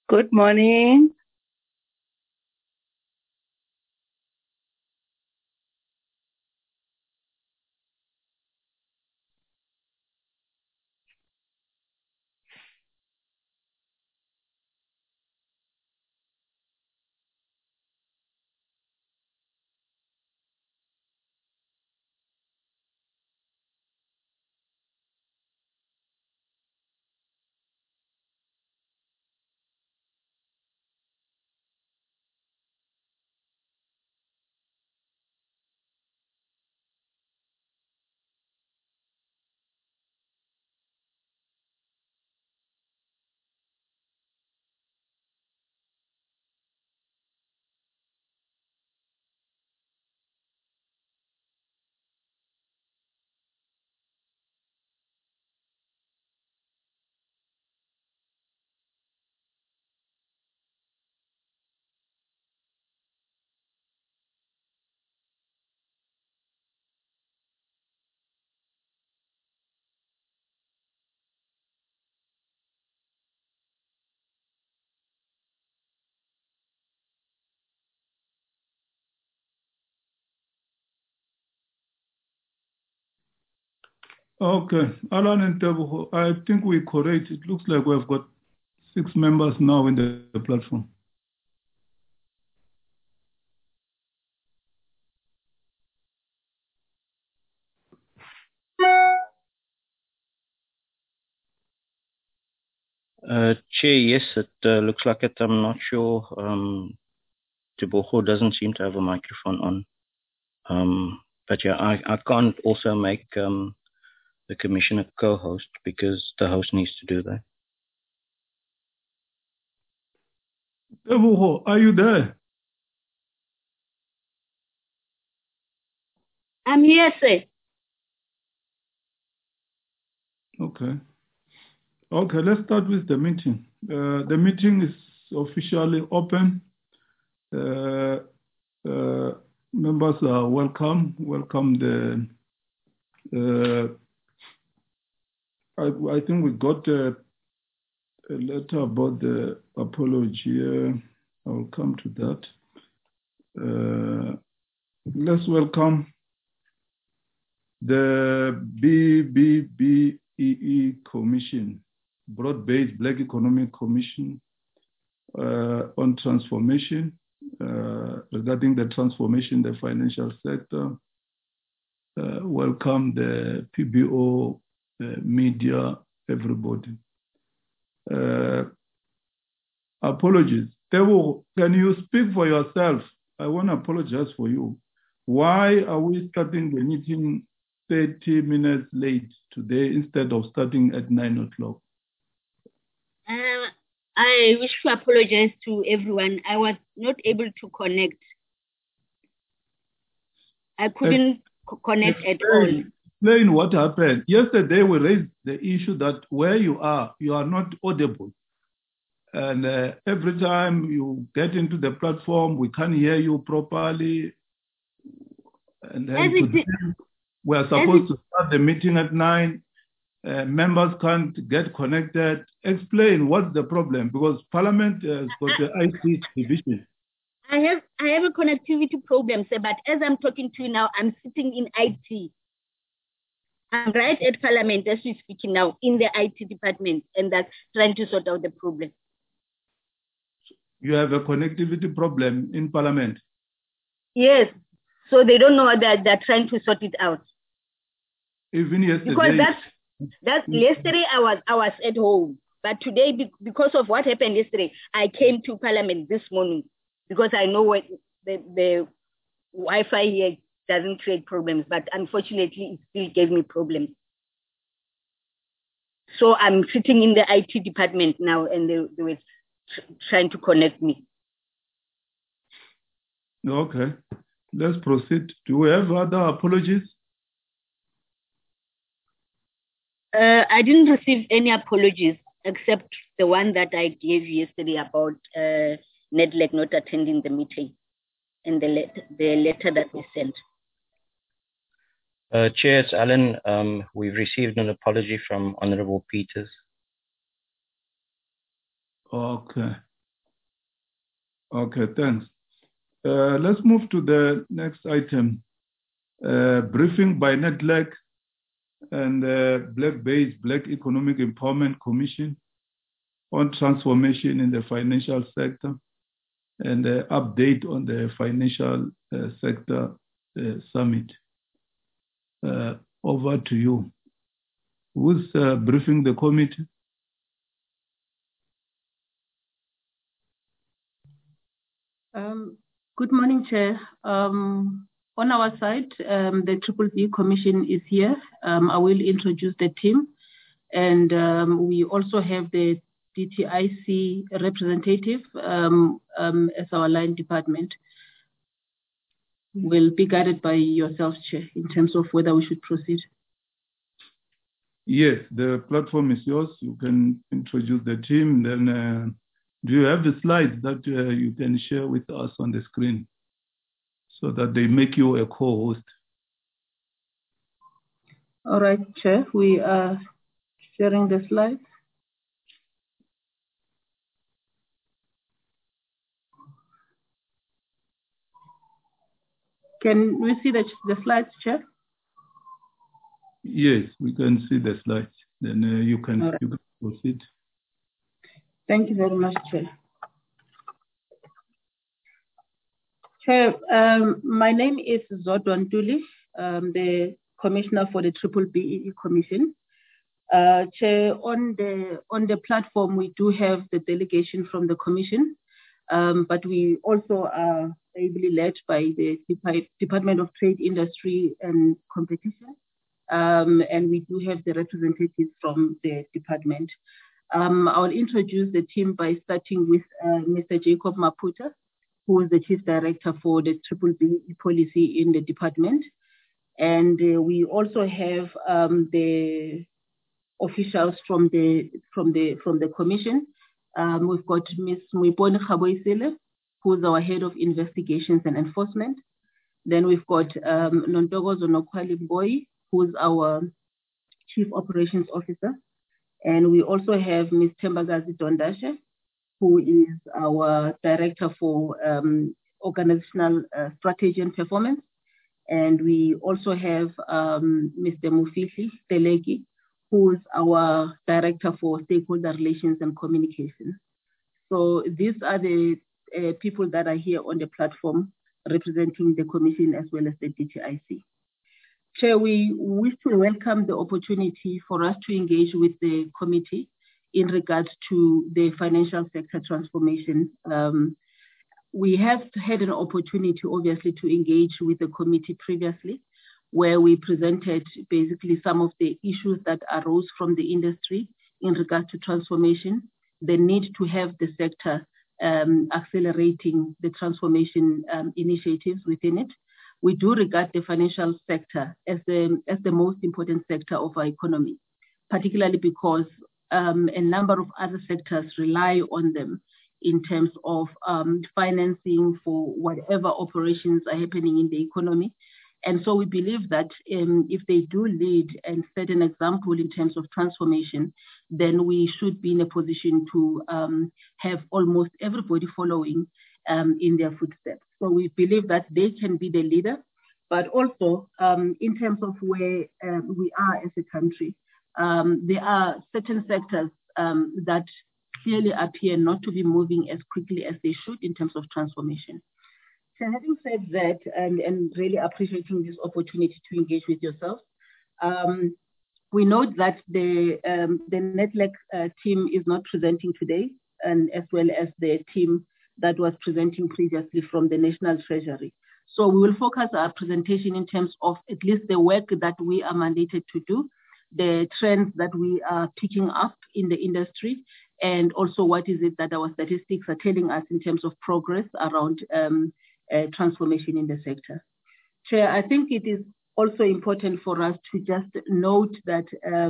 Good morning. Okay, Alan and Teboho, I think we correct. It looks like we've got 6 members now in the platform. Chair, yes, it looks like it. I'm not sure. Teboho doesn't seem to have a microphone on. But yeah, I can't also make the commissioner co-host because the host needs to do that. Teboho, are you there? I'm here, sir. Okay. Okay, let's start with the meeting. The meeting is officially open. Members are welcome. Welcome. I think we got a letter about the apology. I will come to that. Let's welcome the BBBEE Commission, Broad-Based Black Economic Commission on transformation, regarding the transformation in the financial sector. Welcome the PBO media, everybody. Apologies. Teboho, can you speak for yourself? I want to apologize for you. Why are we starting the meeting 30 minutes late today instead of starting at 9 o'clock? I wish to apologize to everyone. I was not able to connect. I couldn't connect at all. Explain what happened. Yesterday we raised the issue that where you are not audible. And every time you get into the platform, we can't hear you properly. And then today, we are supposed to start the meeting at 9. Members can't get connected. Explain what's the problem, because Parliament has got the IT division. I have a connectivity problem, sir, but as I'm talking to you now, I'm sitting in IT. I'm right at Parliament as we're speaking now in the IT department, and that's trying to sort out the problem. You have a connectivity problem in Parliament? Yes. So they don't know that they're trying to sort it out. Even yesterday. Because that's yesterday I was at home, but today because of what happened yesterday, I came to Parliament this morning because I know what the Wi-Fi here doesn't create problems, but unfortunately it still gave me problems. So I'm sitting in the IT department now, and they were trying to connect me. Okay, let's proceed. Do we have other apologies? I didn't receive any apologies except the one that I gave yesterday about NEDLAC not attending the meeting and the letter that we sent. Chair, it's Alan. We've received an apology from Honorable Peters. Okay. Okay, thanks. Let's move to the next item. Briefing by NEDLAC and Black-based Black Economic Empowerment Commission on transformation in the financial sector and update on the financial sector summit. Over to you. Who's briefing the committee? Good morning, Chair. On our side, the BBBE Commission is here. I will introduce the team. And we also have the DTIC representative as our line department. Will be guided by yourself, Chair, in terms of whether we should proceed. Yes, the platform is yours. You can introduce the team. Then, do you have the slides that you can share with us on the screen so that they make you a co-host? All right, Chair. We are sharing the slides. Can we see the slides, Chair? Yes, we can see the slides. Then you can proceed. Thank you very much, Chair. Chair, my name is Zodwa Ntuli, the Commissioner for the BBBE Commission. Chair, on the platform, we do have the delegation from the Commission, but we also are ably led by the Department of Trade, Industry and Competition, and we do have the representatives from the department. I'll introduce the team by starting with Mr. Jacob Maputa, who is the Chief Director for the BBBE policy in the department. And we also have the officials from the Commission. We've got Ms. Muiponi Khaboisile, who's our Head of Investigations and Enforcement. Then we've got Nontokozo Nokwali Mboyi, who's our Chief Operations Officer. And we also have Ms. Tembagazi Dondashe, who is our Director for Organizational Strategy and Performance. And we also have Mr. Mufihli Teleki, who is our Director for Stakeholder Relations and Communications. So these are the people that are here on the platform representing the Commission as well as the DTIC. Chair, we wish to welcome the opportunity for us to engage with the committee in regards to the financial sector transformation. We have had an opportunity, obviously, to engage with the committee previously, where we presented basically some of the issues that arose from the industry in regards to transformation, the need to have the sector accelerating the transformation initiatives within it. We do regard the financial sector as the most important sector of our economy, particularly because a number of other sectors rely on them in terms of financing for whatever operations are happening in the economy. And so we believe that if they do lead and set an example in terms of transformation, then we should be in a position to have almost everybody following in their footsteps. So we believe that they can be the leader, but also in terms of where we are as a country, there are certain sectors that clearly appear not to be moving as quickly as they should in terms of transformation. So having said that, and really appreciating this opportunity to engage with yourselves, we note that the NEDLAC team is not presenting today, and as well as the team that was presenting previously from the National Treasury. So we will focus our presentation in terms of at least the work that we are mandated to do, the trends that we are picking up in the industry, and also what is it that our statistics are telling us in terms of progress around transformation in the sector. Chair, I think it is also important for us to just note that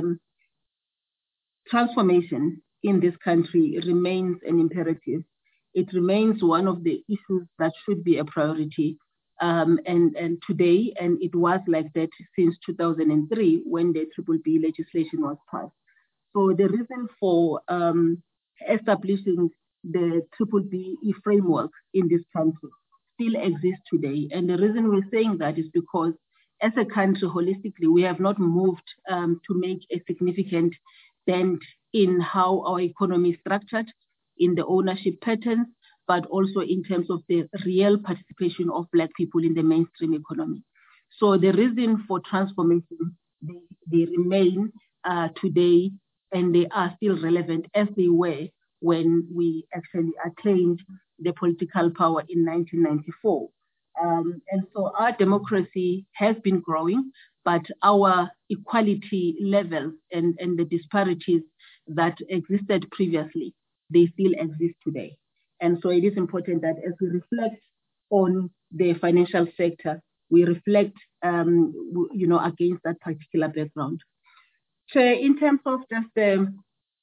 transformation in this country remains an imperative. It remains one of the issues that should be a priority. And today, and it was like that since 2003 when the BBBE legislation was passed. So the reason for establishing the Triple BEE framework in this country still exists today. And the reason we're saying that is because as a country, holistically, we have not moved to make a significant dent in how our economy is structured, in the ownership patterns, but also in terms of the real participation of Black people in the mainstream economy. So the reason for transformation, they remain today, and they are still relevant as they were when we actually attained the political power in 1994. And so our democracy has been growing, but our equality levels and the disparities that existed previously, they still exist today. And so it is important that as we reflect on the financial sector, we reflect, against that particular background. So in terms of just the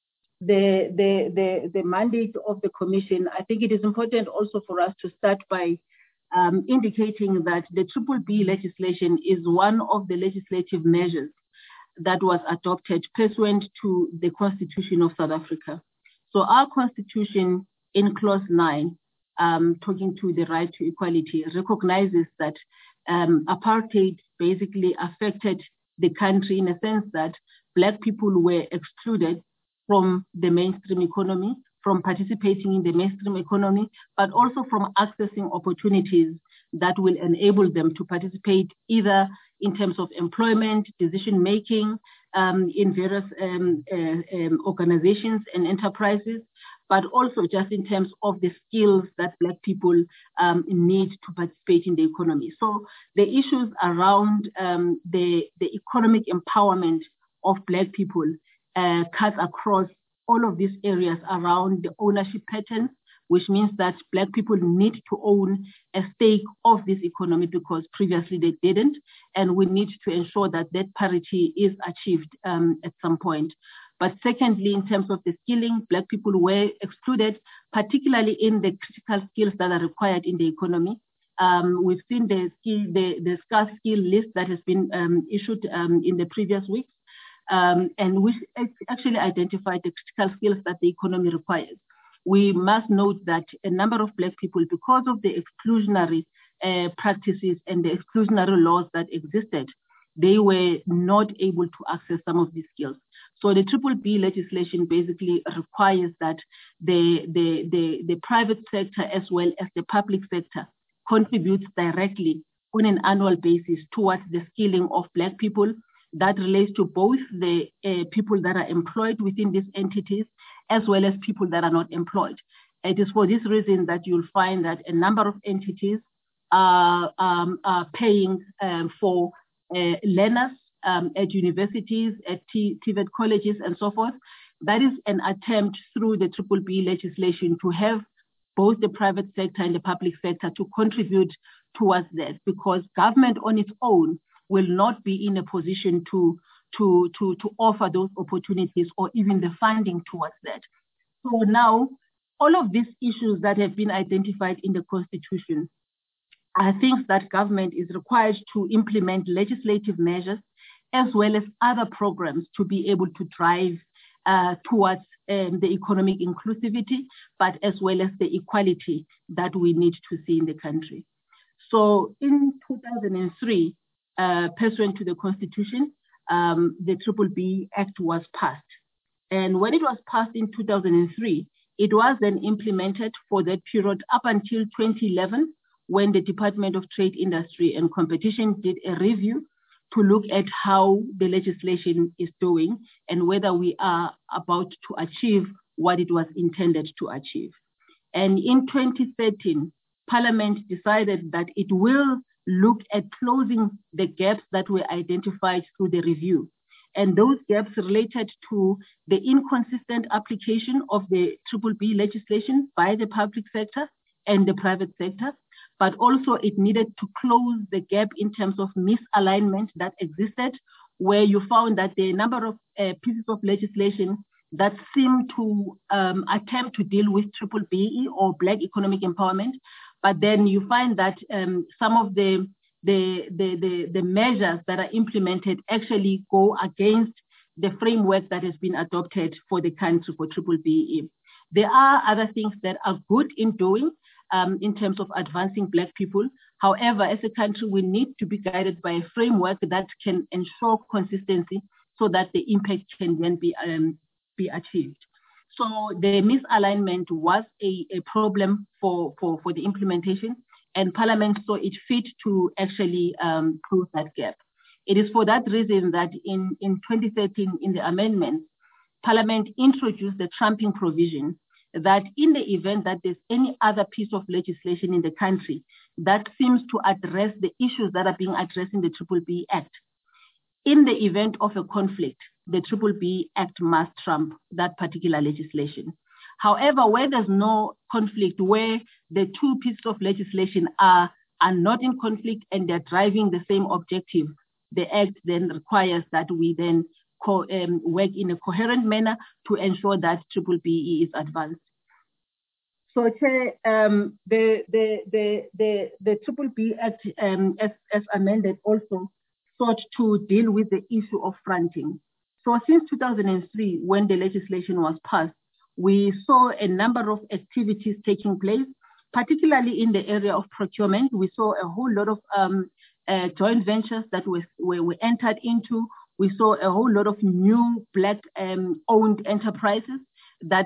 mandate of the Commission, I think it is important also for us to start by indicating that the Triple B legislation is one of the legislative measures that was adopted pursuant to the Constitution of South Africa. So our Constitution in Clause 9, talking to the right to equality, recognizes that apartheid basically affected the country in a sense that Black people were excluded from the mainstream economy, from participating in the mainstream economy, but also from accessing opportunities that will enable them to participate either in terms of employment, decision-making, in various organizations and enterprises, but also just in terms of the skills that Black people need to participate in the economy. So the issues around the economic empowerment of Black people cut across all of these areas around the ownership patterns, which means that Black people need to own a stake of this economy because previously they didn't, and we need to ensure that that parity is achieved at some point. But secondly, in terms of the skilling, Black people were excluded, particularly in the critical skills that are required in the economy. We've seen the scarce skill list that has been issued in the previous weeks, and which actually identified the critical skills that the economy requires. We must note that a number of Black people, because of the exclusionary practices and the exclusionary laws that existed, they were not able to access some of these skills. So the Triple B legislation basically requires that the private sector as well as the public sector contributes directly on an annual basis towards the skilling of Black people. That relates to both the people that are employed within these entities as well as people that are not employed. It is for this reason that you'll find that a number of entities are paying for learners at universities, at TVET colleges, and so forth. That is an attempt through the Triple B legislation to have both the private sector and the public sector to contribute towards that, because government on its own will not be in a position to offer those opportunities or even the funding towards that. So now, all of these issues that have been identified in the Constitution are things that government is required to implement legislative measures as well as other programs to be able to drive towards the economic inclusivity, but as well as the equality that we need to see in the country. So in 2003, pursuant to the Constitution, the Triple B Act was passed. And when it was passed in 2003, it was then implemented for that period up until 2011, when the Department of Trade, Industry and Competition did a review to look at how the legislation is doing and whether we are about to achieve what it was intended to achieve. And in 2013, Parliament decided that it will look at closing the gaps that were identified through the review. And those gaps related to the inconsistent application of the Triple B legislation by the public sector and the private sector, but also it needed to close the gap in terms of misalignment that existed, where you found that there are a number of pieces of legislation that seem to attempt to deal with Triple BE or Black economic empowerment, but then you find that some of the measures that are implemented actually go against the framework that has been adopted for the country for Triple BE. There are other things that are good in doing in terms of advancing Black people. However, as a country, we need to be guided by a framework that can ensure consistency so that the impact can then be achieved. So the misalignment was a problem for the implementation, and Parliament saw it fit to actually close that gap. It is for that reason that in 2013, in the amendments, Parliament introduced the trumping provision that in the event that there's any other piece of legislation in the country that seems to address the issues that are being addressed in the BBBE Act, in the event of a conflict, the BBBE Act must trump that particular legislation. However, where there's no conflict, where the two pieces of legislation are not in conflict and they're driving the same objective, the Act then requires that we then work in a coherent manner to ensure that BBBE is advanced. So, Chair, the BBBE Act, as amended, also sought to deal with the issue of fronting. So, since 2003, when the legislation was passed, we saw a number of activities taking place, particularly in the area of procurement. We saw a whole lot of joint ventures that were entered into. We saw a whole lot of new Black-owned enterprises that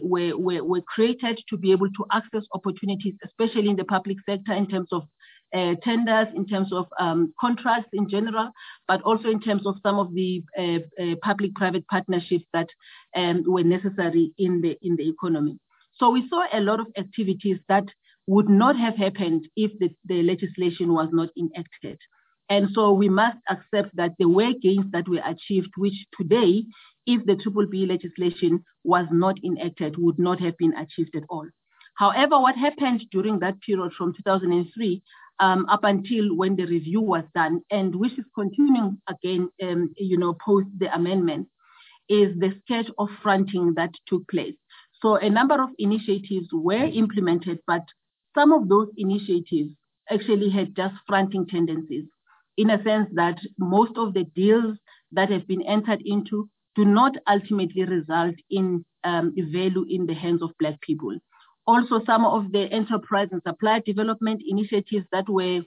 were created to be able to access opportunities, especially in the public sector in terms of tenders, in terms of contracts in general, but also in terms of some of the public-private partnerships that were necessary in the economy. So we saw a lot of activities that would not have happened if the legislation was not enacted. And so we must accept that there were gains that were achieved, which today, if the BBBE legislation was not enacted, would not have been achieved at all. However, what happened during that period from 2003 up until when the review was done, and which is continuing again, post the amendment, is the sketch of fronting that took place. So a number of initiatives were implemented, but some of those initiatives actually had just fronting tendencies, in a sense that most of the deals that have been entered into do not ultimately result in value in the hands of Black people. Also, some of the enterprise and supply development initiatives that were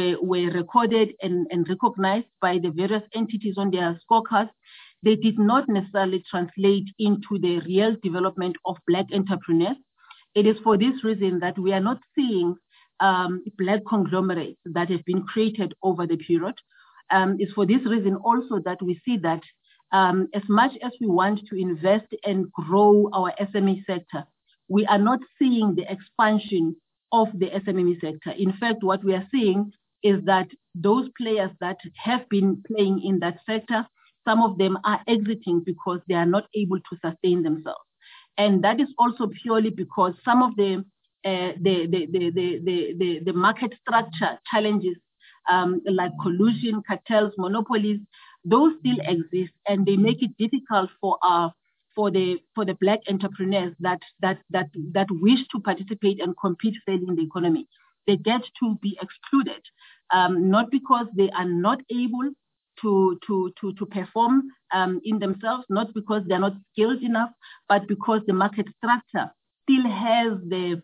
recorded and recognized by the various entities on their scorecards, they did not necessarily translate into the real development of Black entrepreneurs. It is for this reason that we are not seeing Black conglomerates that have been created over the period. It's for this reason also that we see that as much as we want to invest and grow our SME sector, we are not seeing the expansion of the SME sector. In fact, what we are seeing is that those players that have been playing in that sector, some of them are exiting because they are not able to sustain themselves. And that is also purely because some of the market structure challenges like collusion, cartels, monopolies, those still exist, and they make it difficult for the Black entrepreneurs that wish to participate and compete fairly in the economy. They get to be excluded, not because they are not able to perform in themselves, not because they're not skilled enough, but because the market structure still has the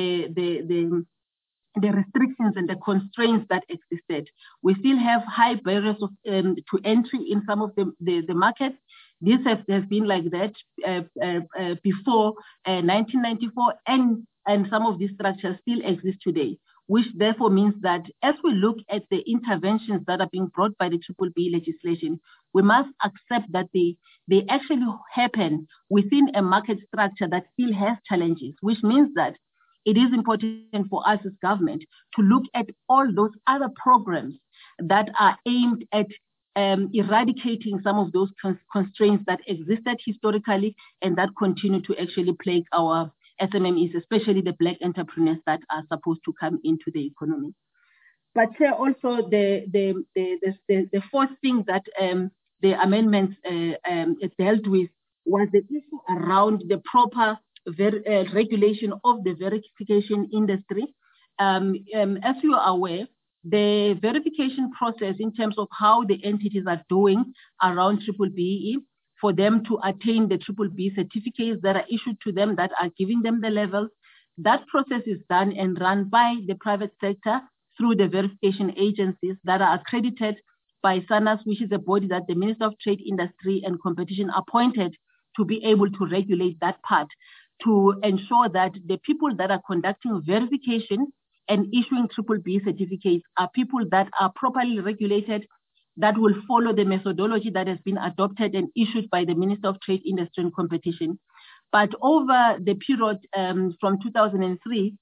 restrictions and the constraints that existed. We still have high barriers to entry in some of the markets. This has been like that before 1994, and some of these structures still exist today, which therefore means that as we look at the interventions that are being brought by the BBBE legislation, we must accept that they actually happen within a market structure that still has challenges, which means that it is important for us as government to look at all those other programs that are aimed at eradicating some of those constraints that existed historically and that continue to actually plague our SMMEs, especially the Black entrepreneurs that are supposed to come into the economy. But also the fourth thing that the amendments dealt with was the issue around the proper regulation of the verification industry. As you are aware, the verification process in terms of how the entities are doing around BBBE for them to attain the triple B certificates that are issued to them that are giving them the levels. That process is done and run by the private sector through the verification agencies that are accredited by SANAS, which is a body that the Minister of Trade, Industry and Competition appointed to be able to regulate that part, to ensure that the people that are conducting verification and issuing triple B certificates are people that are properly regulated, that will follow the methodology that has been adopted and issued by the Minister of Trade, Industry and Competition. But over the period from 2003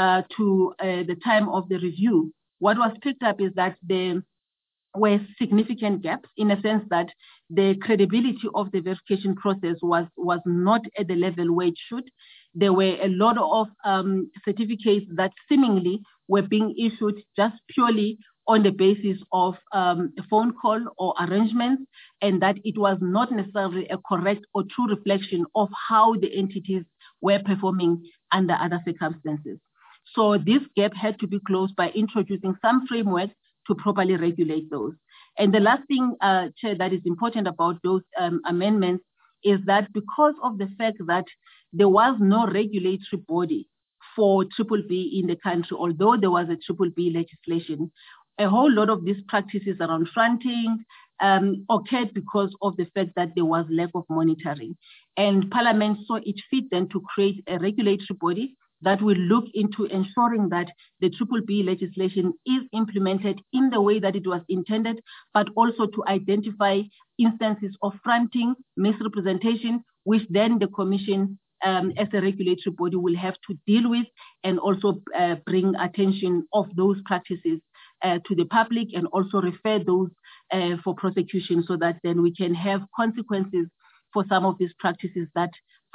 to the time of the review, what was picked up is that there were significant gaps, in a sense that the credibility of the verification process was not at the level where it should. There were a lot of certificates that seemingly were being issued just purely on the basis of a phone call or arrangements, and that it was not necessarily a correct or true reflection of how the entities were performing under other circumstances. So this gap had to be closed by introducing some framework to properly regulate those. And the last thing, Chair, that is important about those amendments is that because of the fact that there was no regulatory body for triple B in the country, although there was a triple B legislation, a whole lot of these practices around fronting occurred because of the fact that there was lack of monitoring. And Parliament saw it fit then to create a regulatory body that will look into ensuring that the triple B legislation is implemented in the way that it was intended, but also to identify instances of fronting, misrepresentation, which then the Commission as a regulatory body will have to deal with, and also bring attention of those practices to the public, and also refer those for prosecution, so that then we can have consequences for some of these practices that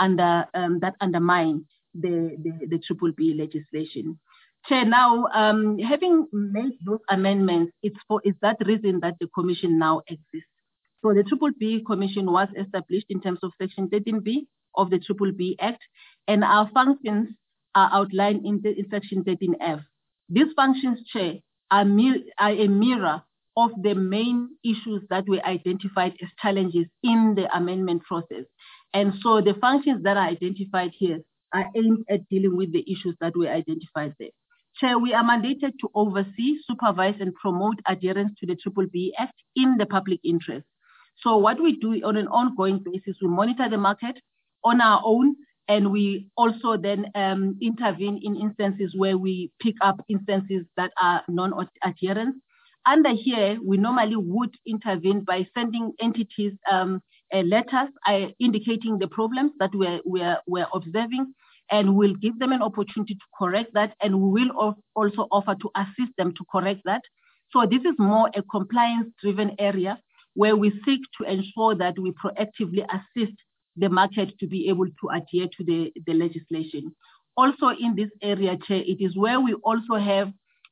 undermine the triple B legislation. Chair, now having made those amendments, it's that reason that the Commission now exists. So the Triple B Commission was established in terms of Section 13B of the Triple B Act, and our functions are outlined in Section 13F. These functions, Chair, are a mirror of the main issues that were identified as challenges in the amendment process. And so the functions that are identified here are aimed at dealing with the issues that were identified there. Chair, we are mandated to oversee, supervise, and promote adherence to the Triple B Act in the public interest. So what we do on an ongoing basis, we monitor the market on our own, and we also then intervene in instances where we pick up instances that are non-adherence. Under here, we normally would intervene by sending entities letters indicating the problems that we're observing, and we'll give them an opportunity to correct that, and we will also offer to assist them to correct that. So this is more a compliance-driven area where we seek to ensure that we proactively assist the market to be able to adhere to the legislation. Also in this area, Chair, it is where we also have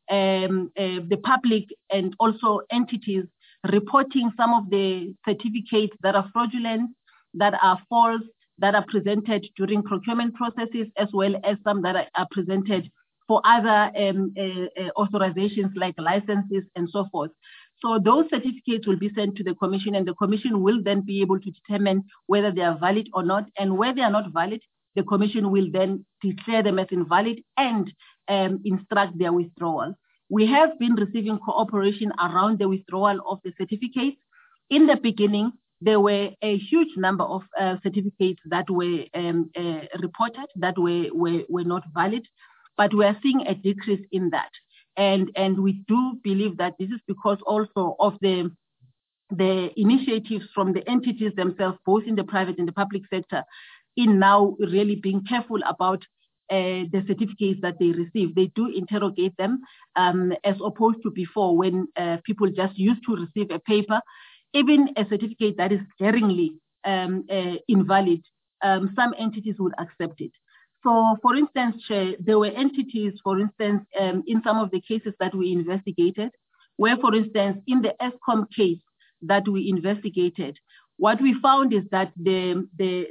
the public and also entities reporting some of the certificates that are fraudulent, that are false, that are presented during procurement processes, as well as some that are presented for other authorizations like licenses and so forth. So those certificates will be sent to the Commission, and the Commission will then be able to determine whether they are valid or not. And where they are not valid, the Commission will then declare them as invalid and instruct their withdrawal. We have been receiving cooperation around the withdrawal of the certificates. In the beginning, there were a huge number of certificates that were reported that were not valid, but we are seeing a decrease in that. And we do believe that this is because also of the initiatives from the entities themselves, both in the private and the public sector, in now really being careful about the certificates that they receive. They do interrogate them as opposed to before, when people just used to receive a paper, even a certificate that is glaringly invalid. Some entities would accept it. So, for instance, there were entities, for instance, in some of the cases that we investigated, where, for instance, in the Eskom case that we investigated, what we found is that the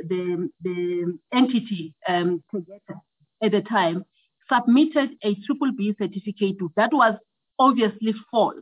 entity at the time submitted a Triple B certificate that was obviously false.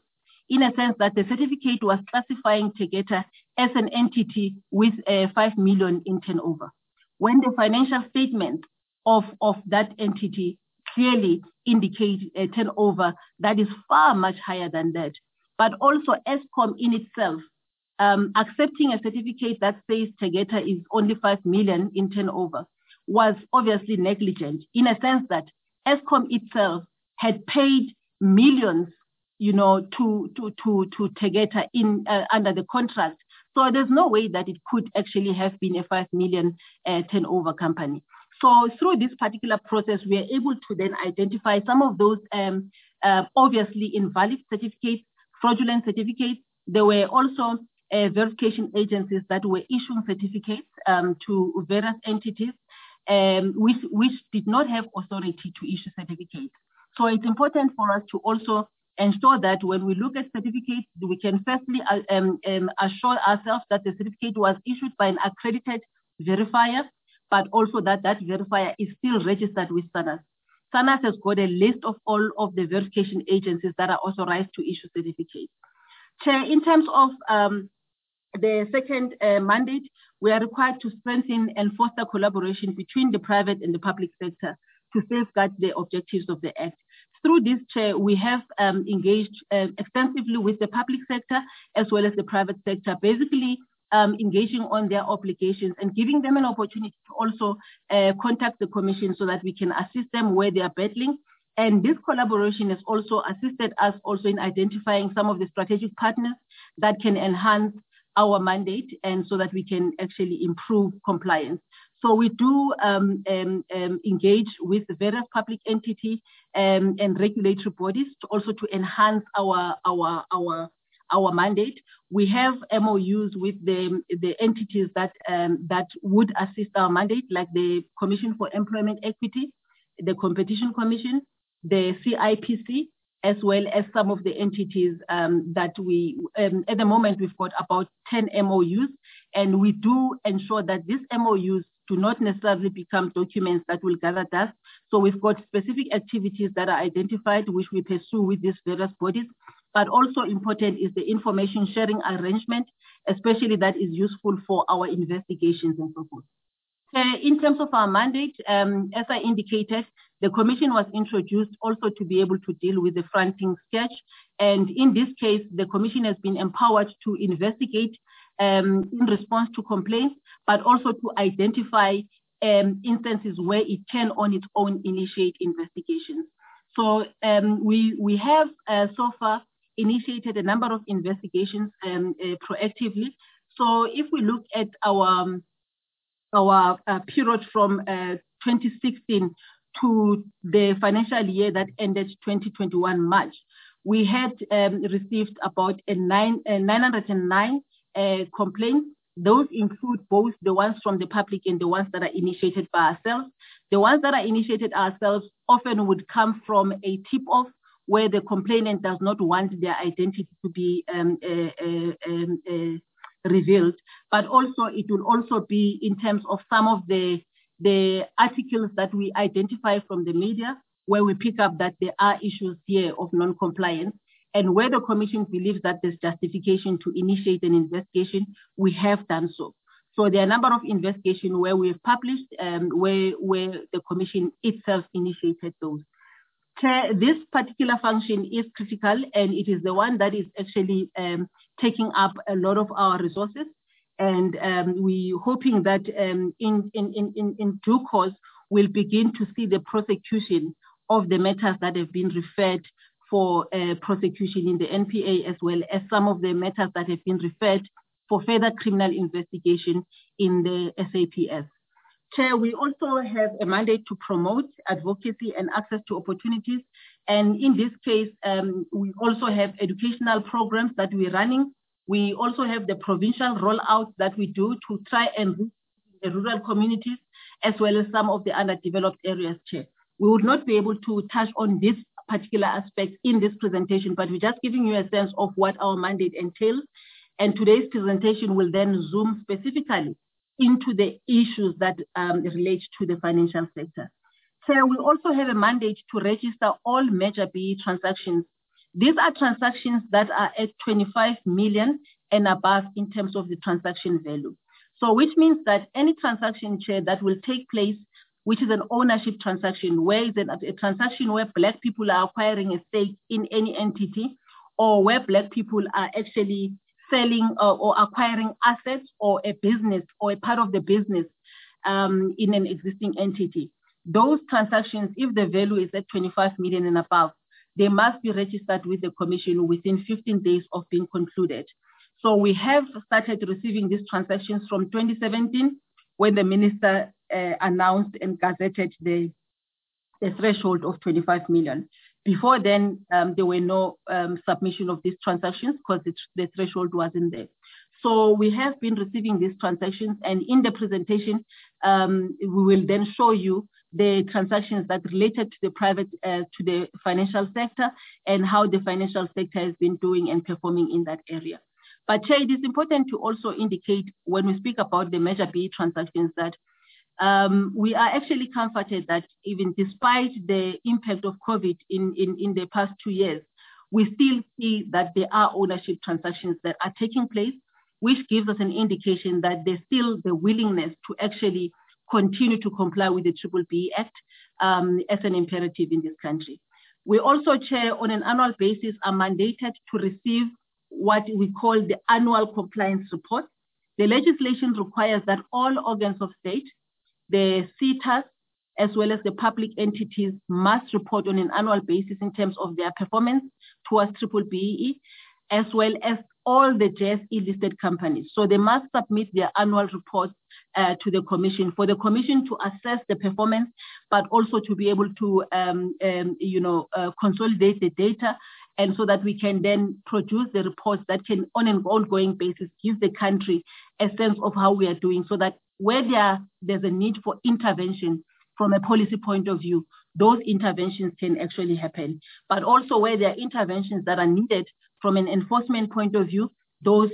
in a sense that the certificate was classifying Tegeta as an entity with 5 million in turnover, when the financial statement of that entity clearly indicate a turnover that is far much higher than that. But also Eskom in itself, accepting a certificate that says Tegeta is only 5 million in turnover was obviously negligent, in a sense that Eskom itself had paid millions, to Tegeta in under the contract. So there's no way that it could actually have been a 5 million turnover company. So through this particular process, we are able to then identify some of those obviously invalid certificates, fraudulent certificates. There were also verification agencies that were issuing certificates to various entities which did not have authority to issue certificates. So it's important for us to also ensure that when we look at certificates, we can firstly assure ourselves that the certificate was issued by an accredited verifier, but also that that verifier is still registered with SANAS. SANAS has got a list of all of the verification agencies that are authorized to issue certificates. Chair, in terms of the second mandate, we are required to strengthen and foster collaboration between the private and the public sector to safeguard the objectives of the Act. Through this, Chair, we have engaged extensively with the public sector as well as the private sector, basically engaging on their obligations and giving them an opportunity to also contact the Commission so that we can assist them where they are battling. And this collaboration has also assisted us also in identifying some of the strategic partners that can enhance our mandate and so that we can actually improve compliance. So we do engage with various public entities and regulatory bodies to also to enhance our mandate. We have MOUs with the entities that that would assist our mandate, like the Commission for Employment Equity, the Competition Commission, the CIPC, as well as some of the entities that we, at the moment, we've got about 10 MOUs, and we do ensure that these MOUs do not necessarily become documents that will gather dust. So we've got specific activities that are identified, which we pursue with these various bodies. But also important is the information sharing arrangement, especially that is useful for our investigations and so forth. In terms of our mandate, as I indicated, the Commission was introduced also to be able to deal with the fronting sketch. And in this case, the Commission has been empowered to investigate in response to complaints, but also to identify instances where it can on its own initiate investigations. So we have so far initiated a number of investigations proactively. So if we look at our period from 2016 to the financial year that ended 2021 March, we had received about 909 complaints. Those include both the ones from the public and the ones that are initiated by ourselves. The ones that are initiated ourselves often would come from a tip-off where the complainant does not want their identity to be revealed, but also it will also be in terms of some of the articles that we identify from the media where we pick up that there are issues here of non-compliance, and where the Commission believes that there's justification to initiate an investigation, we have done so. So there are a number of investigations where we've published, where the Commission itself initiated those. This particular function is critical, and it is the one that is actually taking up a lot of our resources. And we're hoping that in due course, we'll begin to see the prosecution of the matters that have been referred for prosecution in the NPA, as well as some of the matters that have been referred for further criminal investigation in the SAPS. Chair, we also have a mandate to promote advocacy and access to opportunities. And in this case, we also have educational programs that we're running. We also have the provincial rollouts that we do to try and reach the rural communities, as well as some of the underdeveloped areas, Chair. We would not be able to touch on this particular aspect in this presentation, but we're just giving you a sense of what our mandate entails. And today's presentation will then zoom specifically into the issues that relate to the financial sector. So we also have a mandate to register all major BE transactions These are transactions that are at 25 million and above in terms of the transaction value. So which means that any transaction, Chair, that will take place, which is an ownership transaction, where is a transaction where Black people are acquiring a stake in any entity, or where Black people are actually selling or acquiring assets or a business or a part of the business in an existing entity. Those transactions, if the value is at 25 million and above, they must be registered with the Commission within 15 days of being concluded. So we have started receiving these transactions from 2017, when the Minister announced and gazetted the threshold of 25 million. Before then, there were no submission of these transactions because the threshold wasn't there. So we have been receiving these transactions, and in the presentation, we will then show you the transactions that related to the private, to the financial sector, and how the financial sector has been doing and performing in that area. But Chair, it is important to also indicate when we speak about the Measure B transactions that we are actually comforted that even despite the impact of COVID in the past 2 years, we still see that there are ownership transactions that are taking place, which gives us an indication that there's still the willingness to actually continue to comply with the BBBE Act as an imperative in this country. We also, Chair, on an annual basis are mandated to receive what we call the annual compliance report. The legislation requires that all organs of state, the SETAs, as well as the public entities, must report on an annual basis in terms of their performance towards BBBE, as well as all the JSE listed companies. So they must submit their annual reports to the Commission, for the Commission to assess the performance, but also to be able to consolidate the data, and so that we can then produce the reports that can, on an ongoing basis, give the country a sense of how we are doing, so that where there's a need for intervention from a policy point of view, those interventions can actually happen. But also where there are interventions that are needed from an enforcement point of view, those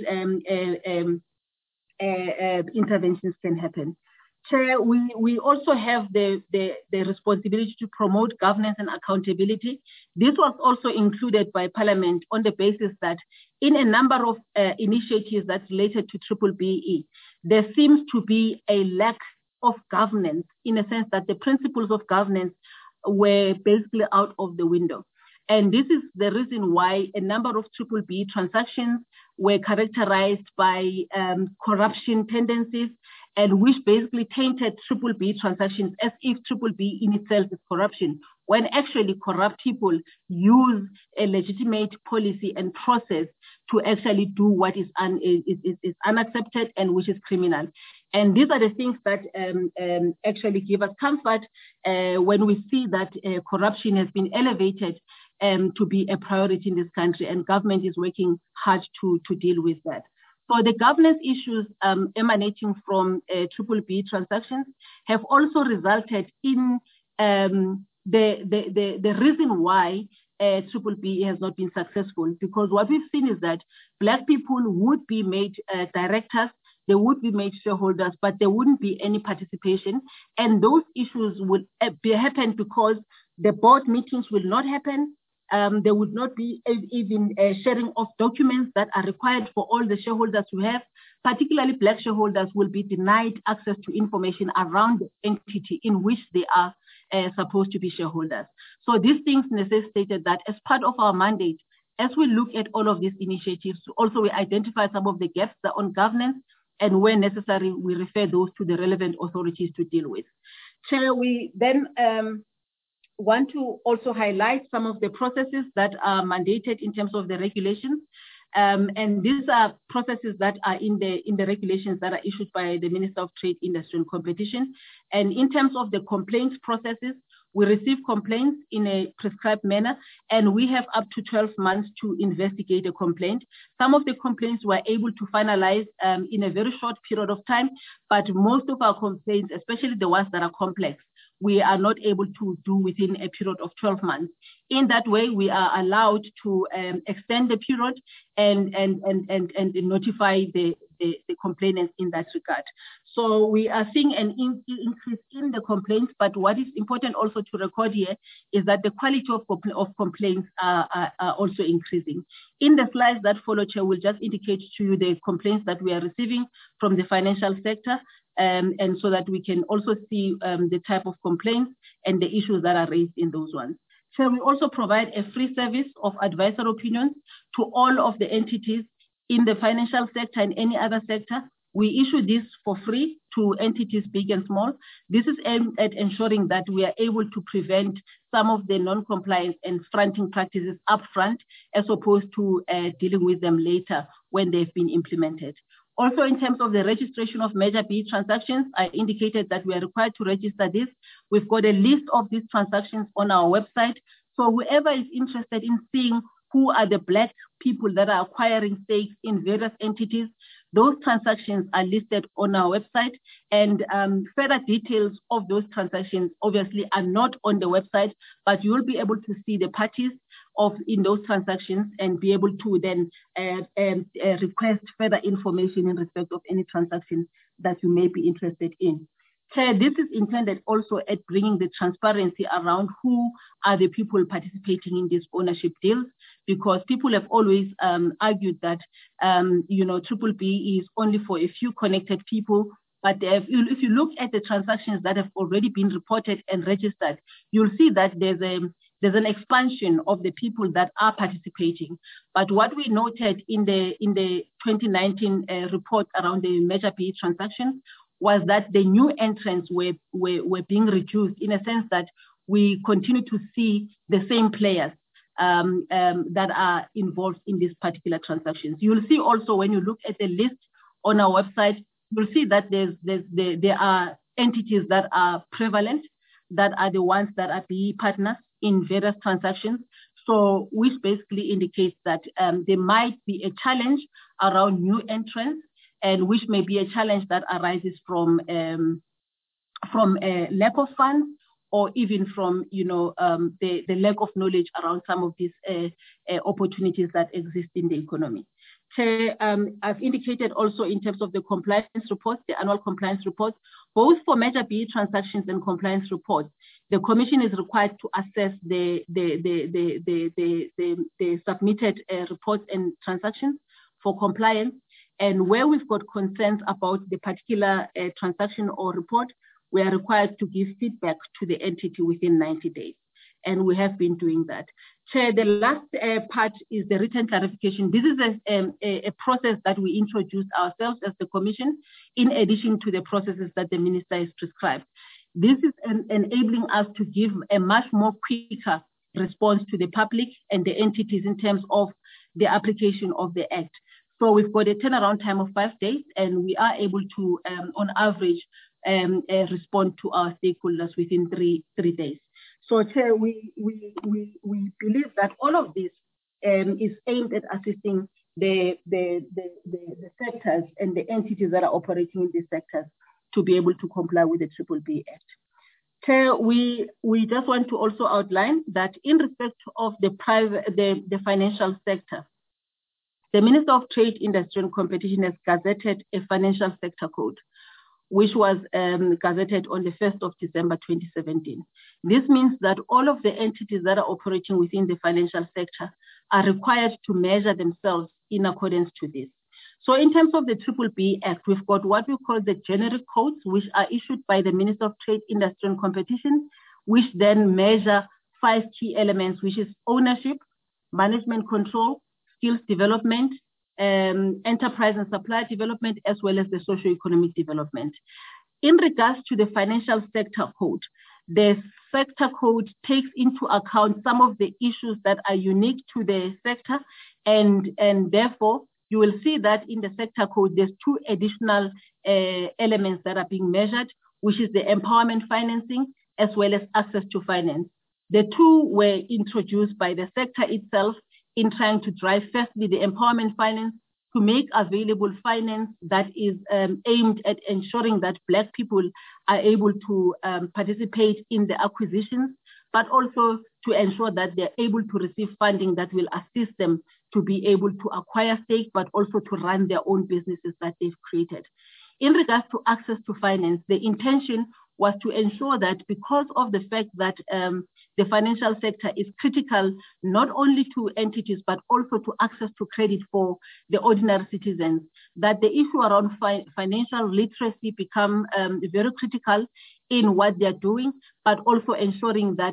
interventions can happen. Chair, we also have the responsibility to promote governance and accountability. This was also included by Parliament on the basis that in a number of initiatives that related to BBBE, there seems to be a lack of governance, in a sense that the principles of governance were basically out of the window. And this is the reason why a number of BBBE transactions were characterized by corruption tendencies, and which basically tainted BBBE transactions as if BBBE in itself is corruption, when actually corrupt people use a legitimate policy and process to actually do what is unaccepted and which is criminal. And these are the things that actually give us comfort when we see that corruption has been elevated to be a priority in this country, and government is working hard to deal with that. So the governance issues emanating from BBBE transactions have also resulted in the reason why BBBE has not been successful, because what we've seen is that Black people would be made directors, they would be made shareholders, but there wouldn't be any participation. And those issues would happen because the board meetings will not happen. There would not be even a sharing of documents that are required for all the shareholders to have. Particularly Black shareholders will be denied access to information around the entity in which they are supposed to be shareholders. So these things necessitated that as part of our mandate, as we look at all of these initiatives, also we identify some of the gaps that on governance, and where necessary, we refer those to the relevant authorities to deal with. Chair, we then want to also highlight some of the processes that are mandated in terms of the regulations. And these are processes that are in the regulations that are issued by the Minister of Trade, Industry and Competition. And in terms of the complaints processes, we receive complaints in a prescribed manner, and we have up to 12 months to investigate a complaint. Some of the complaints we're able to finalize in a very short period of time, but most of our complaints, especially the ones that are complex, we are not able to do within a period of 12 months. In that way, we are allowed to extend the period and notify the the complainants in that regard. So we are seeing an increase in the complaints, but what is important also to record here is that the quality of complaints are also increasing. In the slides that follow, Chair, will just indicate to you the complaints that we are receiving from the financial sector, and so that we can also see the type of complaints and the issues that are raised in those ones. So we also provide a free service of advisory opinions to all of the entities in the financial sector and any other sector. We issue this for free to entities big and small. This is aimed at ensuring that we are able to prevent some of the non-compliance and fronting practices upfront, as opposed to dealing with them later when they've been implemented. Also, in terms of the registration of Measure B transactions, I indicated that we are required to register this. We've got a list of these transactions on our website. So whoever is interested in seeing who are the Black people that are acquiring stakes in various entities, those transactions are listed on our website, and further details of those transactions obviously are not on the website, but you'll be able to see the parties in those transactions and be able to then request further information in respect of any transaction that you may be interested in. This is intended also at bringing the transparency around who are the people participating in these ownership deals, because people have always argued that, Triple B is only for a few connected people. But if you look at the transactions that have already been reported and registered, you'll see that there's an expansion of the people that are participating. But what we noted in the 2019 report around the Measure B transactions was that the new entrants were being reduced, in a sense that we continue to see the same players that are involved in these particular transactions. You'll see also, when you look at the list on our website, you'll see that there are entities that are prevalent, that are the ones that are BE partners in various transactions. So which basically indicates that there might be a challenge around new entrants, and which may be a challenge that arises from a lack of funds, or even from the lack of knowledge around some of these opportunities that exist in the economy. I've indicated also in terms of the compliance reports, the annual compliance reports, both for Measure B transactions and compliance reports, the Commission is required to assess the submitted reports and transactions for compliance. And where we've got concerns about the particular transaction or report, we are required to give feedback to the entity within 90 days. And we have been doing that. Chair, the last part is the written clarification. This is a process that we introduced ourselves as the Commission, in addition to the processes that the Minister has prescribed. This is enabling us to give a much more quicker response to the public and the entities in terms of the application of the Act. So we've got a turnaround time of 5 days, and we are able to, on average, respond to our stakeholders within three days. So, Chair, we believe that all of this is aimed at assisting the sectors and the entities that are operating in these sectors to be able to comply with the Triple B Act. Chair, we just want to also outline that in respect of the financial sector, the Minister of Trade, Industry and Competition has gazetted a financial sector code, which was gazetted on the 1st of December 2017. This means that all of the entities that are operating within the financial sector are required to measure themselves in accordance to this. So in terms of the Triple B Act, we've got what we call the generic codes, which are issued by the Minister of Trade, Industry and Competition, which then measure 5 key elements, which is ownership, management control, skills development, enterprise and supply development, as well as the socio-economic development. In regards to the financial sector code, the sector code takes into account some of the issues that are unique to the sector, and therefore you will see that in the sector code there's 2 additional elements that are being measured, which is the empowerment financing as well as access to finance. The 2 were introduced by the sector itself in trying to drive, firstly, the empowerment finance, to make available finance that is aimed at ensuring that Black people are able to participate in the acquisitions, but also to ensure that they're able to receive funding that will assist them to be able to acquire stake, but also to run their own businesses that they've created. In regards to access to finance, the intention was to ensure that because of the fact that the financial sector is critical not only to entities, but also to access to credit for the ordinary citizens, that the issue around financial literacy become very critical in what they're doing, but also ensuring that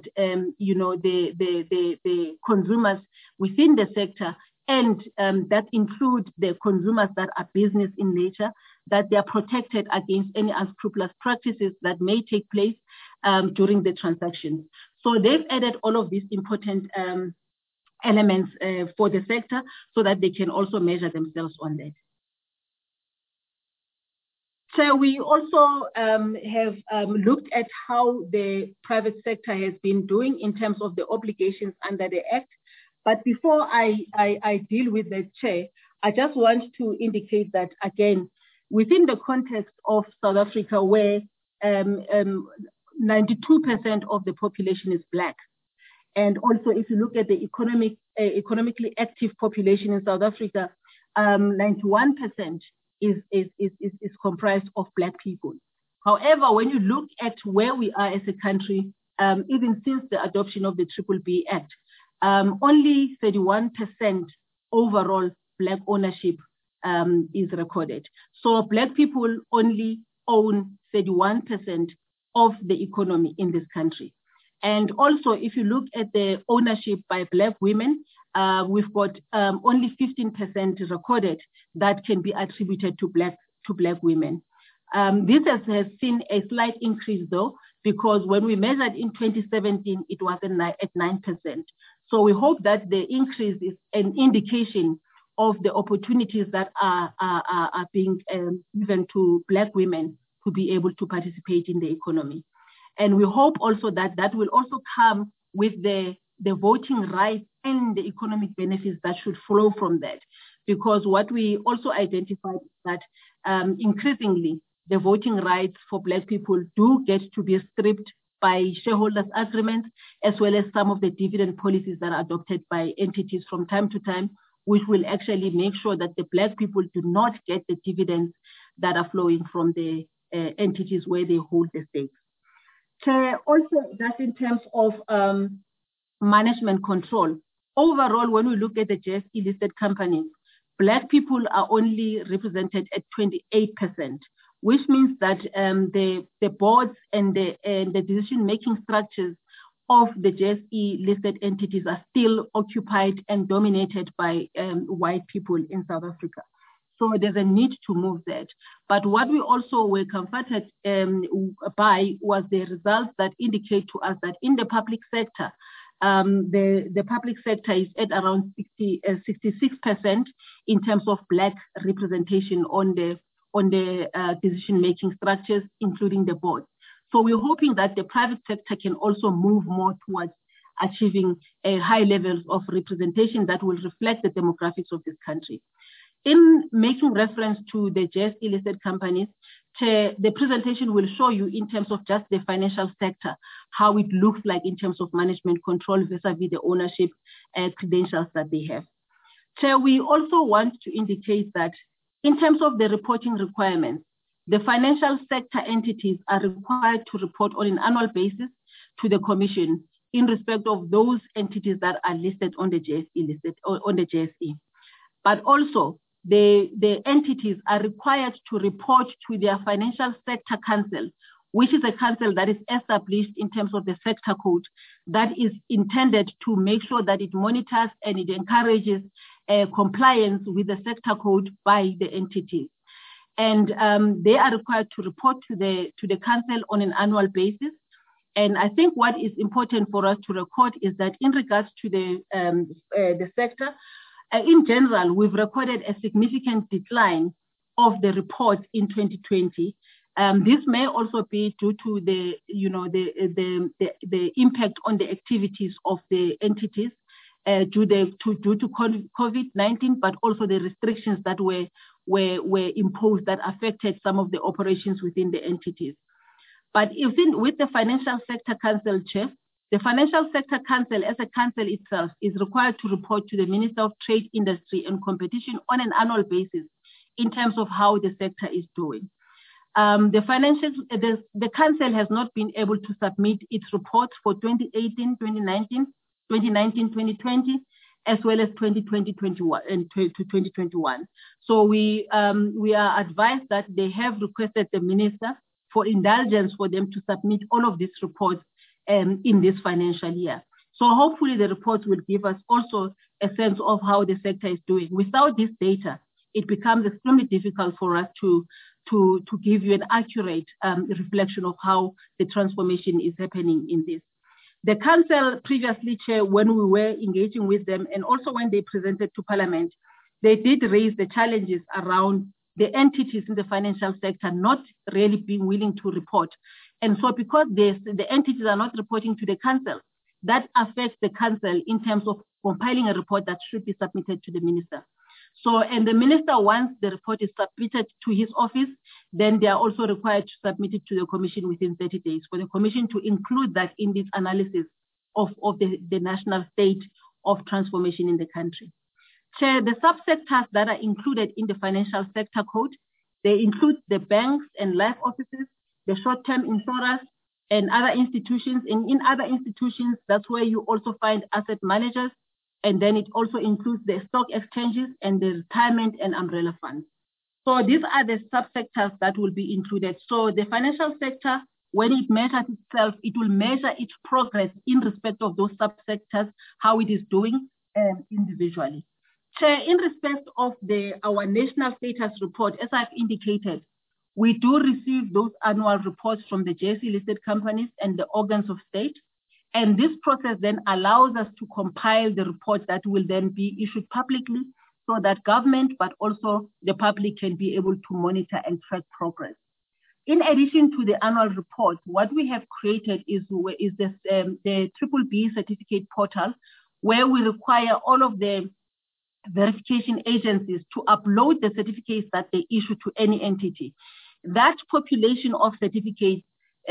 the consumers within the sector, and that include the consumers that are business in nature, that they are protected against any unscrupulous practices that may take place during the transactions. So they've added all of these important elements for the sector so that they can also measure themselves on that. So we also have looked at how the private sector has been doing in terms of the obligations under the Act. But before I deal with the Chair, I just want to indicate that, again, within the context of South Africa, where 92% of the population is Black, and also if you look at the economically active population in South Africa, 91% is comprised of Black people. However, when you look at where we are as a country, even since the adoption of the BBBE Act, only 31% overall Black ownership is recorded. So Black people only own 31% of the economy in this country. And also, if you look at the ownership by Black women, we've got only 15% recorded that can be attributed to Black women. This has seen a slight increase though, because when we measured in 2017, it was at 9%. So we hope that the increase is an indication of the opportunities that are being given to Black women to be able to participate in the economy. And we hope also that that will also come with the voting rights and the economic benefits that should flow from that. Because what we also identified is that increasingly the voting rights for Black people do get to be stripped by shareholders' agreements, as well as some of the dividend policies that are adopted by entities from time to time, which will actually make sure that the Black people do not get the dividends that are flowing from the entities where they hold the stakes. Also, that's in terms of management control. Overall, when we look at the JSE listed companies, Black people are only represented at 28%, which means that the boards and the decision-making structures of the JSE listed entities are still occupied and dominated by white people in South Africa. So there's a need to move that. But what we also were comforted by was the results that indicate to us that in the public sector, the public sector is at around 66% in terms of Black representation on the decision-making structures, including the board. So we're hoping that the private sector can also move more towards achieving a high levels of representation that will reflect the demographics of this country. In making reference to the JSE listed companies, the presentation will show you in terms of just the financial sector, how it looks like in terms of management control vis-a-vis the ownership credentials that they have. We also want to indicate that in terms of the reporting requirements, the financial sector entities are required to report on an annual basis to the Commission in respect of those entities that are listed on the JSE. But also, the entities are required to report to their financial sector council, which is a council that is established in terms of the sector code that is intended to make sure that it monitors and it encourages compliance with the sector code by the entities. And they are required to report to the council on an annual basis. And I think what is important for us to record is that in regards to the sector, in general, we've recorded a significant decline of the reports in 2020. This may also be due to the impact on the activities of the entities due to COVID-19, but also the restrictions that were imposed that affected some of the operations within the entities. But with the Financial Sector Council Chair, The Financial Sector Council, as a council itself, is required to report to the Minister of Trade, Industry and Competition on an annual basis in terms of how the sector is doing. The council has not been able to submit its report for 2018, 2019, 2020, as well as 2021. So we are advised that they have requested the minister for indulgence for them to submit all of these reports in this financial year. So hopefully the reports will give us also a sense of how the sector is doing. Without this data, it becomes extremely difficult for us to give you an accurate reflection of how the transformation is happening in this. The council previously, Chair, when we were engaging with them and also when they presented to Parliament, they did raise the challenges around the entities in the financial sector not really being willing to report. And so because the entities are not reporting to the council, that affects the council in terms of compiling a report that should be submitted to the minister. So, and the minister, once the report is submitted to his office, then they are also required to submit it to the commission within 30 days for the commission to include that in this analysis of the national state of transformation in the country. Chair, the subsectors that are included in the Financial Sector Code, they include the banks and life offices, the short-term insurers, and other institutions. And in other institutions, that's where you also find asset managers. And then it also includes the stock exchanges and the retirement and umbrella funds. So these are the subsectors that will be included. So the financial sector, when it measures itself, it will measure its progress in respect of those subsectors, how it is doing individually. Chair, in respect of our national status report, as I've indicated, we do receive those annual reports from the JSE listed companies and the organs of state. And this process then allows us to compile the reports that will then be issued publicly so that government, but also the public can be able to monitor and track progress. In addition to the annual report, what we have created is the BBBE certificate portal, where we require all of the verification agencies to upload the certificates that they issue to any entity. That population of certificates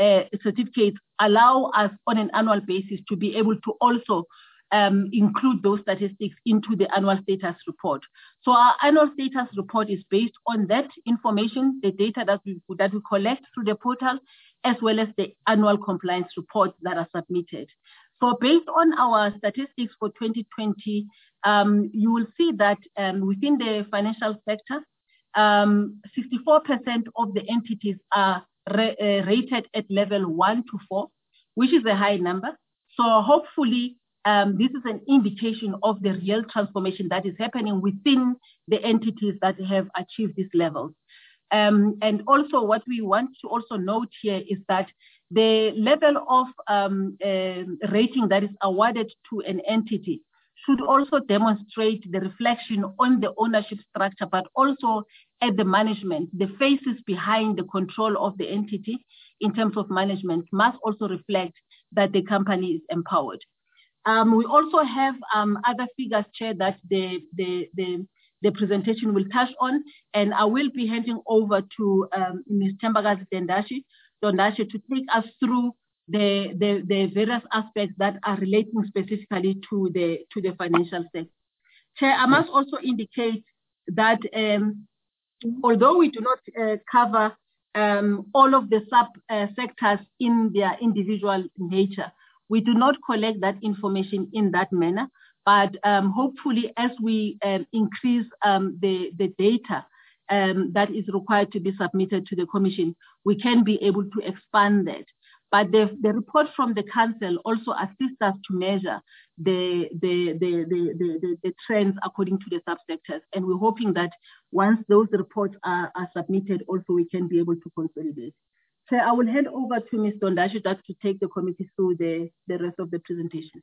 allow us on an annual basis to be able to also include those statistics into the annual status report. So our annual status report is based on that information, the data that we collect through the portal, as well as the annual compliance reports that are submitted. So based on our statistics for 2020, you will see that within the financial sector, 64% of the entities are rated at level 1 to 4, which is a high number. So hopefully, this is an indication of the real transformation that is happening within the entities that have achieved these levels. And also what we want to also note here is that the level of rating that is awarded to an entity should also demonstrate the reflection on the ownership structure, but also at the management. The faces behind the control of the entity in terms of management must also reflect that the company is empowered. We also have other figures, Chair, that the presentation will touch on, and I will be handing over to Ms. Thembakazi Dondashe to take us through the various aspects that are relating specifically to the financial sector. Chair, I must also indicate that although we do not cover all of the sub-sectors in their individual nature, we do not collect that information in that manner, but hopefully as we increase the data that is required to be submitted to the Commission, we can be able to expand that. But the report from the Council also assists us to measure the trends according to the subsectors. And we're hoping that once those reports are submitted, also we can be able to consolidate. So I will hand over to Ms. Dondashe to take the committee through the rest of the presentation.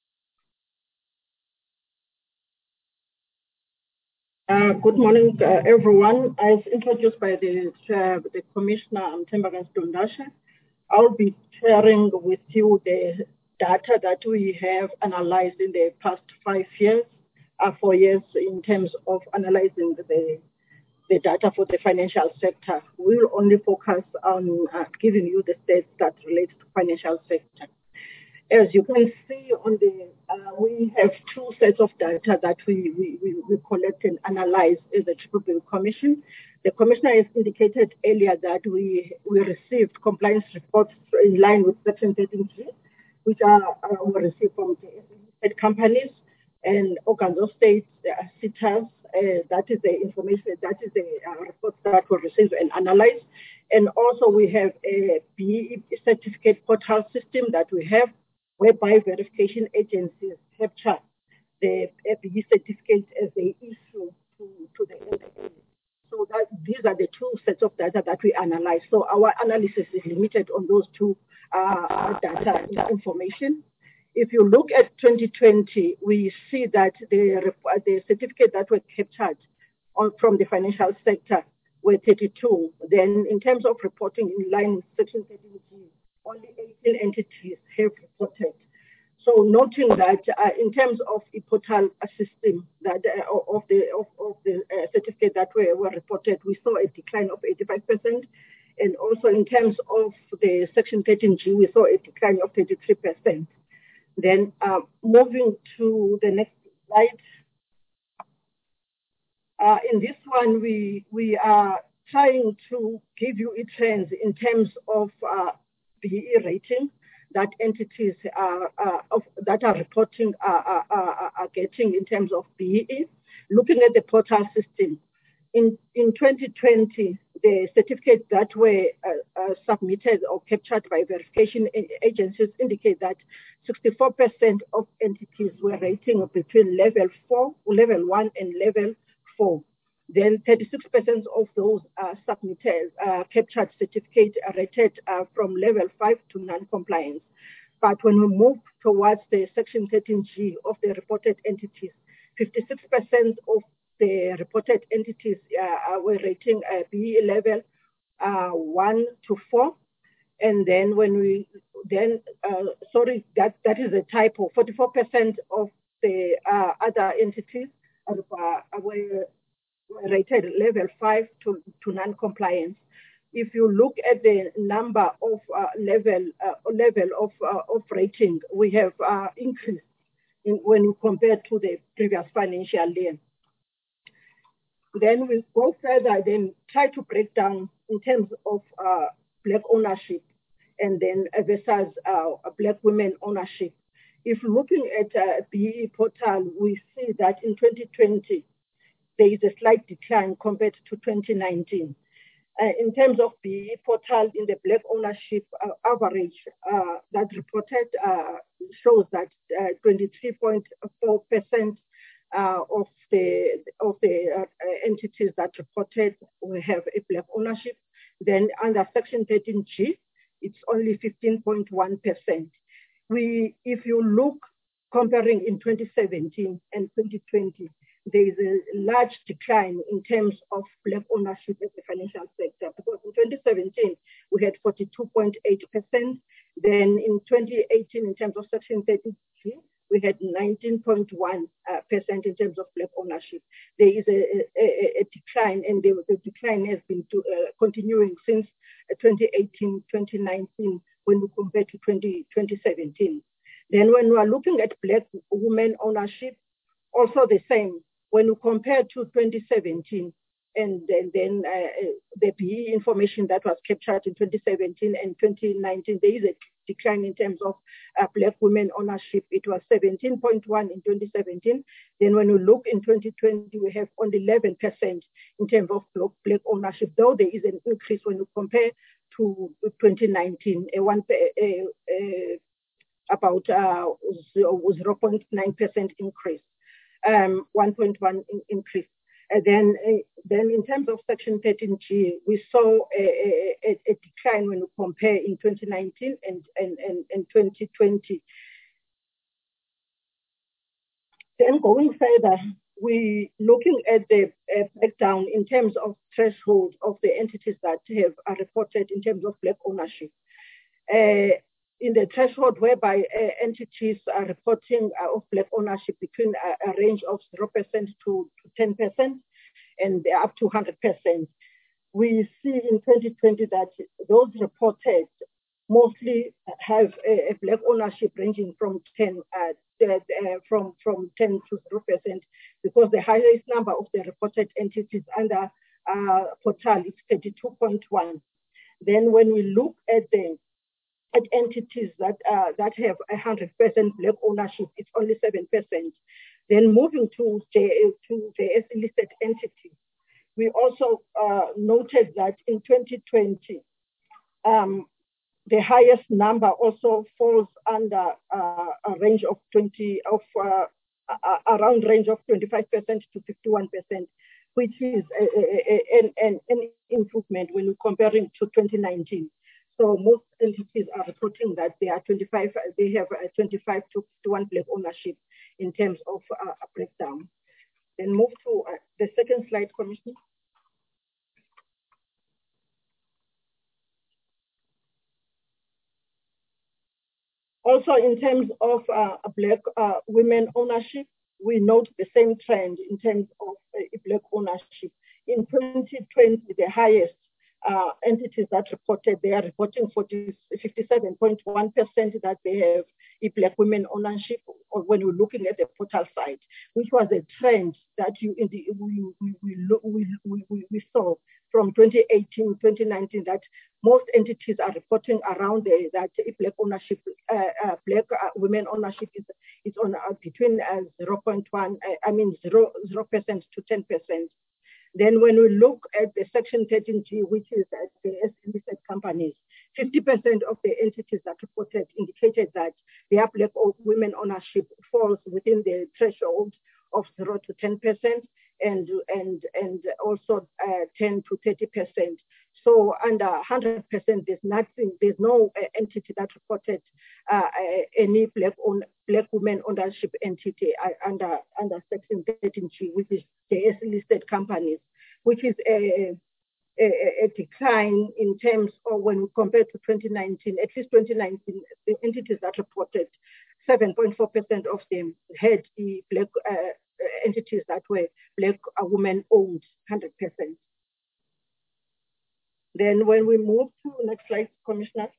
Good morning, everyone. As introduced by the Commissioner, Thembakazi Dondashe, I'll be sharing with you the data that we have analyzed in the past 4 years in terms of analyzing the data for the financial sector. We'll only focus on giving you the stats that relate to financial sector. As you can see on the, we have two sets of data that we collect and analyze as the Triple B Commission. The Commissioner has indicated earlier that we received compliance reports in line with Section 13G, which were received from the state companies and organs of state, CITAs. That is the information, that is the reports that were received and analyzed. And also we have a BEE certificate portal system that we have, whereby verification agencies capture the BEE certificate as they issue to the NDA. So that these are the two sets of data that we analyze. So our analysis is limited on those two data information. If you look at 2020, we see that the certificate that were captured from the financial sector were 32. Then in terms of reporting in line with Section 13G, only 18 entities have reported. So noting that in terms of the portal system that of the certificate that were reported, we saw a decline of 85%. And also in terms of the Section 13G, we saw a decline of 33%. Then moving to the next slide. In this one, we are trying to give you a trend in terms of BEE rating that entities that are reporting are getting in terms of BEE. Looking at the portal system, in 2020, the certificates that were submitted or captured by verification agencies indicate that 64% of entities were rating between level 1 and level 4. Then 36% of those submitted captured certificates are rated from level 5 to non-compliance. But when we move towards the Section 13G of the reported entities, 56% of the reported entities were rating BEE level 1 to 4. And then when we that is a typo. 44% of the other entities were rated level 5 to non-compliance. If you look at the number of level of rating, we have increased when you compare to the previous financial year. Then we go further, then try to break down in terms of Black ownership and then versus Black women ownership. If looking at BEE portal, we see that in 2020, there is a slight decline compared to 2019. In terms of BEE portal, in the Black ownership average that reported shows that 23.4% of the entities that reported will have a Black ownership. Then under Section 13G, it's only 15.1%. If you look comparing in 2017 and 2020, there is a large decline in terms of Black ownership in the financial sector, because in 2017 we had 42.8%. Then in 2018, in terms of Section 13G, we had 19.1% in terms of Black ownership. There is a decline, and the decline has been continuing since 2018, 2019, when we compare to 2017. Then when we are looking at Black women ownership, also the same. When you compare to 2017 and then the BEE information that was captured in 2017 and 2019, there is a decline in terms of Black women ownership. It was 17.1 in 2017. Then when you look in 2020, we have only 11% in terms of Black ownership, though there is an increase when you compare to 2019, about 0.9% increase. 1.1 increase. And then in terms of Section 13G, we saw a decline when we compare in 2019 and 2020. Then going further, we looking at the breakdown in terms of threshold of the entities that are reported in terms of Black ownership. In the threshold whereby entities are reporting of Black ownership between a range of 0% to 10% and up to 100%. We see in 2020 that those reported mostly have a black ownership ranging from 10 to 0%, because the highest number of the reported entities under portal is 32.1. Then when we look at entities that have 100% black ownership, it's only 7%. Then moving to JSE listed entities, we also noted that in 2020, the highest number also falls under a range of around range of 25% to 51%, which is an improvement when we're comparing to 2019. So most entities are reporting that they have a 25 to 51 black ownership in terms of a breakdown. Then move to the second slide, Commissioner. Also, in terms of black women ownership, we note the same trend in terms of black ownership. In 2020, the highest entities that reported, they are reporting 57.1% that they have black women ownership, or when we're looking at the portal side, which was a trend that we saw from 2018, 2019, that most entities are reporting around that black ownership, black women ownership is on between 0.1, 0% to 10%. Then when we look at the Section 13G, which is the listed companies, 50% of the entities that reported indicated that their black women ownership falls within the threshold of 0 to 10%, and also 10 to 30%. So under 100%, there's no entity that reported any black women ownership entity under Section 13G, which is the listed companies, which is a decline in terms of when we compare to 2019. At least 2019, the entities that reported, 7.4% of them had the black entities that were black women owned 100%. Then when we move to next slide, Commissioner,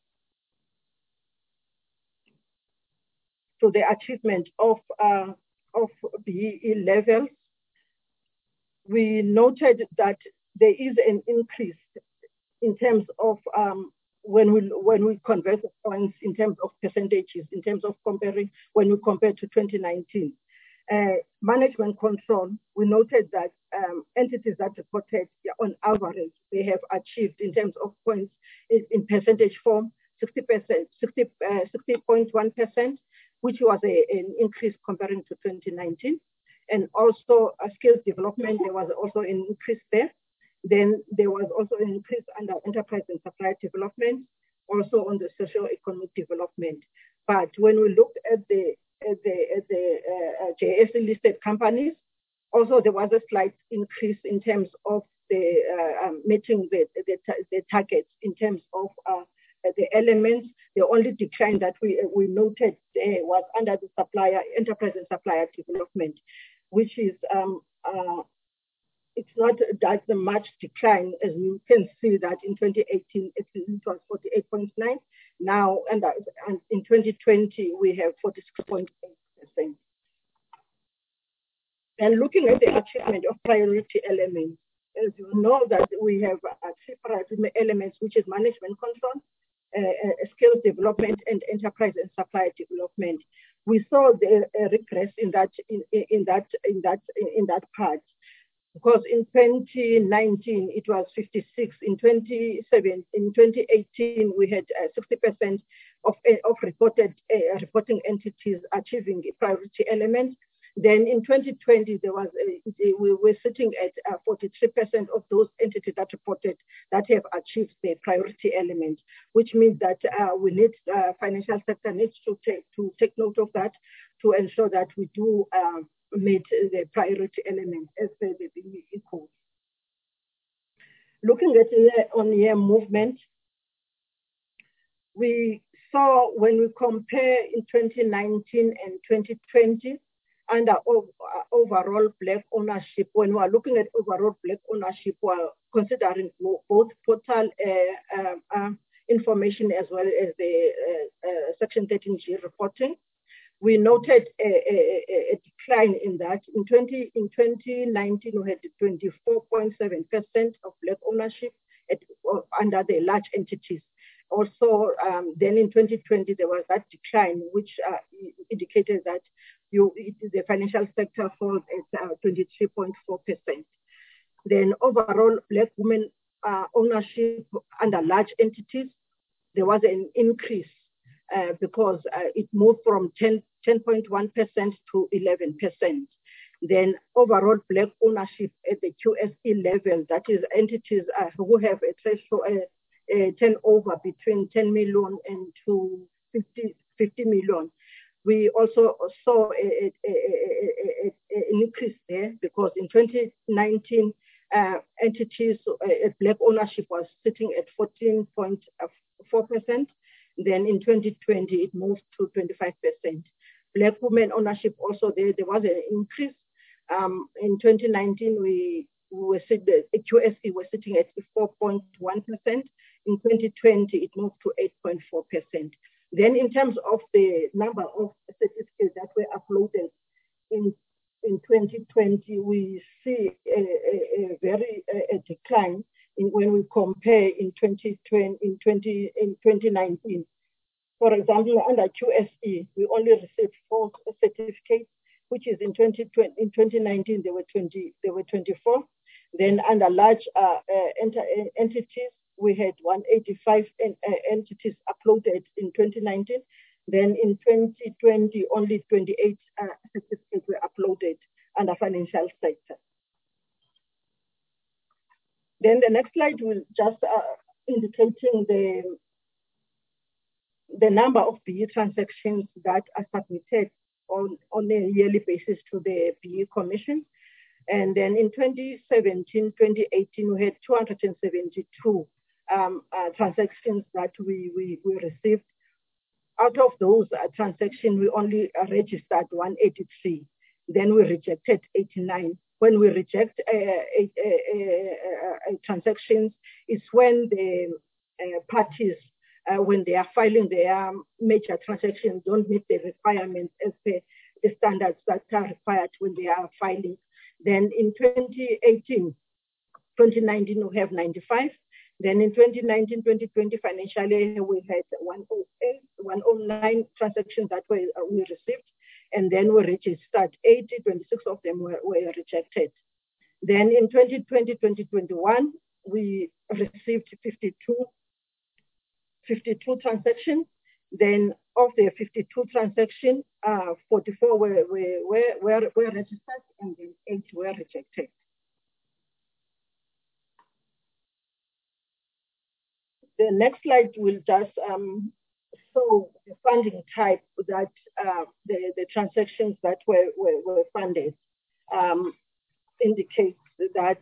to the achievement of BEE levels, we noted that there is an increase in terms of when we convert the points in terms of percentages, in terms of comparing when we compare to 2019. Management control, we noted that entities that reported on average, they have achieved in terms of points in percentage form, 60.1%, which was an increase comparing to 2019. And also skills development, there was also an increase there. Then there was also an increase under enterprise and supplier development, also on the socio-economic development. But when we looked at the JSE listed companies, also there was a slight increase in terms of the meeting the targets in terms of the elements. The only decline that we noted was under the enterprise and supplier development, which is it's not that much decline, as you can see that in 2018 it was 48.9. Now and in 2020 we have 46.8%. And looking at the achievement of priority elements, as you know that we have achieved priority elements, which is management control, skills development, and enterprise and supplier development. We saw the regress in that part, because in 2019 it was 56. In 2018 we had 60% of reporting entities achieving a priority element. Then in 2020 we were sitting at 43% of those entities that reported that have achieved the priority element, which means that we need financial sector needs to take note of that, to ensure that we do meet the priority element as per the BEE code. Looking at year-on-year movement, we saw when we compare in 2019 and 2020, under overall black ownership, when we are looking at overall black ownership, we are considering both portal information as well as the Section 13G reporting. We noted a decline in that. In 2019, we had 24.7% of Black ownership under the large entities. Also, then in 2020, there was that decline, which indicated that the financial sector falls at 23.4%. Then overall, Black women ownership under large entities, there was an increase because it moved from 10.1% to 11%. Then overall Black ownership at the QSE level, that is entities who have a threshold turnover between 10 million and to 50 million. We also saw an increase there because in 2019, entities Black ownership was sitting at 14.4%. Then in 2020, it moved to 25%. Black women ownership also there was an increase. In 2019, we were the QSE was sitting at 4.1%. In 2020, it moved to 8.4%. Then in terms of the number of certificates that were uploaded in 2020, we see a very decline when we compare in 2019. For example, under QSE, we only received 4 certificates, which is in 2020. In 2019, there were 24. Then under large entities, we had 185 entities uploaded in 2019. Then in 2020, only 28 certificates were uploaded under financial sector. Then the next slide will just indicating the number of BE transactions that are submitted on a yearly basis to the BE Commission. And then in 2017, 2018, we had 272 transactions that we received. Out of those transactions, we only registered 183. Then we rejected 89. When we reject transactions, it's when the parties, when they are filing their major transactions, don't meet the requirements as per the standards that are required when they are filing. Then in 2018, 2019, we have 95. Then in 2019-2020 financial year, we had 109 transactions that we received. And then we registered 80, 26 of them were rejected. Then in 2020-2021, we received 52 transactions. Then of the 52 transactions, 44 were registered and then 8 were rejected. The next slide will just show the funding type that the transactions that were funded indicates that,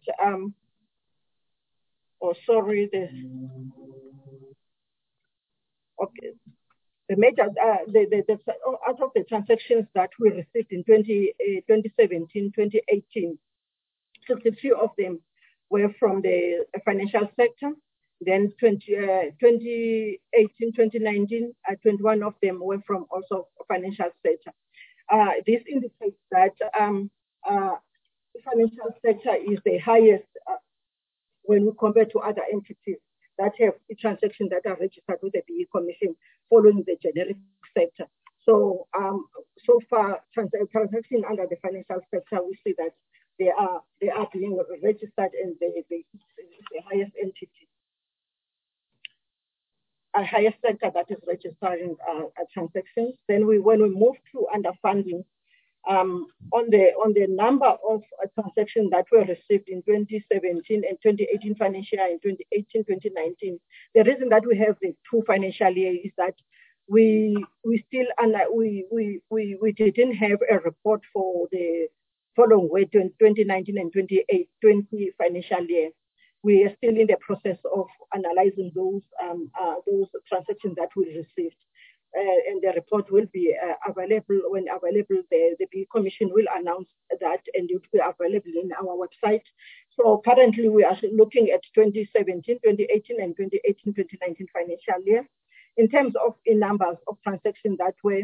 the major, out of the transactions that we received in 2017, 2018, 63 of them were from the financial sector. Then 2018, 2019, 21 of them were from also financial sector. This indicates that the financial sector is the highest when we compare to other entities that have transactions that are registered with the BE Commission following the generic sector. So, so far, transactions under the financial sector, we see that they are being registered and the highest entity. A highest sector that is registering transactions. Then when we move to underfunding, on the number of transactions that were received in 2017 and 2018 financial year, in 2018, 2019, the reason that we have the 2 financial years is that we didn't have a report for the following way 2019 and 2020 financial year. We are still in the process of analyzing those transactions that we received. And the report will be available. When available, the BE Commission will announce that, and it will be available in our website. So currently we are looking at 2017, 2018, and 2019 financial year. In terms of in numbers of transactions that were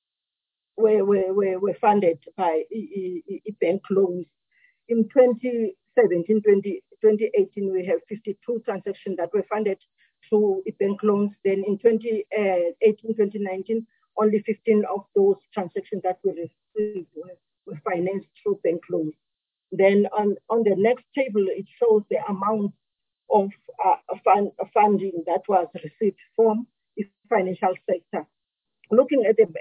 funded by bank loans. In 2017, 2018, we have 52 transactions that were funded through bank loans. Then in 2018, 2019, only 15 of those transactions that were received were financed through bank loans. Then on the next table, it shows the amount of funding that was received from the financial sector. Looking at the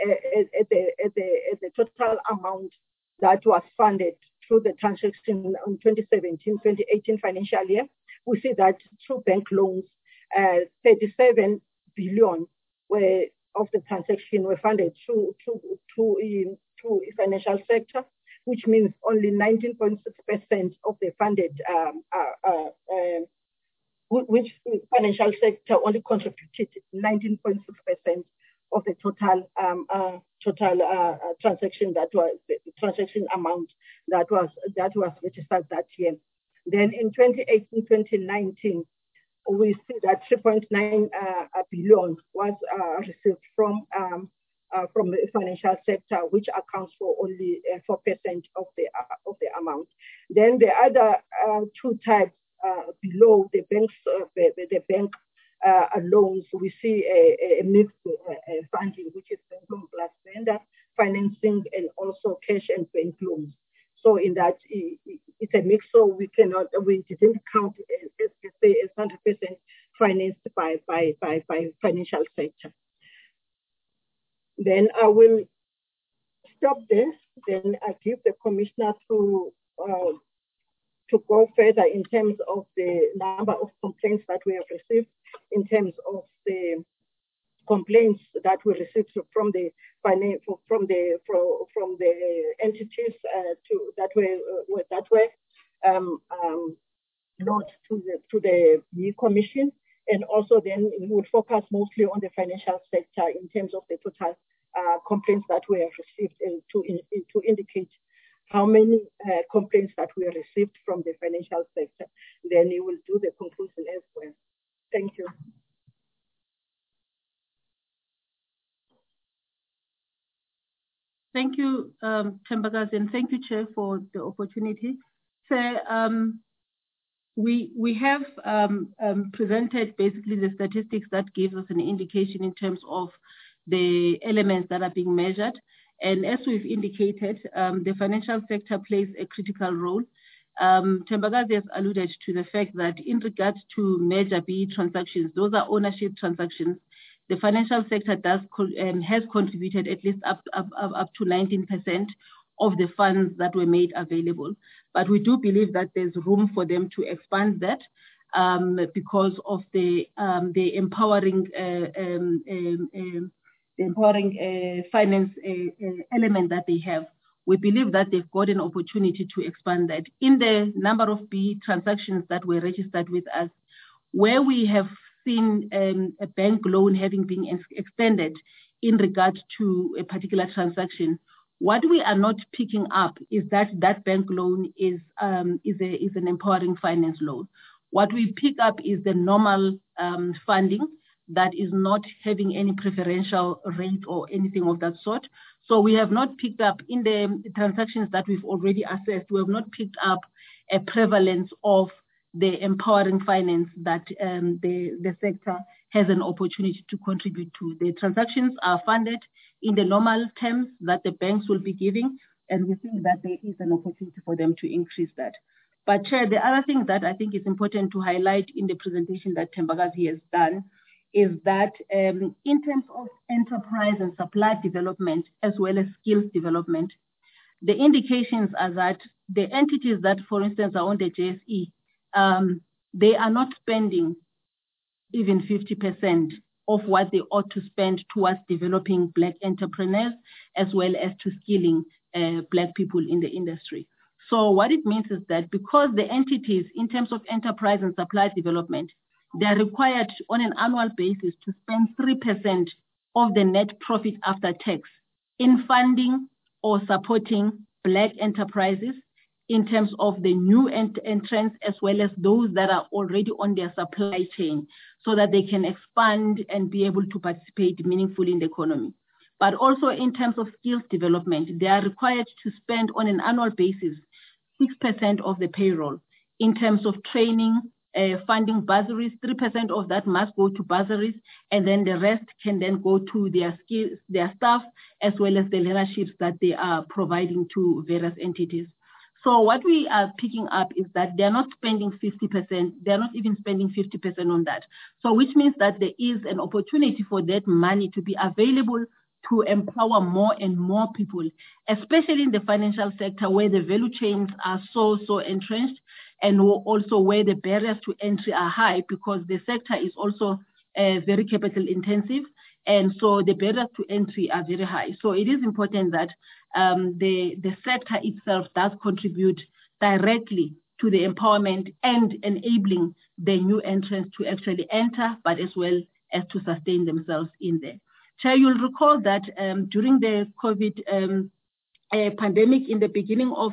total amount that was funded through the transaction in 2017-2018 financial year, we see that through bank loans, 37 billion of the transaction were funded through financial sector, which means only 19.6% of the funded, which financial sector only contributed 19.6% of the total transaction transaction amount that was registered that year. Then in 2018-2019, we see that 3.9 billion was received from the financial sector, which accounts for only 4% of the amount. Then the other two types below the banks, the bank loans, we see a mixed funding, which is bank loan plus vendor financing and also cash and bank loans. So in that, it's a mix. So we didn't count as 100% financed by financial sector. Then I will stop there. Then I give the commissioner to go further in terms of the number of complaints that we have received, in terms of the complaints that we received from the entities that were launched to the BEE Commission, and also then we would focus mostly on the financial sector in terms of the total complaints that we have received, to indicate how many complaints that we received from the financial sector. Then you will do the conclusion as well. Thank you. Thank you, Thembakazi, and thank you, Chair, for the opportunity. So we have presented basically the statistics that gives us an indication in terms of the elements that are being measured. And as we've indicated, the financial sector plays a critical role. Thembakazi has alluded to the fact that in regards to major BEE transactions, those are ownership transactions. The financial sector has contributed at least up to 19% of the funds that were made available. But we do believe that there's room for them to expand that because of the empowering finance element that they have. We believe that they've got an opportunity to expand that. In the number of BEE transactions that were registered with us, where we have seen a bank loan having been extended in regard to a particular transaction, what we are not picking up is that bank loan is an empowering finance loan. What we pick up is the normal funding that is not having any preferential rate or anything of that sort. So we have not picked up, in the transactions that we've already assessed, we have not picked up a prevalence of the empowering finance that the sector has an opportunity to contribute to. The transactions are funded in the normal terms that the banks will be giving, and we think that there is an opportunity for them to increase that. But Chair, the other thing that I think is important to highlight in the presentation that Thembakazi has done is that in terms of enterprise and supply development, as well as skills development, the indications are that the entities that, for instance, are on the JSE, they are not spending even 50% of what they ought to spend towards developing Black entrepreneurs, as well as to skilling Black people in the industry. So what it means is that because the entities, in terms of enterprise and supply development, they are required on an annual basis to spend 3% of the net profit after tax in funding or supporting Black enterprises in terms of the new entrants as well as those that are already on their supply chain, so that they can expand and be able to participate meaningfully in the economy. But also in terms of skills development, they are required to spend on an annual basis 6% of the payroll in terms of training, funding bursaries. 3% of that must go to bursaries, and then the rest can then go to their skills, their staff, as well as the learnerships that they are providing to various entities. So what we are picking up is that they're not spending 50%, they're not even spending 50% on that. So which means that there is an opportunity for that money to be available to empower more and more people, especially in the financial sector where the value chains are so entrenched, and also where the barriers to entry are high, because the sector is also very capital intensive. And so the barriers to entry are very high. So it is important that the sector itself does contribute directly to the empowerment and enabling the new entrants to actually enter, but as well as to sustain themselves in there. Chair, you'll recall that during the COVID pandemic, in the beginning of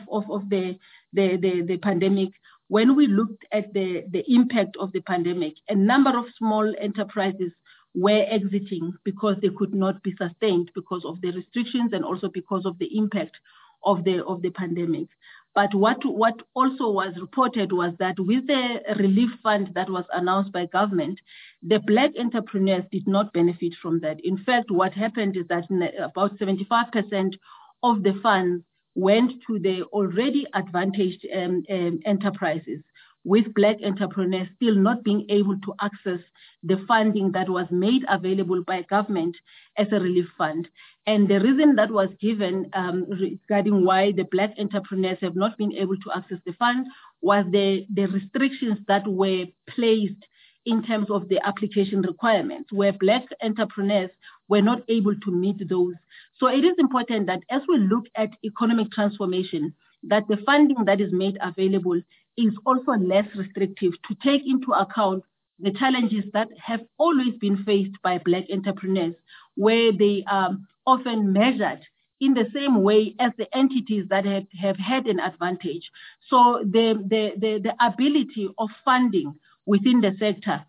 the pandemic, when we looked at the impact of the pandemic, a number of small enterprises were exiting because they could not be sustained because of the restrictions and also because of the impact of the pandemic. But what also was reported was that with the relief fund that was announced by government, the Black entrepreneurs did not benefit from that. In fact, what happened is that about 75% of the funds went to the already advantaged enterprises, with Black entrepreneurs still not being able to access the funding that was made available by government as a relief fund. And the reason that was given regarding why the Black entrepreneurs have not been able to access the fund was the restrictions that were placed in terms of the application requirements, where Black entrepreneurs were not able to meet those. So it is important that as we look at economic transformation, that the funding that is made available is also less restrictive, to take into account the challenges that have always been faced by Black entrepreneurs, where they are often measured in the same way as the entities that have had an advantage. So the ability of funding within the sector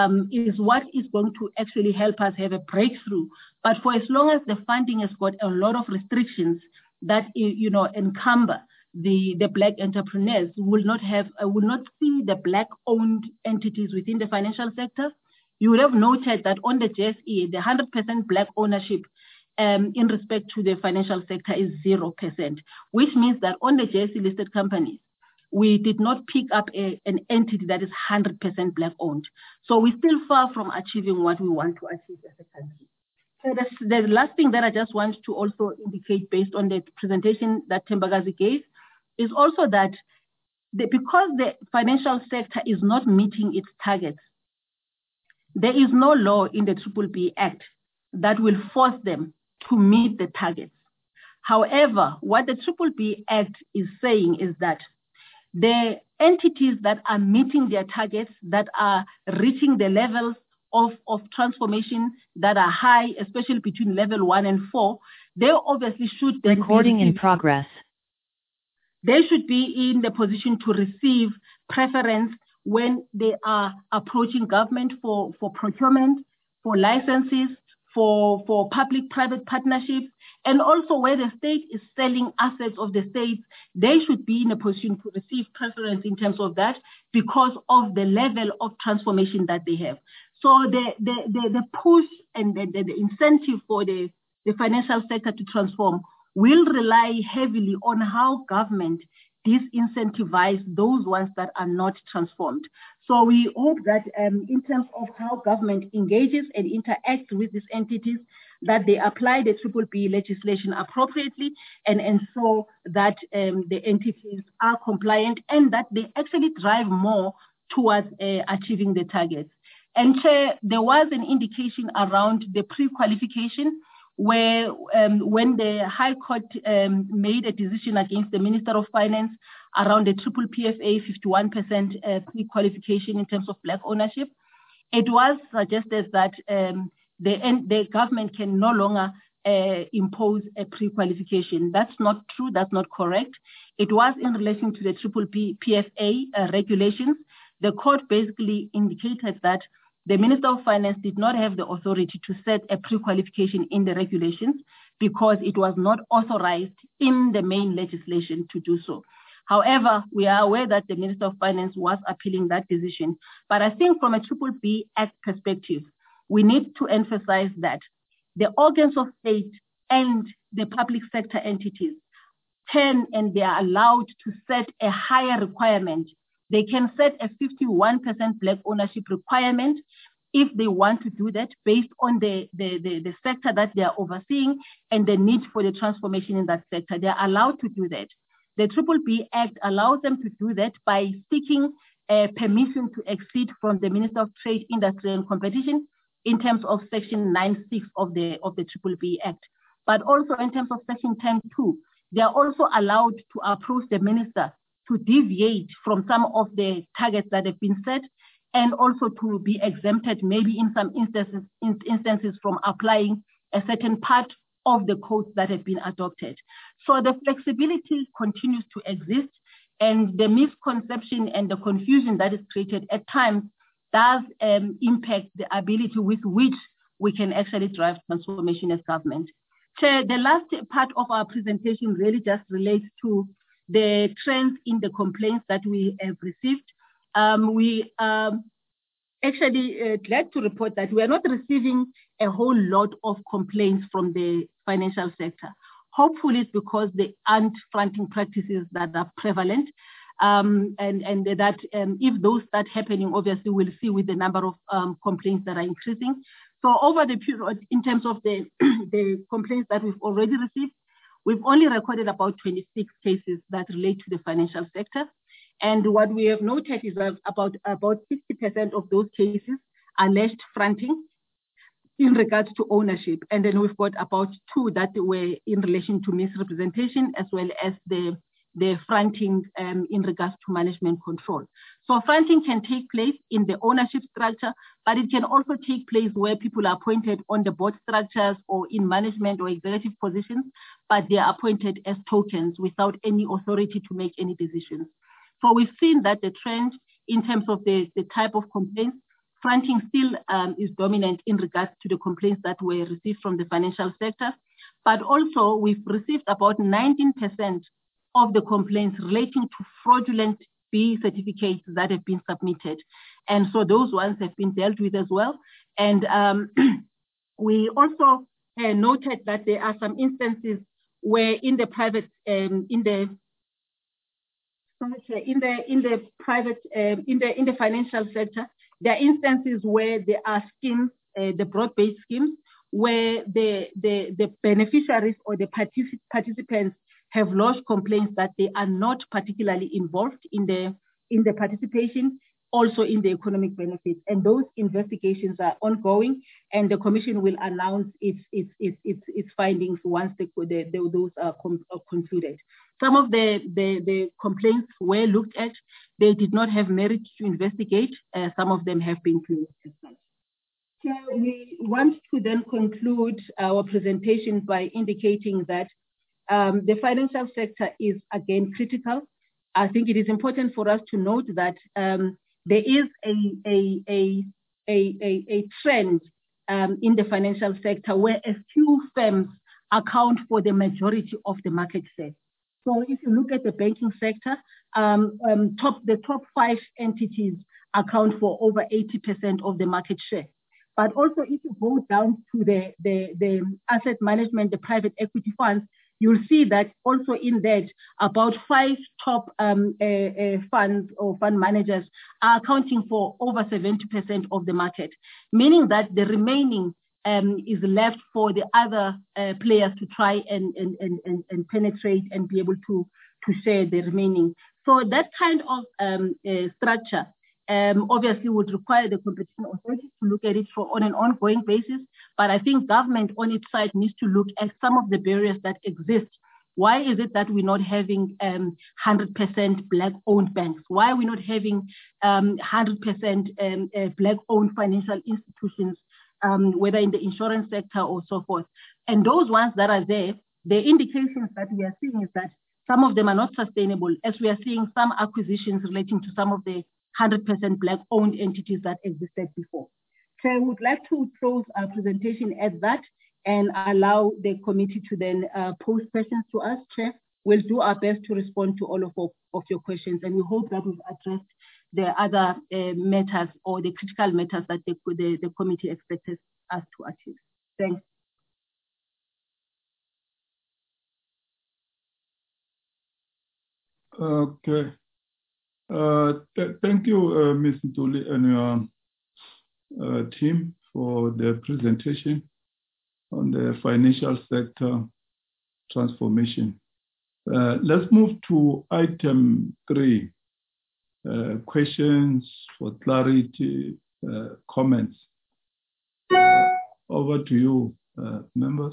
is what is going to actually help us have a breakthrough. But for as long as the funding has got a lot of restrictions that encumber the Black entrepreneurs, will not see the Black-owned entities within the financial sector. You would have noted that on the JSE, the 100% Black ownership in respect to the financial sector is 0%, which means that on the JSE listed companies, we did not pick up an entity that is 100% Black owned. So we're still far from achieving what we want to achieve as a country. So the last thing that I just want to also indicate based on the presentation that Thembakazi gave is also that because the financial sector is not meeting its targets, there is no law in the BBBE Act that will force them to meet the targets. However, what the BBBE Act is saying is that the entities that are meeting their targets, that are reaching the levels of transformation that are high, especially between level 1 and 4, they obviously should... Recording in progress. They should be in the position to receive preference when they are approaching government for procurement, for licenses, for public-private partnerships, and also where the state is selling assets of the state, they should be in a position to receive preference in terms of that because of the level of transformation that they have. So the push and the incentive for the financial sector to transform will rely heavily on how government disincentivize those ones that are not transformed. So we hope that in terms of how government engages and interacts with these entities, that they apply the BBBE legislation appropriately and ensure that the entities are compliant and that they actually drive more towards achieving the targets. And Chair, there was an indication around the pre-qualification where when the High Court made a decision against the Minister of Finance around the PPPFA 51% pre-qualification in terms of Black ownership, it was suggested that the government can no longer impose a pre-qualification. That's not true. That's not correct. It was in relation to the PFA regulations. The court basically indicated that the Minister of Finance did not have the authority to set a pre-qualification in the regulations because it was not authorized in the main legislation to do so. However, we are aware that the Minister of Finance was appealing that decision. But I think from a BBB Act perspective, we need to emphasize that the organs of state and the public sector entities can and they are allowed to set a higher requirement. They can set a 51% Black ownership requirement if they want to do that based on the sector that they are overseeing and the need for the transformation in that sector. They are allowed to do that. The BBB Act allows them to do that by seeking permission to exceed from the Minister of Trade, Industry and Competition in terms of Section 9(6) of the BBB Act. But also in terms of Section 10(2), they are also allowed to approach the minister to deviate from some of the targets that have been set and also to be exempted maybe in some instances from applying a certain part of the codes that have been adopted. So the flexibility continues to exist, and the misconception and the confusion that is created at times does impact the ability with which we can actually drive transformation as government. Chair, the last part of our presentation really just relates to the trends in the complaints that we have received. We are actually glad to report that we are not receiving a whole lot of complaints from the financial sector. Hopefully it's because there aren't fronting practices that are prevalent, and that if those start happening, obviously we'll see with the number of complaints that are increasing. So over the period, in terms of the complaints that we've already received, we've only recorded about 26 cases that relate to the financial sector. And what we have noted is that about 60% of those cases alleged fronting in regards to ownership. And then we've got about 2 that were in relation to misrepresentation, as well as the fronting in regards to management control. So fronting can take place in the ownership structure, but it can also take place where people are appointed on the board structures or in management or executive positions, but they are appointed as tokens without any authority to make any decisions. So we've seen that the trend in terms of the type of complaints, fronting still is dominant in regards to the complaints that were received from the financial sector, but also we've received about 19% of the complaints relating to fraudulent B certificates that have been submitted. And so those ones have been dealt with as well. And we also noted that there are some instances where in the private, in the financial sector, there are instances where there are schemes, the broad-based schemes, where the beneficiaries or the participants have lodged complaints that they are not particularly involved in the participation, also in the economic benefits. And those investigations are ongoing, and the Commission will announce its findings once those are concluded. Some of the complaints were looked at. They did not have merit to investigate. Some of them have been closed as such. So we want to then conclude our presentation by indicating that the financial sector is again critical. I think it is important for us to note that there is a trend in the financial sector where a few firms account for the majority of the market share. So if you look at the banking sector, the top 5 entities account for over 80% of the market share. But also if you go down to the asset management, the private equity funds, you'll see that also in that about 5 top funds or fund managers are accounting for over 70% of the market, meaning that the remaining is left for the other players to try and penetrate and be able to share the remaining. So that kind of structure obviously would require the competition authority to look at it on an ongoing basis. But I think government on its side needs to look at some of the barriers that exist. Why is it that we're not having 100% Black-owned banks? Why are we not having 100% Black-owned financial institutions, whether in the insurance sector or so forth? And those ones that are there, the indications that we are seeing is that some of them are not sustainable, as we are seeing some acquisitions relating to some of the 100% Black-owned entities that existed before. So I would like to close our presentation at that and allow the committee to then pose questions to us, Chair. We'll do our best to respond to all of your questions, and we hope that we've addressed the other matters or the critical matters that the committee expected us to achieve. Thanks. Okay. Thank you, Ms. Ntuli and your team for the presentation on the financial sector transformation. Let's move to item 3, questions for clarity, comments. Over to you, members.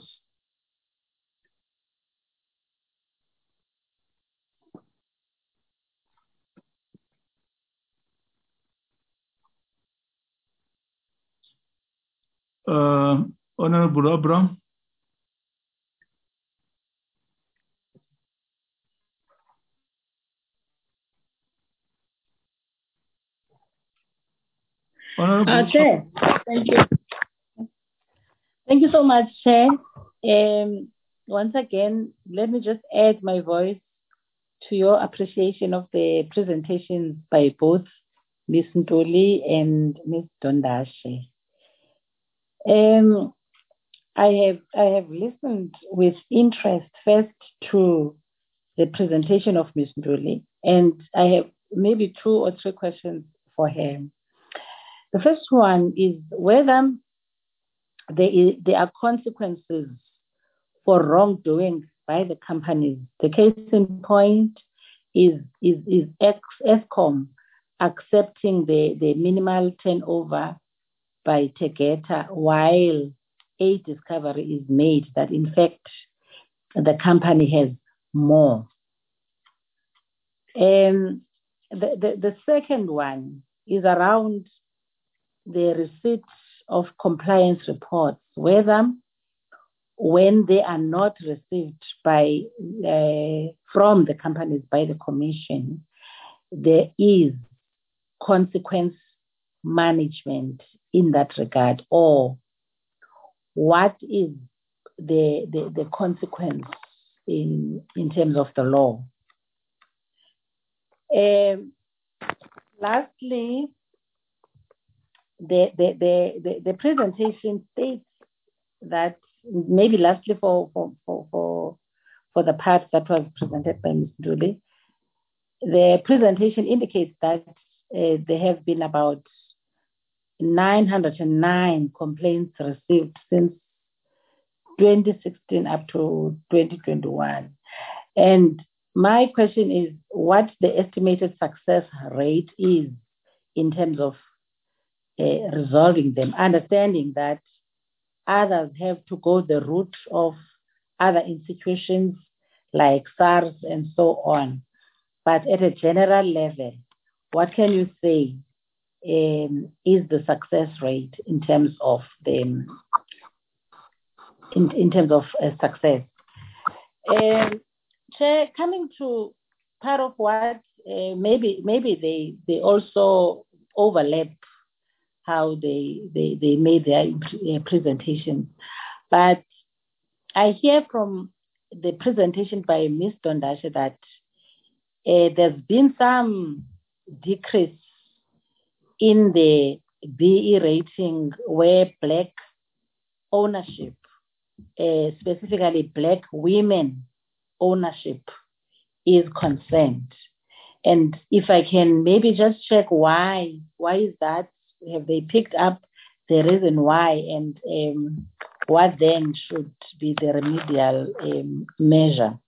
Honorable Abraham. Chair, thank you. Thank you so much, Chair. Once again, let me just add my voice to your appreciation of the presentations by both Ms. Ntuli and Ms. Ndondashe. I have listened with interest first to the presentation of Ms. Ntuli, and I have maybe 2 or 3 questions for her. The first one is whether there are consequences for wrongdoing by the companies. The case in point is Eskom accepting the minimal turnover by Tegeta while a discovery is made that in fact the company has more. The second one is around the receipt of compliance reports, whether when they are not received from the companies by the commission, there is consequence management in that regard, or what is the consequence in terms of the law. Lastly, the presentation states that, maybe lastly for the part that was presented by Ms. Ntuli, the presentation indicates that there have been about 909 complaints received since 2016 up to 2021. And my question is what the estimated success rate is in terms of resolving them, understanding that others have to go the route of other institutions like SARS and so on. But at a general level, what can you say is the success rate in terms of the in terms of success? Chair, coming to part of what maybe they also overlap how they made their presentation. But I hear from the presentation by Ms. Ndondashe that there's been some decrease in the BE rating where Black ownership, specifically Black women ownership, is concerned. And if I can maybe just check why is that? Have they picked up the reason why, and what then should be the remedial measure?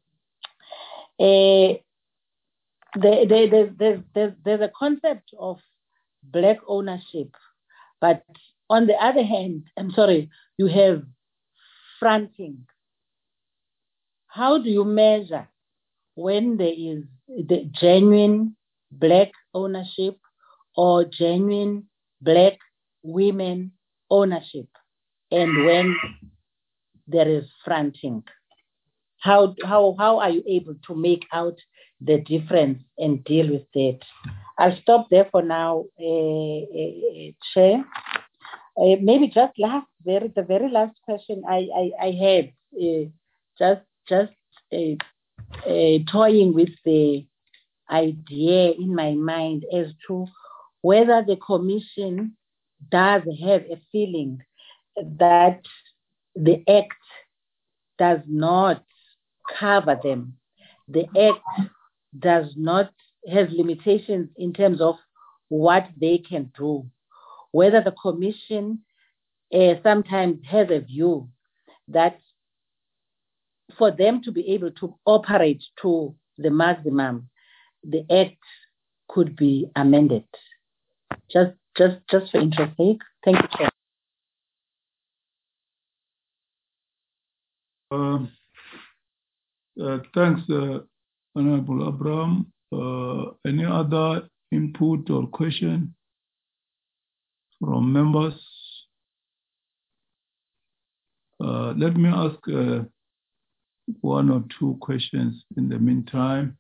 There's a concept of Black ownership, but on the other hand, you have fronting. How do you measure when there is the genuine Black ownership or genuine Black women ownership, and when there is fronting? how are you able to make out the difference and deal with that? I'll stop there for now, Chair. Maybe just the very last question I had, just toying with the idea in my mind as to whether the Commission does have a feeling that the Act does not cover them. The Act has limitations in terms of what they can do. Whether the Commission sometimes has a view that for them to be able to operate to the maximum, the Act could be amended. Just for interest sake. Thank you, Chair. Thanks, Honorable Abraham. Any other input or question from members? Let me ask one or two questions in the meantime.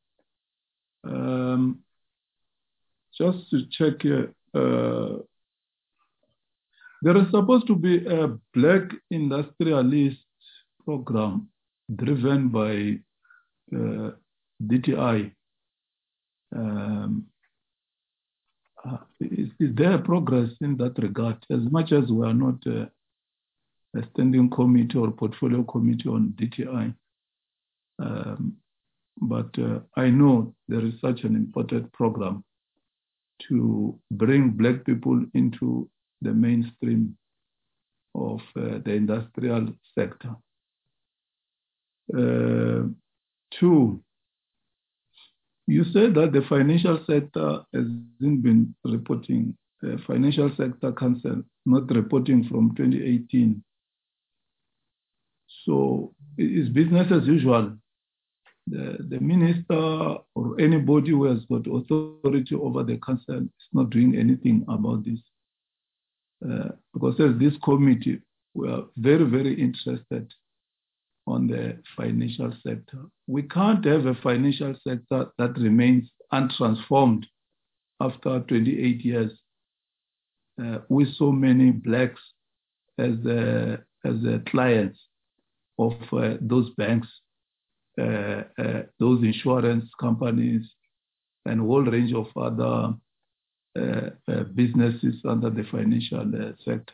Just to check here, there is supposed to be a black industrialist program driven by DTI. Is there progress in that regard? As much as we are not a standing committee or portfolio committee on DTI, but I know there is such an important program to bring black people into the mainstream of the industrial sector. Two, you said that the financial sector hasn't been reporting, Financial Sector Council not reporting from 2018. So it's business as usual. The minister or anybody who has got authority over the council is not doing anything about this. Because as this committee, we are very, very interested on the financial sector. We can't have a financial sector that remains untransformed after 28 years with so many blacks as clients of those banks, those insurance companies, and a whole range of other businesses under the financial sector.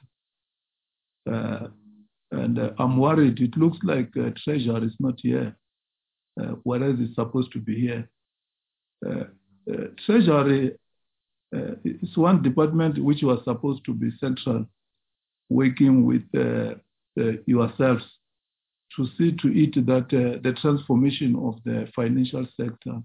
And I'm worried. It looks like Treasury is not here, whereas it's supposed to be here. Treasury is one department which was supposed to be central, working with yourselves to see to it that the transformation of the financial sector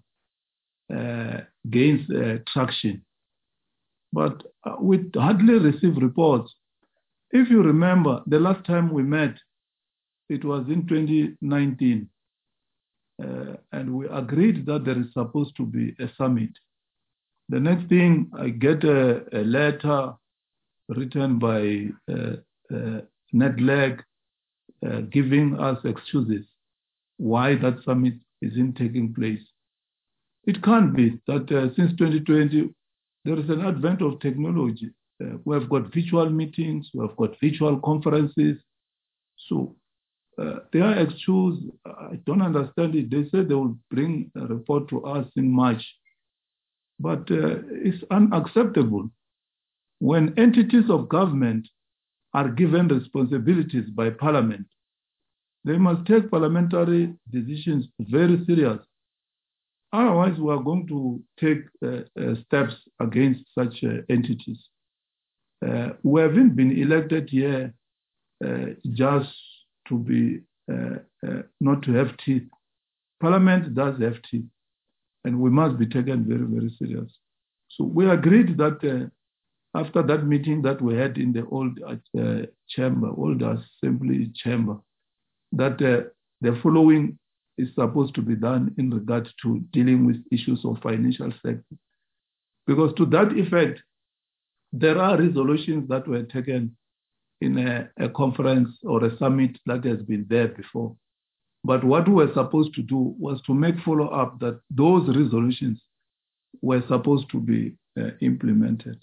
gains traction. But we hardly receive reports. If you remember, the last time we met, it was in 2019, and we agreed that there is supposed to be a summit. The next thing, I get a letter written by NEDLEG giving us excuses why that summit isn't taking place. It can't be that since 2020, there is an advent of technology. We have got virtual meetings, we have got virtual conferences. So their excuse, I don't understand it. They said they will bring a report to us in March. But it's unacceptable when entities of government are given responsibilities by Parliament. They must take parliamentary decisions very serious. Otherwise, we are going to take steps against such entities. We haven't been elected here just to be, not to have teeth. Parliament does have teeth, and we must be taken very, very serious. So we agreed that after that meeting that we had in the old chamber, old assembly chamber, that the following is supposed to be done in regard to dealing with issues of financial sector. Because to that effect, there are resolutions that were taken in a conference or a summit that has been there before. But what we were supposed to do was to make follow-up that those resolutions were supposed to be implemented.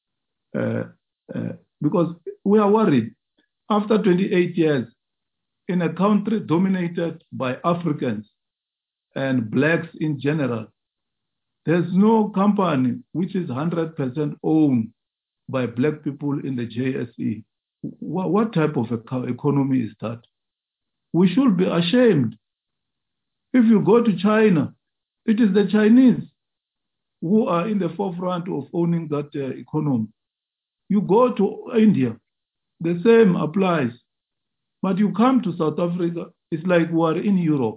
Because we are worried. After 28 years, in a country dominated by Africans and blacks in general, there's no company which is 100% owned by black people in the JSE. What type of economy is that? We should be ashamed. If you go to China, it is the Chinese who are in the forefront of owning that economy. You go to India, the same applies. But you come to South Africa, it's like we are in Europe.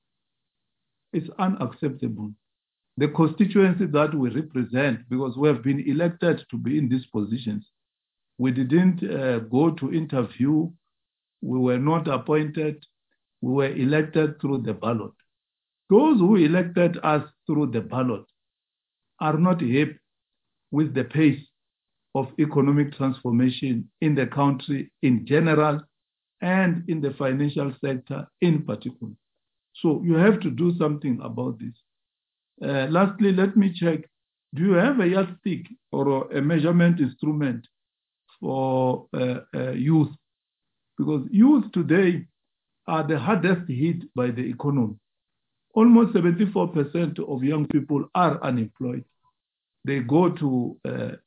It's unacceptable. The constituency that we represent, because we have been elected to be in these positions, we didn't go to interview. We were not appointed. We were elected through the ballot. Those who elected us through the ballot are not hip with the pace of economic transformation in the country in general and in the financial sector in particular. So you have to do something about this. Lastly, let me check. Do you have a yardstick or a measurement instrument for youth? Because youth today are the hardest hit by the economy. Almost 74% of young people are unemployed. They go to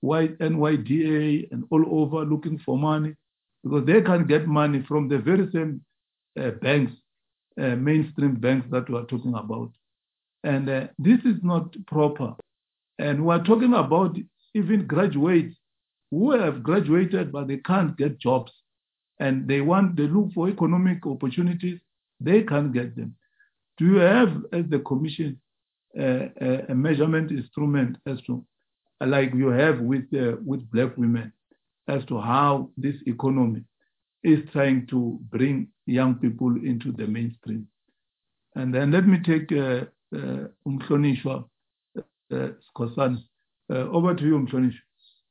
NYDA and all over looking for money because they can get money from the very same banks, mainstream banks that we are talking about. And this is not proper. And we're talking about even graduates who have graduated, but they can't get jobs. And they look for economic opportunities, they can't get them. Do you have, as the Commission, a measurement instrument as to, like you have with black women, as to how this economy is trying to bring young people into the mainstream? And then let me take Umhlonishwa Skhosana. Over to you, Umhlonishwa.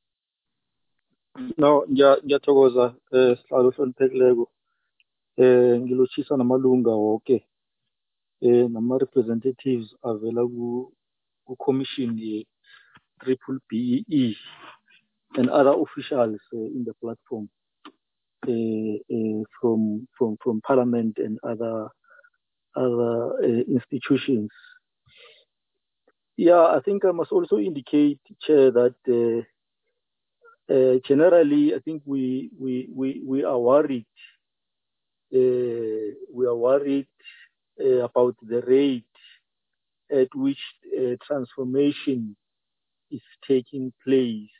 No, ngiyathokoza sihlalo hloniphekileko ngilochisa namalunga wonke nama representatives avela ku commission ye Triple BEE and other officials in the platform from parliament and other institutions. Yeah, I think I must also indicate, Chair, that generally, I think we are worried. We are worried about the rate at which transformation is taking place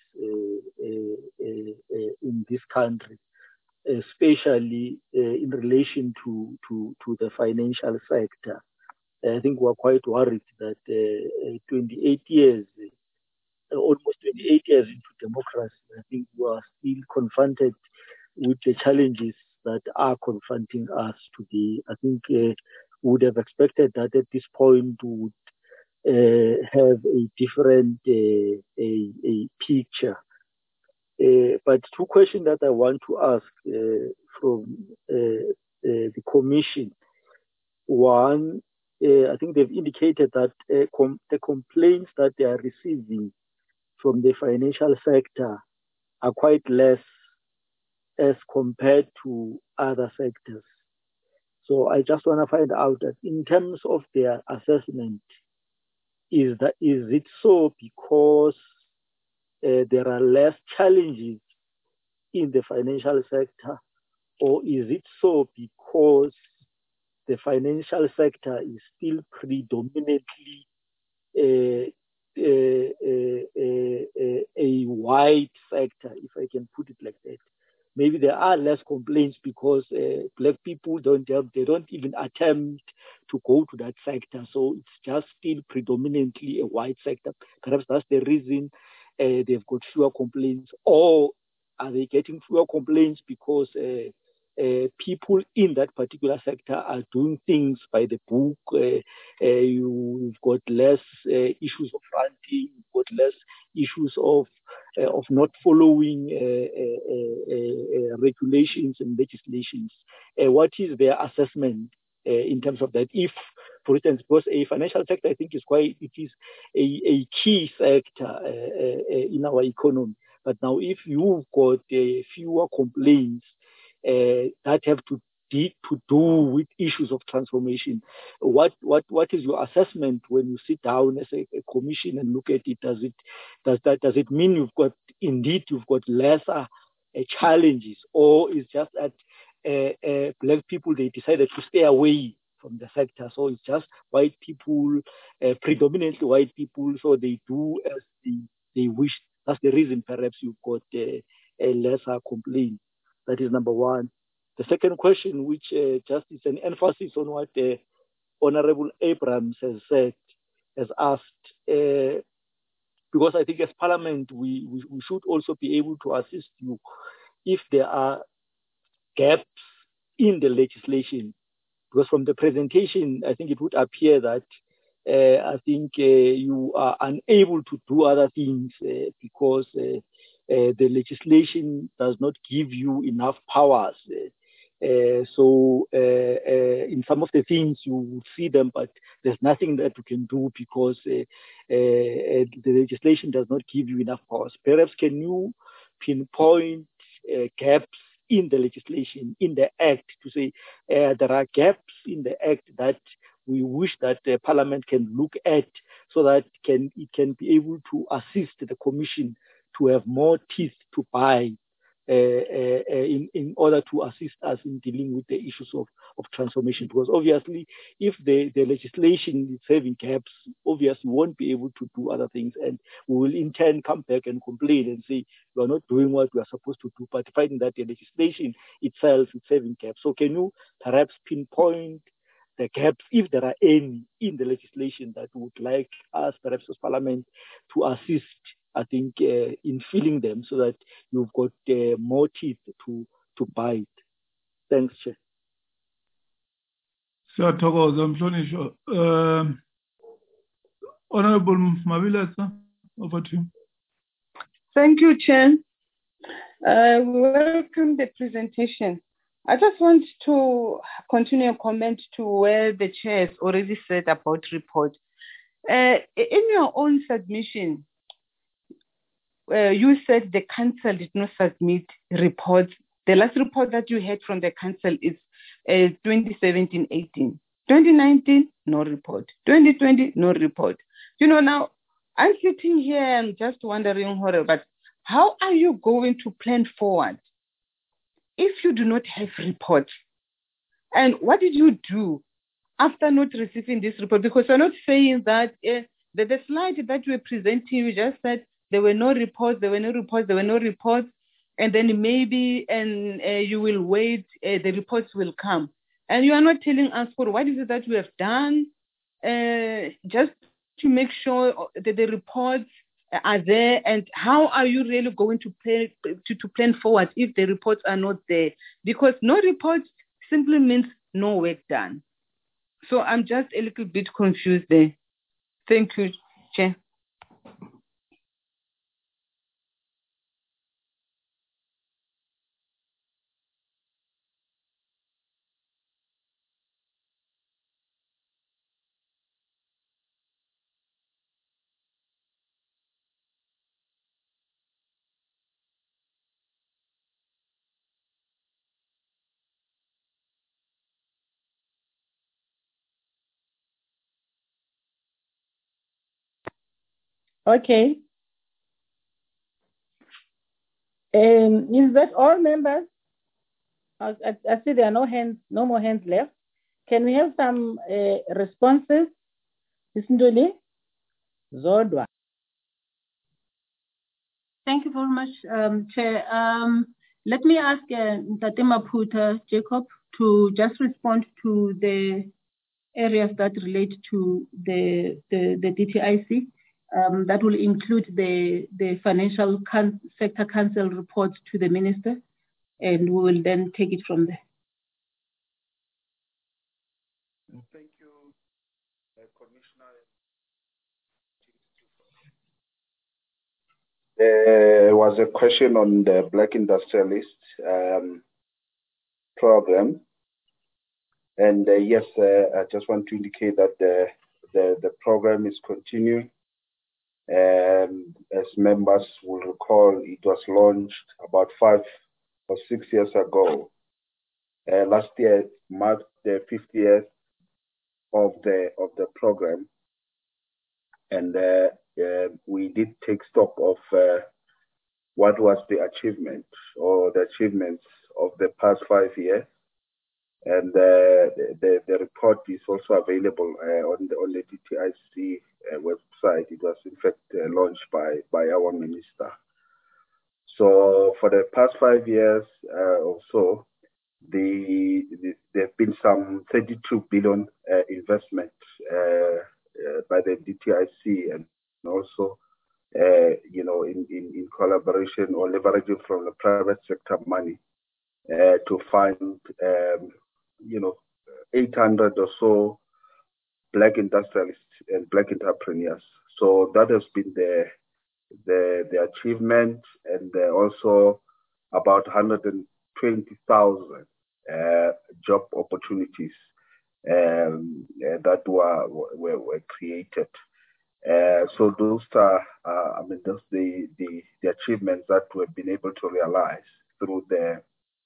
in this country, especially in relation to the financial sector. I think we are quite worried that 28 years. Almost 28 years into democracy, I think we are still confronted with the challenges that are confronting us today. I think we would have expected that at this point we would have a different a picture. But two questions that I want to ask from the Commission. One, I think they've indicated that the complaints that they are receiving from the financial sector are quite less as compared to other sectors. So I just want to find out that in terms of their assessment, is it so because there are less challenges in the financial sector, or is it so because the financial sector is still predominantly a white sector, if I can put it like that? Maybe there are less complaints because black people don't even attempt to go to that sector. So it's just still predominantly a white sector. Perhaps that's the reason they've got fewer complaints. Or are they getting fewer complaints because people in that particular sector are doing things by the book? You've got less issues of ranting, you've got less issues of not following regulations and legislations. What is their assessment in terms of that. If, for instance, because a financial sector, I think, is a key sector in our economy. But now, if you've got fewer complaints that have to do with issues of transformation, what is your assessment when you sit down as a commission and look at it? Does it mean you've got lesser challenges, or is just that black people, they decided to stay away from the sector? So it's just white people, predominantly white people, so they do as they wish. That's the reason perhaps you've got a lesser complaint. That is number one. The second question, which just is an emphasis on what Honorable Abrams has asked, because I think as Parliament, we should also be able to assist you if there are gaps in the legislation. Because from the presentation, I think it would appear that I think you are unable to do other things because the legislation does not give you enough powers. So in some of the things you would see them, but there's nothing that you can do because the legislation does not give you enough powers. Perhaps can you pinpoint gaps in the legislation, in the Act, to say there are gaps in the Act that we wish that the Parliament can look at so that it can be able to assist the Commission to have more teeth to buy in order to assist us in dealing with the issues of transformation. Because obviously, if the legislation is having gaps, obviously we won't be able to do other things, and we will in turn come back and complain and say we are not doing what we are supposed to do, but finding that the legislation itself is having gaps. So can you perhaps pinpoint the gaps, if there are any, in the legislation that would like us, perhaps as Parliament, to assist, I think, in filling them so that you've got more teeth to bite. Thanks, Chair. Honorable Mabila, sir, over to you. Thank you, Chair. We welcome the presentation. I just want to continue a comment to where the Chair has already said about report. In your own submission, you said the council did not submit reports. The last report that you had from the council is 2017-18. 2019, no report. 2020, no report. Now, I'm sitting here and just wondering, but how are you going to plan forward if you do not have reports? And what did you do after not receiving this report? Because you're not saying that the slide that you were presenting, you just said there were no reports, and then maybe you will wait, the reports will come. And you are not telling us for what is it that you have done just to make sure that the reports are there, and how are you really going to plan forward if the reports are not there? Because no reports simply means no work done. So I'm just a little bit confused there. Thank you, Chair. Okay. Is that all members? I see there are no more hands left. Can we have some responses? Isinduli Zodwa. Thank you very much, Chair. Let me ask Ntate Maphutha Jacob to just respond to the areas that relate to the DTIC. That will include the financial sector council report to the minister, and we will then take it from there. Thank you, Commissioner. There was a question on the Black Industrialist program. And yes, I just want to indicate that the program is continuing. As members will recall, it was launched about 5 or 6 years ago. Last year marked the 50th of the program, and we did take stock of what was the achievement or the achievements of the past 5 years. And the report is also available on the DTIC website. It was in fact launched by our minister. So for the past 5 years or so, there have been some 32 billion investment by the DTIC, and also in collaboration or leveraging from the private sector money to fund 800 or so black industrialists and black entrepreneurs. So that has been the achievement, and also about 120,000 job opportunities that were created. So those are, those the achievements that we've been able to realize through the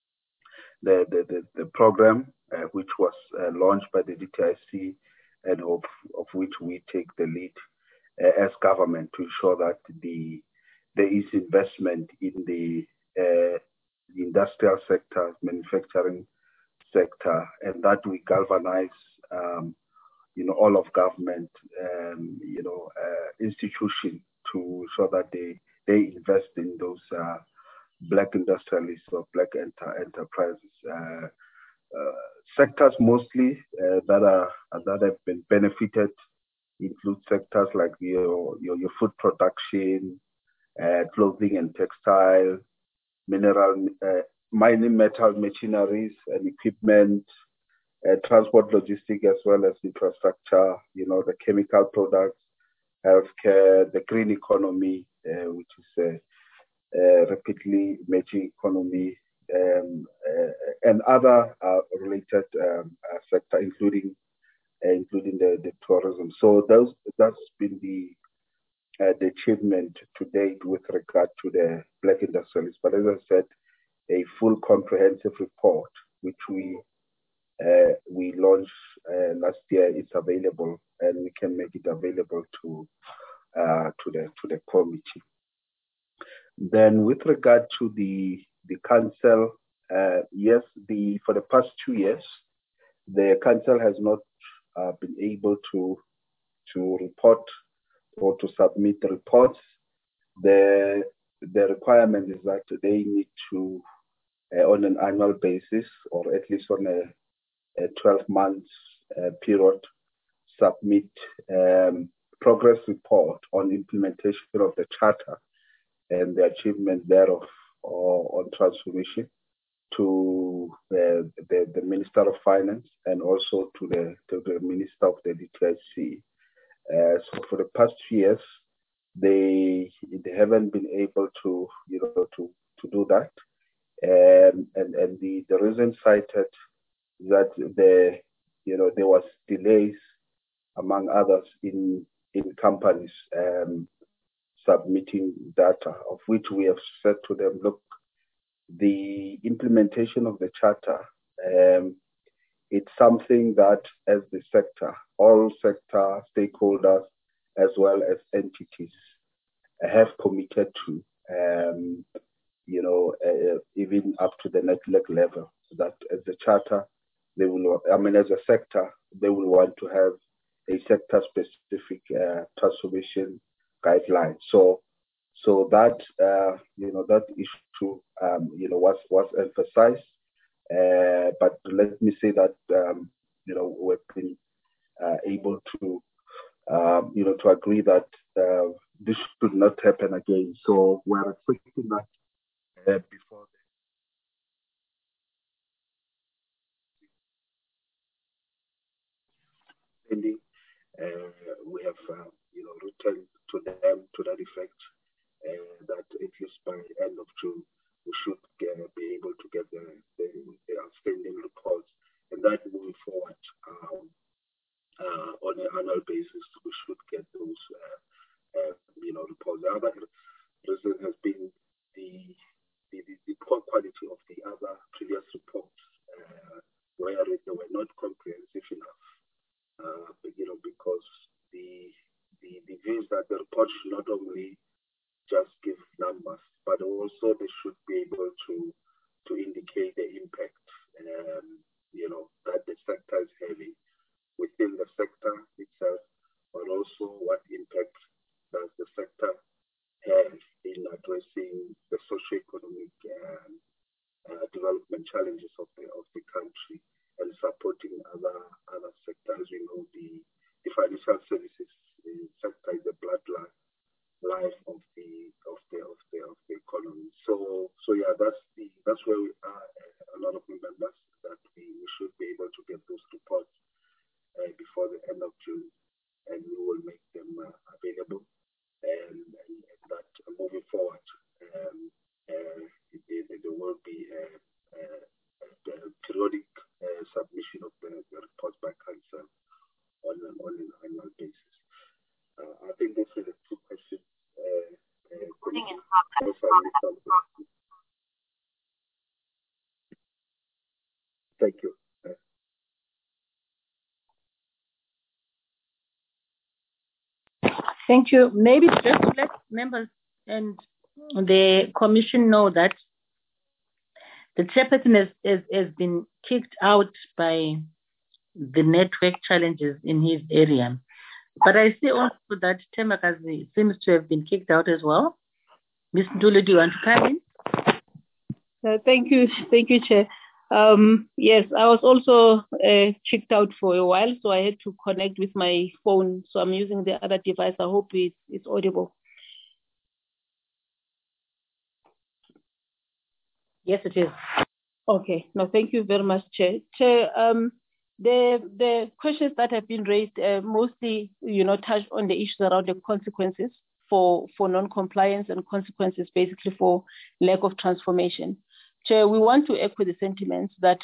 program, which was launched by the DTIC, and of which we take the lead as government to ensure that there is investment in the industrial sector, manufacturing sector, and that we galvanize all of government, institutions to ensure that they invest in those black industrialists or black enterprises. Sectors mostly that have been benefited include sectors like your food production, clothing and textile, mineral, mining, metal machineries and equipment, transport, logistics, as well as infrastructure. The chemical products, healthcare, the green economy, which is rapidly emerging economy, and other related sector, including the tourism. So that's been the achievement to date with regard to the black industrialists. But as I said, a full comprehensive report, which we launched last year, is available, and we can make it available to the committee. Then, with regard to the council, yes, for the past 2 years, the council has not been able to report or to submit the reports. The requirement is that they need to, on an annual basis, or at least on a 12-month period, submit progress report on implementation of the charter and the achievement thereof, or on transformation, to the Minister of Finance and also to the Minister of the DTIC. So for the past 2 years, they haven't been able to do that, and the reason cited is that there was delays, among others, in companies submitting data, of which we have said to them, look, the implementation of the charter, it's something that, as the sector, all sector stakeholders as well as entities have committed to, even up to the network level, that as a charter, they will, as a sector, they will want to have a sector-specific transformation guideline. So that that issue was emphasized. But let me say that we've been able to to agree that this should not happen again. So we're expecting that before the ending, we have written to them to that effect, that at least by the end of June we should be able to get the outstanding reports, and that moving forward report should not only just give numbers, but also they should be able to indicate the impact, that the sector is having within the sector itself, but also what impact does the sector have in addressing the socio-economic development challenges of the country and supporting other sectors. The financial services sector is the bloodline life of the economy. So yeah, that's where we are. A lot of members that we should be able to get those reports before the end of June, and we will make them available. And that moving forward, there will be a periodic submission of the reports by council on an annual basis. I think those are the two questions. Thank you. Thank you. Maybe just to let members and the commission know that the chairperson has been kicked out by the network challenges in his area. But I see also that Thembekazi seems to have been kicked out as well. Ms. Nduli, do you want to come in? Thank you, Chair. Yes, I was also checked out for a while, so I had to connect with my phone. So I'm using the other device. I hope it's audible. Yes, it is. Okay. No, thank you very much, Chair. Chair, the questions that have been raised mostly, touch on the issues around the consequences for non-compliance and consequences basically for lack of transformation. Chair, we want to echo the sentiments that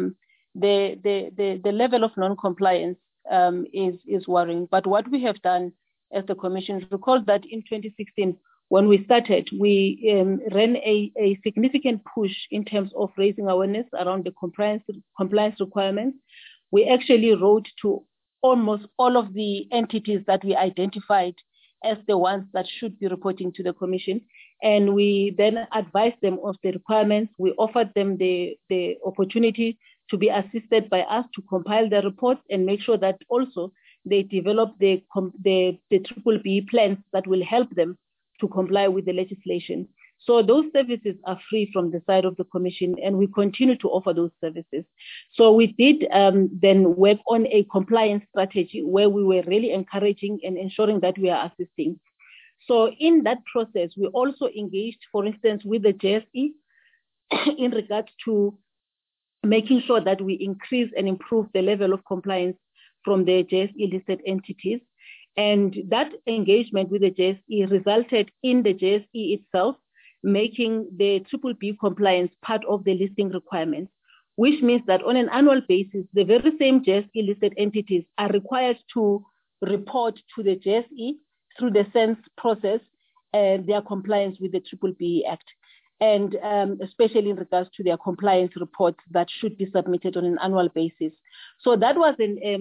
the level of non-compliance is worrying. But what we have done as the Commission, recall that in 2016, when we started, we ran a significant push in terms of raising awareness around the compliance requirements. We actually wrote to almost all of the entities that we identified as the ones that should be reporting to the Commission. And we then advised them of the requirements. We offered them the opportunity to be assisted by us to compile the reports and make sure that also they develop the triple B plans that will help them to comply with the legislation. So those services are free from the side of the Commission, and we continue to offer those services. So we did then work on a compliance strategy where we were really encouraging and ensuring that we are assisting. So in that process, we also engaged, for instance, with the JSE in regards to making sure that we increase and improve the level of compliance from the JSE listed entities. And that engagement with the JSE resulted in the JSE itself making the triple B compliance part of the listing requirements, which means that on an annual basis, the very same JSE listed entities are required to report to the JSE through the SENS process their compliance with the Triple B Act, and especially in regards to their compliance reports that should be submitted on an annual basis. So that was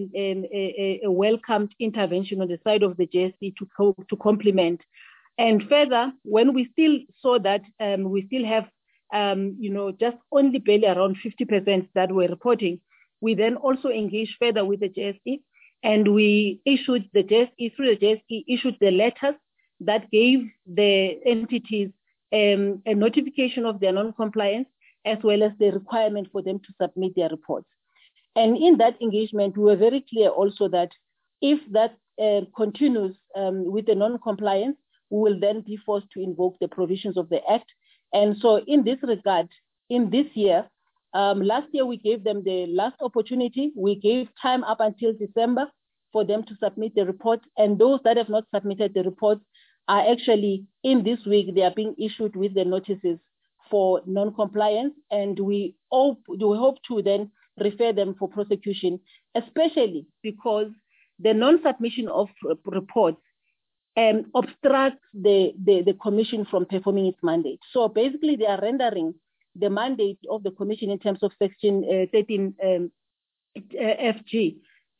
a welcomed intervention on the side of the JSE to complement. And further, when we still saw that we still have, just only barely around 50% that were reporting, we then also engaged further with the JSE, and we issued through the JSE, issued the letters that gave the entities a notification of their non-compliance, as well as the requirement for them to submit their reports. And in that engagement, we were very clear also that if that continues with the non-compliance, we will then be forced to invoke the provisions of the Act. And so in this regard, in this year, last year we gave them the last opportunity. We gave time up until December for them to submit the report. And those that have not submitted the reports are actually, in this week, they are being issued with the notices for non-compliance. And we hope to then refer them for prosecution, especially because the non-submission of reports obstructs the Commission from performing its mandate. So basically, they are rendering the mandate of the Commission in terms of Section 13 FG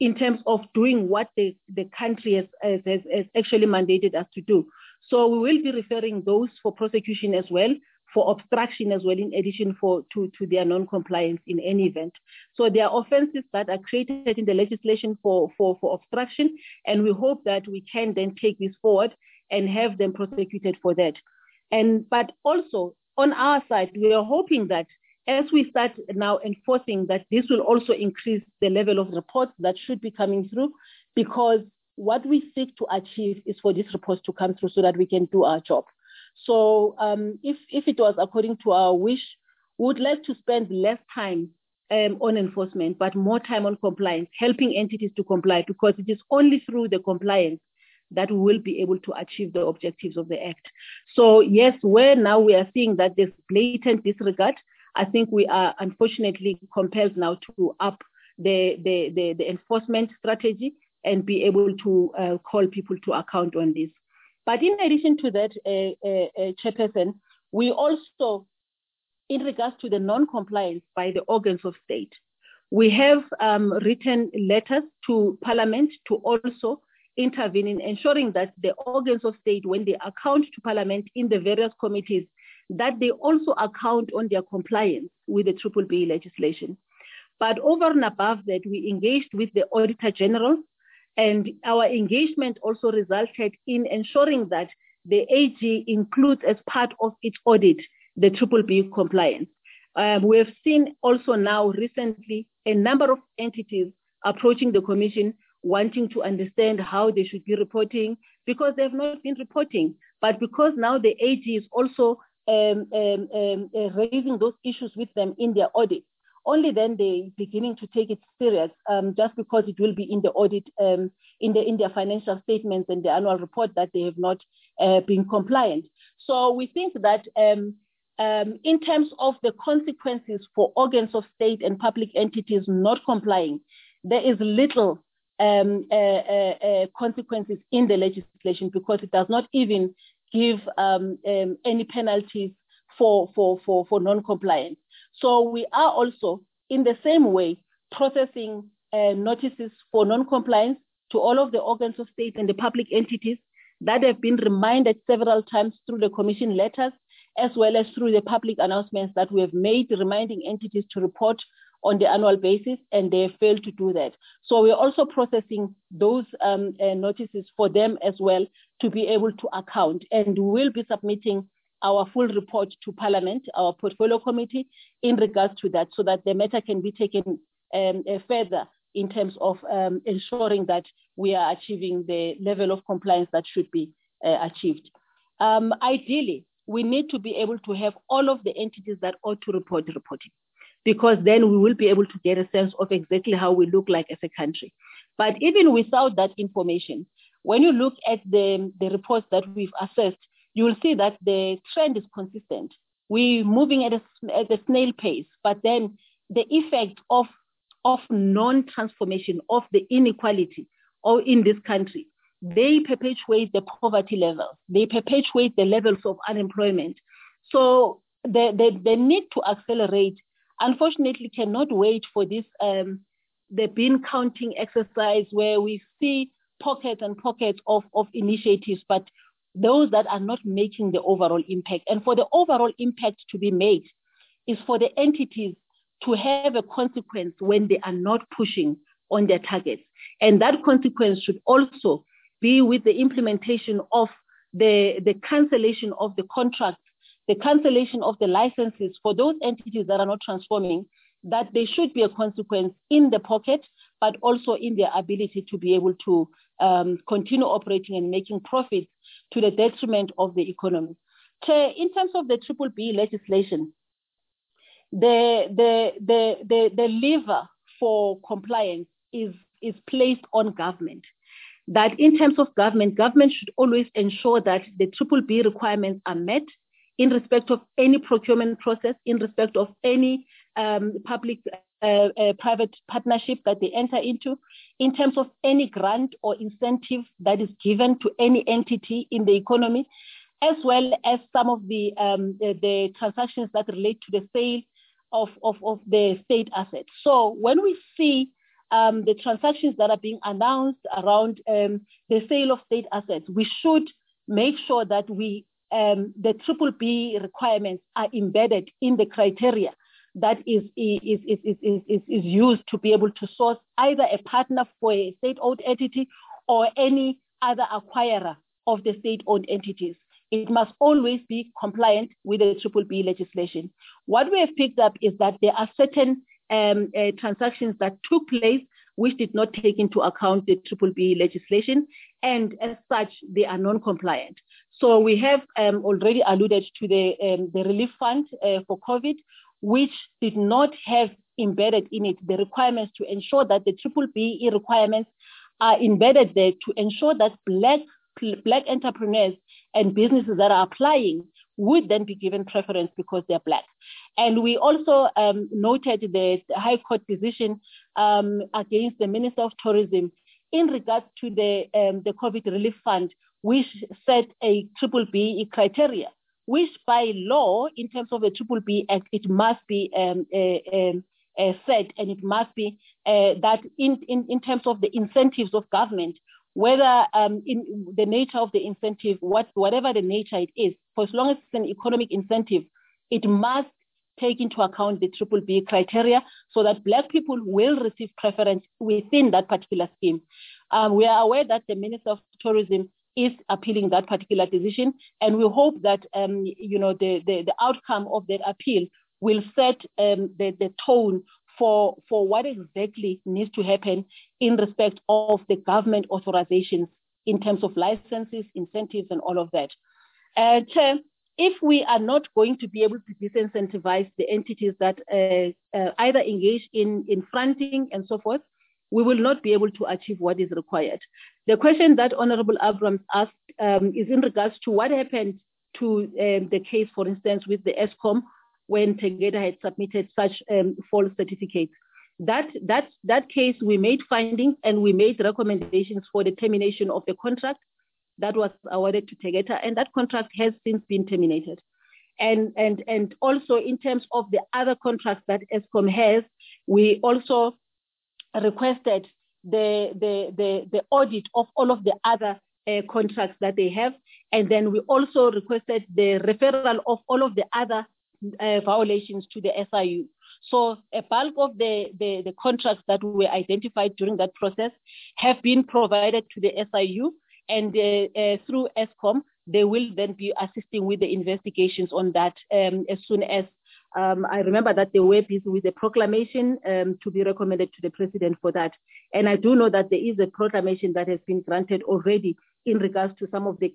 in terms of doing what the country has actually mandated us to do. So we will be referring those for prosecution as well, for obstruction as well, in addition to their non-compliance in any event. So there are offenses that are created in the legislation for obstruction, and we hope that we can then take this forward and have them prosecuted for that. But also on our side, we are hoping that as we start now enforcing that, this will also increase the level of reports that should be coming through, because what we seek to achieve is for these reports to come through so that we can do our job. So if it was according to our wish, we would like to spend less time on enforcement, but more time on compliance, helping entities to comply, because it is only through the compliance that we will be able to achieve the objectives of the Act. So yes, where now we are seeing that there's blatant disregard, I think we are unfortunately compelled now to up the enforcement strategy and be able to call people to account on this. But in addition to that, Chairperson, we also, in regards to the non-compliance by the organs of state, we have written letters to Parliament to also intervene in ensuring that the organs of state, when they account to Parliament in the various committees, that they also account on their compliance with the BBBE legislation. But over and above that, we engaged with the Auditor General, and our engagement also resulted in ensuring that the AG includes as part of its audit the BBBE compliance. We have seen also now recently a number of entities approaching the Commission wanting to understand how they should be reporting, because they have not been reporting. But because now the AG is also raising those issues with them in their audit, only then they're beginning to take it serious, just because it will be in the audit, in their financial statements and the annual report that they have not been compliant. So we think that in terms of the consequences for organs of state and public entities not complying, there is little consequences in the legislation, because it does not even give any penalties for non-compliance. So we are also, in the same way, processing notices for non-compliance to all of the organs of state and the public entities that have been reminded several times through the Commission letters, as well as through the public announcements that we have made, reminding entities to report on the annual basis, and they have failed to do that. So we're also processing those notices for them as well to be able to account, and we will be submitting our full report to Parliament, our portfolio committee, in regards to that, so that the matter can be taken further in terms of ensuring that we are achieving the level of compliance that should be achieved. Ideally, we need to be able to have all of the entities that ought to report reporting, because then we will be able to get a sense of exactly how we look like as a country. But even without that information, when you look at the reports that we've assessed, you will see that the trend is consistent. We're moving at a snail pace, but then the effect of non-transformation, of the inequality in this country, they perpetuate the poverty levels, they perpetuate the levels of unemployment. So the need to accelerate, unfortunately, cannot wait for this the bin counting exercise where we see pockets and pockets of initiatives, but those that are not making the overall impact. And for the overall impact to be made is for the entities to have a consequence when they are not pushing on their targets. And that consequence should also be with the implementation of the cancellation of the contracts, the cancellation of the licenses for those entities that are not transforming, that there should be a consequence in the pocket, but also in their ability to be able to continue operating and making profits to the detriment of the economy. In terms of the BBBE legislation, the lever for compliance is placed on government. That in terms of government should always ensure that the BBBE requirements are met in respect of any procurement process, in respect of any public-private partnership that they enter into, in terms of any grant or incentive that is given to any entity in the economy, as well as some of the transactions that relate to the sale of the state assets. So when we see the transactions that are being announced around the sale of state assets, we should make sure that the BBB requirements are embedded in the criteria that is used to be able to source either a partner for a state-owned entity or any other acquirer of the state-owned entities. It must always be compliant with the BBB legislation. What we have picked up is that there are certain transactions that took place which did not take into account the BBB legislation, and as such, they are non-compliant. So we have already alluded to the relief fund for COVID, which did not have embedded in it the requirements to ensure that the BBB requirements are embedded there to ensure that black entrepreneurs and businesses that are applying would then be given preference because they're black. And we also noted the High Court decision against the Minister of Tourism in regards to the COVID relief fund, which set a BBB criteria, which by law, in terms of the BBB Act, it must be set, and it must be that in terms of the incentives of government, whether in the nature of the incentive, whatever the nature it is, for as long as it's an economic incentive, it must take into account the BBB criteria so that black people will receive preference within that particular scheme. We are aware that the Minister of Tourism is appealing that particular decision, and we hope that the outcome of that appeal will set the tone for what exactly needs to happen in respect of the government authorizations in terms of licenses, incentives, and all of that. Chair, if we are not going to be able to disincentivize the entities that either engage in fronting and so forth, we will not be able to achieve what is required. The question that Honorable Abrams asked is in regards to what happened to the case, for instance, with the Eskom when Tegeta had submitted such false certificates. That case, we made findings and we made recommendations for the termination of the contract that was awarded to Tegeta, and that contract has since been terminated. And also in terms of the other contracts that Eskom has, we also requested the audit of all of the other contracts that they have, and then we also requested the referral of all of the other violations to the SIU. So a bulk of the contracts that were identified during that process have been provided to the SIU, and through Eskom, they will then be assisting with the investigations on that as soon as I remember that they were busy with the proclamation to be recommended to the president for that. And I do know that there is a proclamation that has been granted already in regards to some of the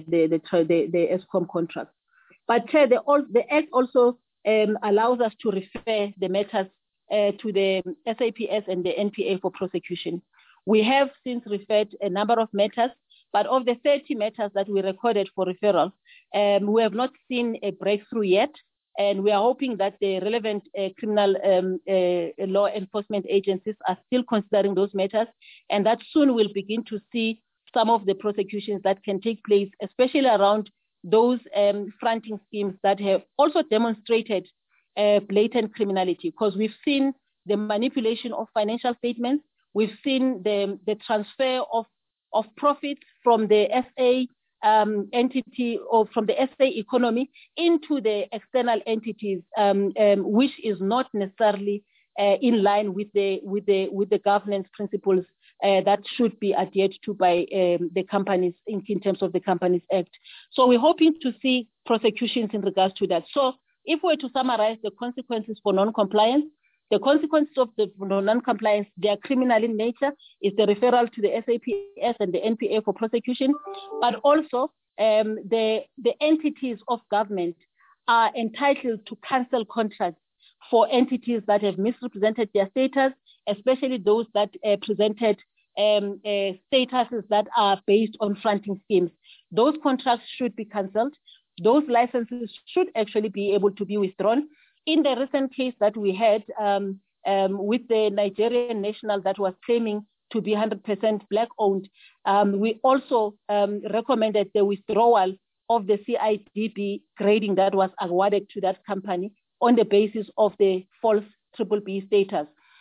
Eskom contracts. But Chair, the Act also allows us to refer the matters to the SAPS and the NPA for prosecution. We have since referred a number of matters, but of the 30 matters that we recorded for referral, we have not seen a breakthrough yet. And we are hoping that the relevant criminal law enforcement agencies are still considering those matters, and that soon we'll begin to see some of the prosecutions that can take place, especially around those fronting schemes that have also demonstrated blatant criminality, because we've seen the manipulation of financial statements, we've seen the transfer of profits from the SA entity or from the SA economy into the external entities, which is not necessarily in line with the governance principles that should be adhered to by the companies in terms of the Companies Act. So we're hoping to see prosecutions in regards to that. So if we were to summarize the consequences for non-compliance, the consequences of the non-compliance, they are criminal in nature, is the referral to the SAPS and the NPA for prosecution, but also the entities of government are entitled to cancel contracts for entities that have misrepresented their status, especially those that presented statuses that are based on fronting schemes. Those contracts should be cancelled. Those licenses should actually be able to be withdrawn. In the recent case that we had with the Nigerian national that was claiming to be 100% black-owned, we also recommended the withdrawal of the CIDB grading that was awarded to that company on the basis of the false BBB status.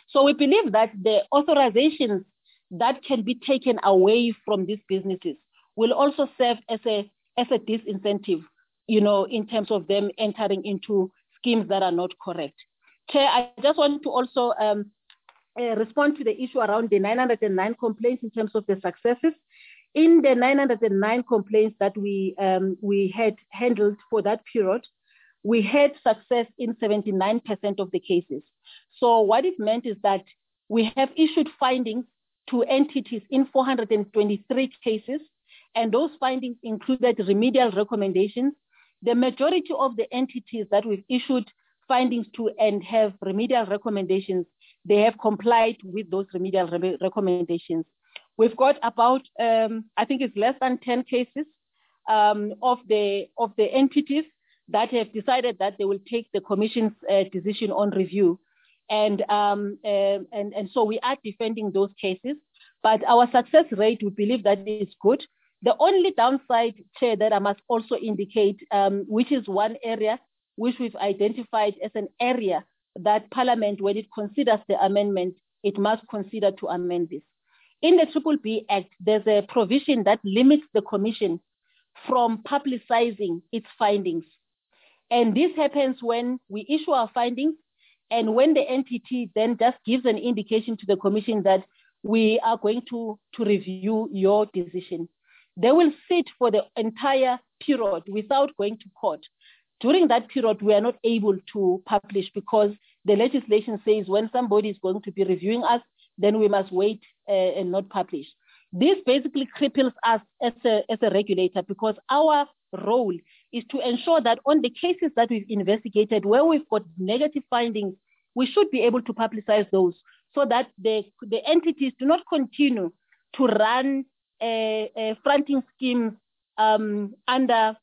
So we believe that the authorizations that can be taken away from these businesses will also serve as a disincentive, in terms of them entering into schemes that are not correct. Chair, I just want to also respond to the issue around the 909 complaints in terms of the successes. In the 909 complaints that we had handled for that period, we had success in 79% of the cases. So what it meant is that we have issued findings to entities in 423 cases, and those findings included remedial recommendations. The majority of the entities that we've issued findings to and have remedial recommendations, they have complied with those remedial recommendations. We've got about, I think it's less than 10 cases of the entities that have decided that they will take the Commission's decision on review. And so we are defending those cases, but our success rate, we believe that is good. The only downside, Chair, that I must also indicate, which is one area which we've identified as an area that Parliament, when it considers the amendment, it must consider to amend this. In the BBB Act, there's a provision that limits the Commission from publicizing its findings. And this happens when we issue our findings and when the entity then just gives an indication to the Commission that we are going to review your decision. They will sit for the entire period without going to court. During that period, we are not able to publish because the legislation says when somebody is going to be reviewing us, then we must wait and not publish. This basically cripples us as a regulator because our role is to ensure that on the cases that we've investigated, where we've got negative findings, we should be able to publicize those so that the entities do not continue to run fronting schemes under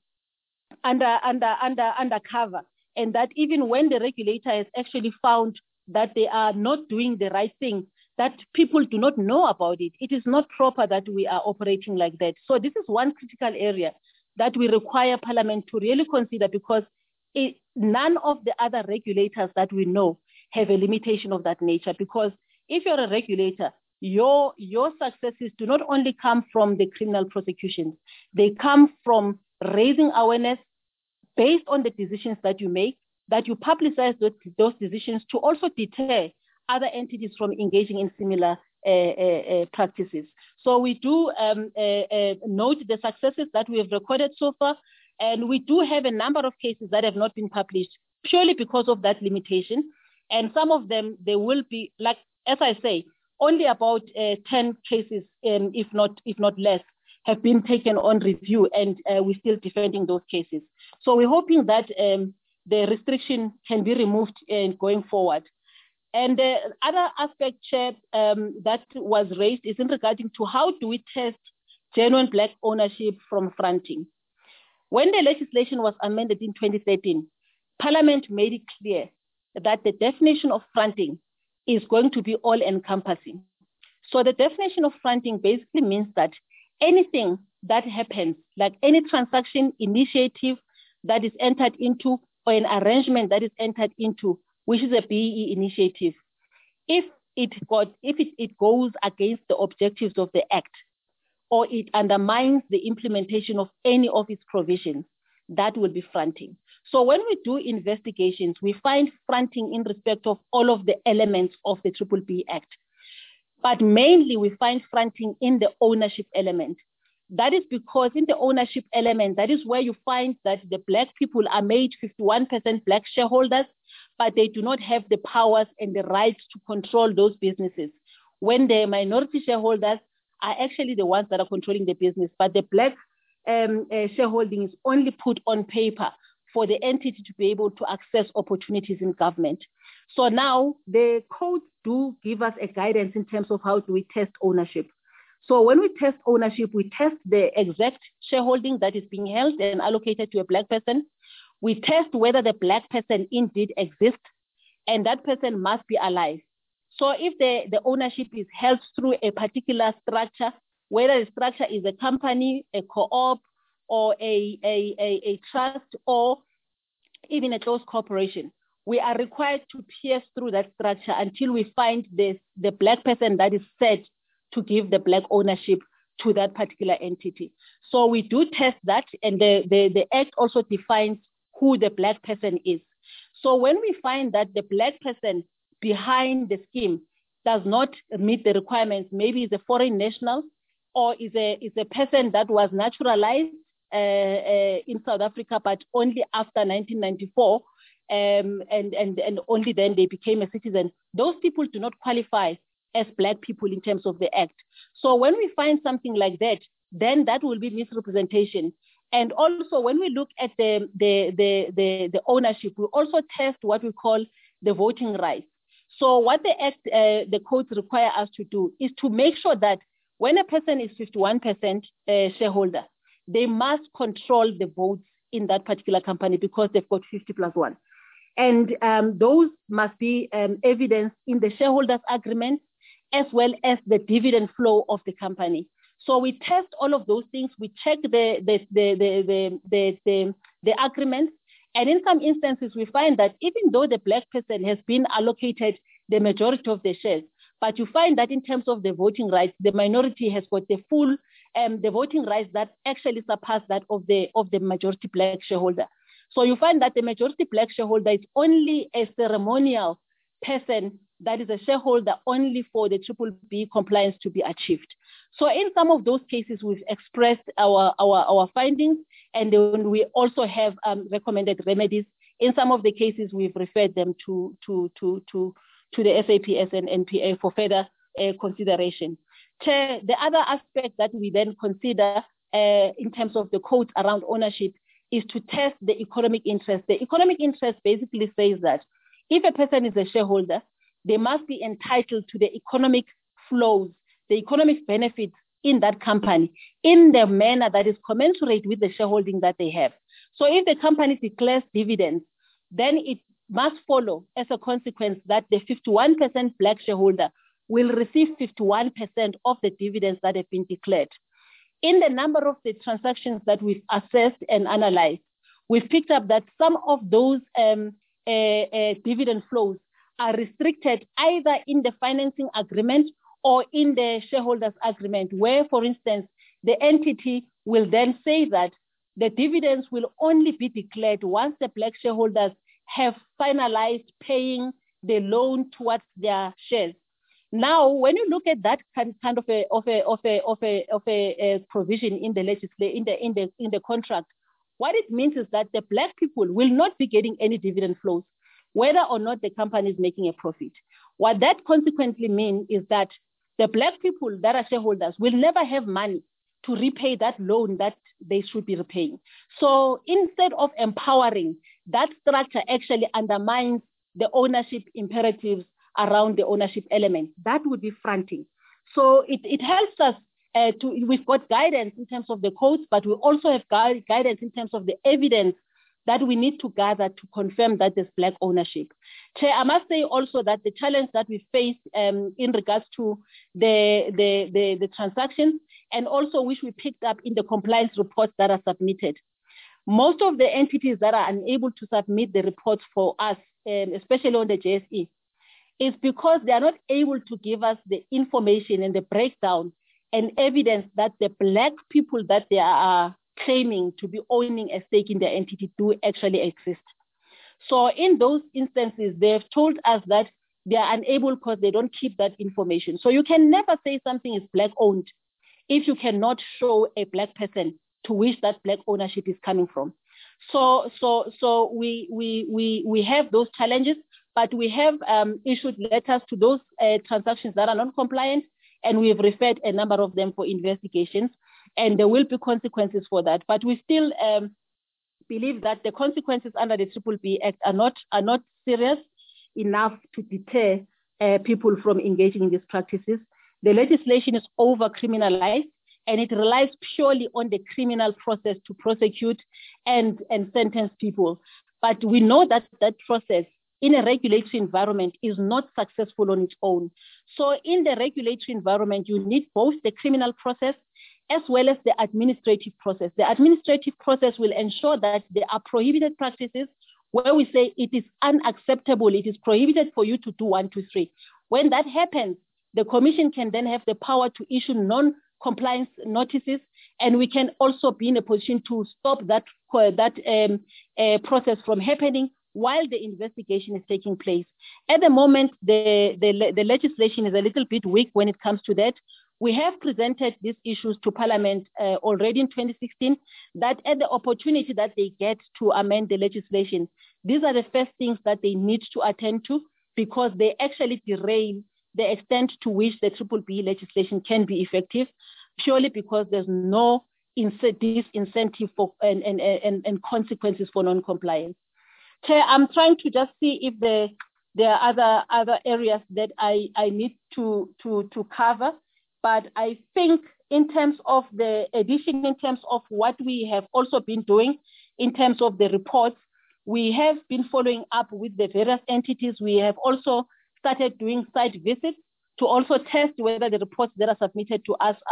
cover, and that even when the regulator has actually found that they are not doing the right thing, that people do not know about it. It is not proper that we are operating like that. So this is one critical area that we require Parliament to really consider because none of the other regulators that we know have a limitation of that nature. Because if you're a regulator, your successes do not only come from the criminal prosecutions, they come from raising awareness based on the decisions that you make, that you publicize those decisions to also deter other entities from engaging in similar practices. So we do note the successes that we have recorded so far, and we do have a number of cases that have not been published purely because of that limitation. And some of them, they will be, like, as I say, only about 10 cases, if not less, have been taken on review, and we're still defending those cases. So we're hoping that the restriction can be removed going forward. And the other aspect, Chair, that was raised is in regarding to how do we test genuine Black ownership from fronting. When the legislation was amended in 2013, Parliament made it clear that the definition of fronting is going to be all-encompassing. So the definition of fronting basically means that anything that happens, like any transaction initiative that is entered into or an arrangement that is entered into, which is a BEE initiative, if it goes against the objectives of the Act or it undermines the implementation of any of its provisions, that will be fronting. So when we do investigations, we find fronting in respect of all of the elements of the BBB Act. But mainly we find fronting in the ownership element. That is because in the ownership element, that is where you find that the Black people are made 51% Black shareholders, but they do not have the powers and the rights to control those businesses. When the minority shareholders are actually the ones that are controlling the business, but the Black shareholding is only put on paper for the entity to be able to access opportunities in government. So now the codes do give us a guidance in terms of how do we test ownership. So when we test ownership, we test the exact shareholding that is being held and allocated to a Black person. We test whether the Black person indeed exists, and that person must be alive. So if the ownership is held through a particular structure, whether the structure is a company, a co-op, or a trust, or even a closed corporation, we are required to pierce through that structure until we find the black person that is said to give the black ownership to that particular entity. So we do test that, and the Act also defines who the black person is. So when we find that the black person behind the scheme does not meet the requirements, maybe is a foreign national or is a person that was naturalized in South Africa, but only after 1994, and only then they became a citizen. Those people do not qualify as black people in terms of the Act. So when we find something like that, then that will be misrepresentation. And also when we look at the ownership, we also test what we call the voting rights. So what the Act, the codes require us to do is to make sure that when a person is 51% shareholder, they must control the votes in that particular company because they've got 50+1. And those must be evidenced in the shareholders agreement as well as the dividend flow of the company. So we test all of those things. We check the agreements, and in some instances we find that even though the black person has been allocated the majority of the shares, but you find that in terms of the voting rights, the minority has got the full the voting rights that actually surpass that of the majority black shareholder. So you find that the majority black shareholder is only a ceremonial person that is a shareholder only for the BBBE compliance to be achieved. So in some of those cases, we've expressed our findings, and then we also have recommended remedies. In some of the cases, we've referred them to the SAPS and NPA for further consideration. Chair, the other aspect that we then consider in terms of the codes around ownership is to test the economic interest. The economic interest basically says that if a person is a shareholder, they must be entitled to the economic flows, the economic benefits in that company in the manner that is commensurate with the shareholding that they have. So if the company declares dividends, then it must follow as a consequence that the 51% black shareholder will receive 51% of the dividends that have been declared. In the number of the transactions that we've assessed and analyzed, we've picked up that some of those dividend flows are restricted either in the financing agreement or in the shareholders agreement, where, for instance, the entity will then say that the dividends will only be declared once the black shareholders have finalized paying the loan towards their shares. Now, when you look at that kind of a provision in the legislation, in the contract, what it means is that the black people will not be getting any dividend flows, whether or not the company is making a profit. What that consequently means is that the black people that are shareholders will never have money to repay that loan that they should be repaying. So instead of empowering, that structure actually undermines the ownership imperatives around the ownership element. That would be fronting. So it helps us we've got guidance in terms of the codes, but we also have guidance in terms of the evidence that we need to gather to confirm that there's black ownership. Chair, I must say also that the challenge that we face in regards to the transactions, and also which we picked up in the compliance reports that are submitted. Most of the entities that are unable to submit the reports for us, especially on the JSE, is because they are not able to give us the information and the breakdown and evidence that the black people that they are claiming to be owning a stake in the entity do actually exist. So in those instances, they have told us that they are unable because they don't keep that information. So you can never say something is black owned if you cannot show a black person to which that black ownership is coming from. So we have those challenges, but we have issued letters to those transactions that are non-compliant, and we have referred a number of them for investigations, and there will be consequences for that. But we still believe that the consequences under the BBBE Act are not serious enough to deter people from engaging in these practices. The legislation is over-criminalized, and it relies purely on the criminal process to prosecute and sentence people. But we know that that process in a regulatory environment is not successful on its own. So in the regulatory environment, you need both the criminal process as well as the administrative process. The administrative process will ensure that there are prohibited practices where we say it is unacceptable, it is prohibited for you to do 1, 2, 3. When that happens, the Commission can then have the power to issue non-compliance notices, and we can also be in a position to stop that process from happening while the investigation is taking place. At the moment, the legislation is a little bit weak when it comes to that. We have presented these issues to Parliament already in 2016, that at the opportunity that they get to amend the legislation, these are the first things that they need to attend to, because they actually derail the extent to which the BBBE legislation can be effective, purely because there's no disincentive for and consequences for non-compliance. Chair, I'm trying to just see if there are other areas that I need to cover, but I think in terms of the addition, in terms of what we have also been doing, in terms of the reports, we have been following up with the various entities. We have also started doing site visits to also test whether the reports that are submitted to us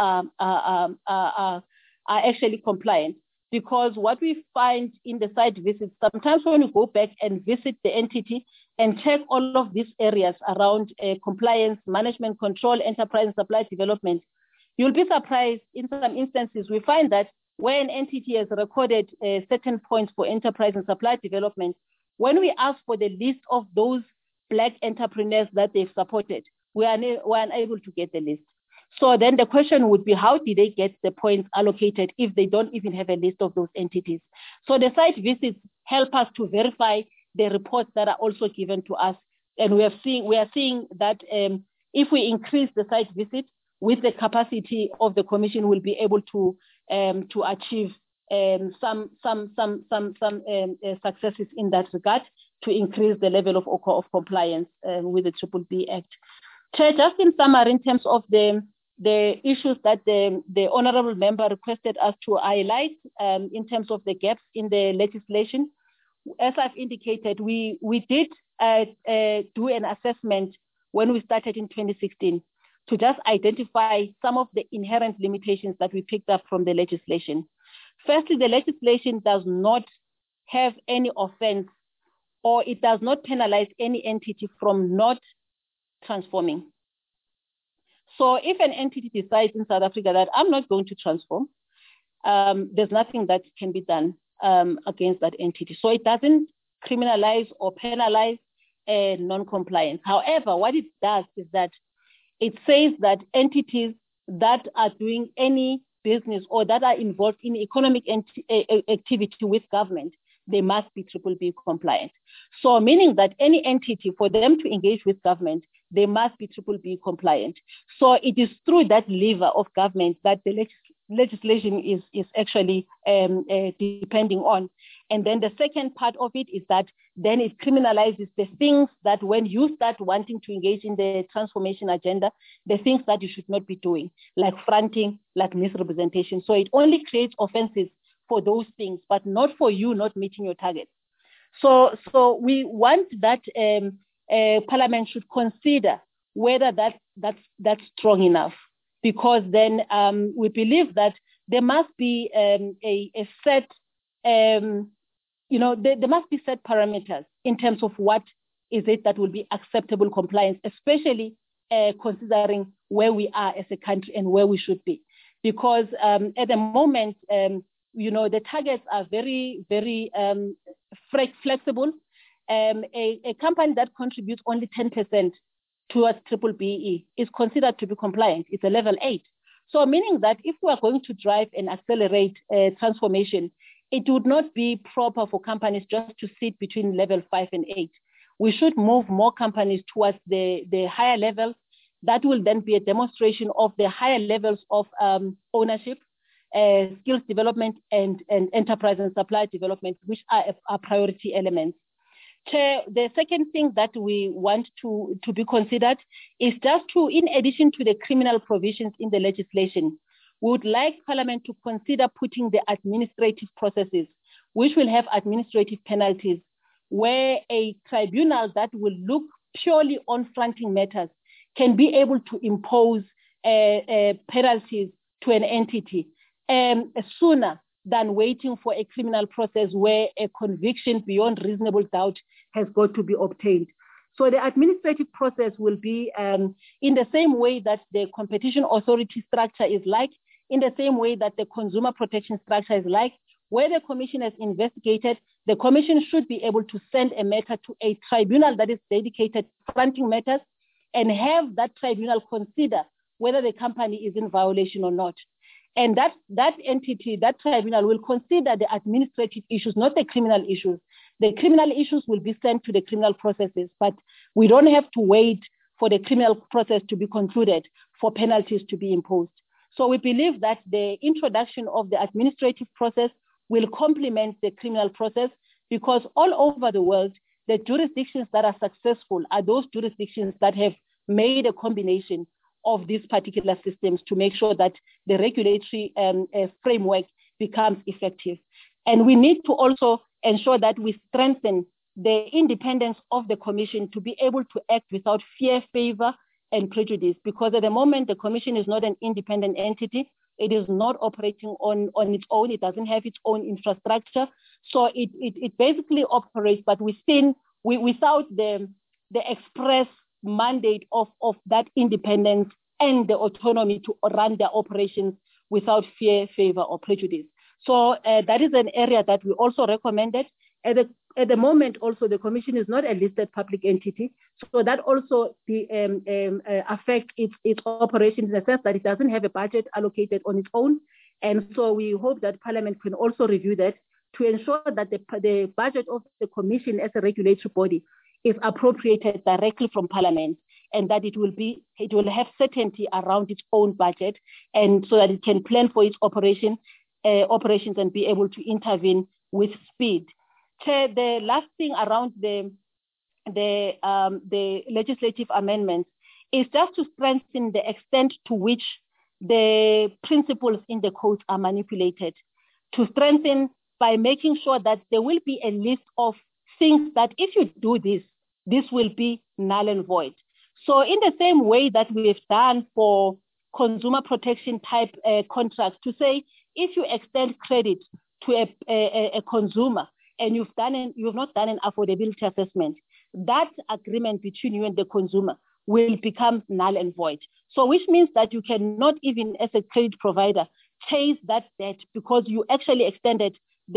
are actually compliant. Because what we find in the site visits, sometimes when we go back and visit the entity and check all of these areas around compliance, management, control, enterprise and supply development, you'll be surprised in some instances we find that where an entity has recorded certain points for enterprise and supply development, when we ask for the list of those Black entrepreneurs that they've supported, we are unable to get the list. So then the question would be, how did they get the points allocated if they don't even have a list of those entities? So the site visits help us to verify the reports that are also given to us. And we are seeing that if we increase the site visits with the capacity of the Commission, we'll be able to achieve some successes in that regard to increase the level of compliance with the BBBE Act. Chair, just in summary, in terms of the issues that the honourable member requested us to highlight in terms of the gaps in the legislation, as I've indicated, we did do an assessment when we started in 2016 to just identify some of the inherent limitations that we picked up from the legislation. Firstly, the legislation does not have any offense, or it does not penalize any entity from not transforming. So if an entity decides in South Africa that I'm not going to transform, there's nothing that can be done against that entity. So it doesn't criminalize or penalize non-compliance. However, what it does is that it says that entities that are doing any business or that are involved in economic activity with government, they must be BBBE compliant. So meaning that any entity, for them to engage with government, they must be BBBE compliant. So it is through that lever of government that the legislation is actually depending on. And then the second part of it is that then it criminalizes the things that when you start wanting to engage in the transformation agenda, the things that you should not be doing, like fronting, like misrepresentation. So it only creates offenses for those things, but not for you not meeting your targets. So we want that Parliament should consider whether that's strong enough, because then we believe that there must be a set, there must be set parameters in terms of what is it that will be acceptable compliance, especially considering where we are as a country and where we should be. Because at the moment, the targets are very, very flexible. A company that contributes only 10% towards BBBE is considered to be compliant. It's a level 8. So meaning that if we are going to drive and accelerate transformation, it would not be proper for companies just to sit between level 5 and 8. We should move more companies towards the higher levels. That will then be a demonstration of the higher levels of ownership, skills development, and enterprise and supply development, which are priority elements. Chair, the second thing that we want to be considered is just to, in addition to the criminal provisions in the legislation, we would like Parliament to consider putting the administrative processes, which will have administrative penalties, where a tribunal that will look purely on fronting matters can be able to impose penalties to an entity sooner than waiting for a criminal process where a conviction beyond reasonable doubt has got to be obtained. So the administrative process will be in the same way that the competition authority structure is like, in the same way that the consumer protection structure is like, where the commission has investigated, the commission should be able to send a matter to a tribunal that is dedicated to fronting matters and have that tribunal consider whether the company is in violation or not. And that entity, that tribunal, will consider the administrative issues, not the criminal issues. The criminal issues will be sent to the criminal processes, but we don't have to wait for the criminal process to be concluded for penalties to be imposed. So we believe that the introduction of the administrative process will complement the criminal process, because all over the world, the jurisdictions that are successful are those jurisdictions that have made a combination of these particular systems to make sure that the regulatory framework becomes effective. And we need to also ensure that we strengthen the independence of the commission to be able to act without fear, favor, and prejudice, because at the moment, the commission is not an independent entity. It is not operating on its own. It doesn't have its own infrastructure. So it basically operates, but without the express mandate of that independence and the autonomy to run their operations without fear, favor, or prejudice. So that is an area that we also recommended. At the moment, also, the commission is not a listed public entity, so that also affects its operations in the sense that it doesn't have a budget allocated on its own. And so we hope that Parliament can also review that to ensure that the budget of the commission as a regulatory body is appropriated directly from Parliament, and that it will have certainty around its own budget, and so that it can plan for its operations and be able to intervene with speed. Chair, the last thing around the legislative amendments is just to strengthen the extent to which the principles in the code are manipulated, to strengthen by making sure that there will be a list of things that if you do this will be null and void. So in the same way that we have done for consumer protection type contracts, to say if you extend credit to a consumer and you've not done an affordability assessment, that agreement between you and the consumer will become null and void. So which means that you cannot even as a credit provider chase that debt because you actually extended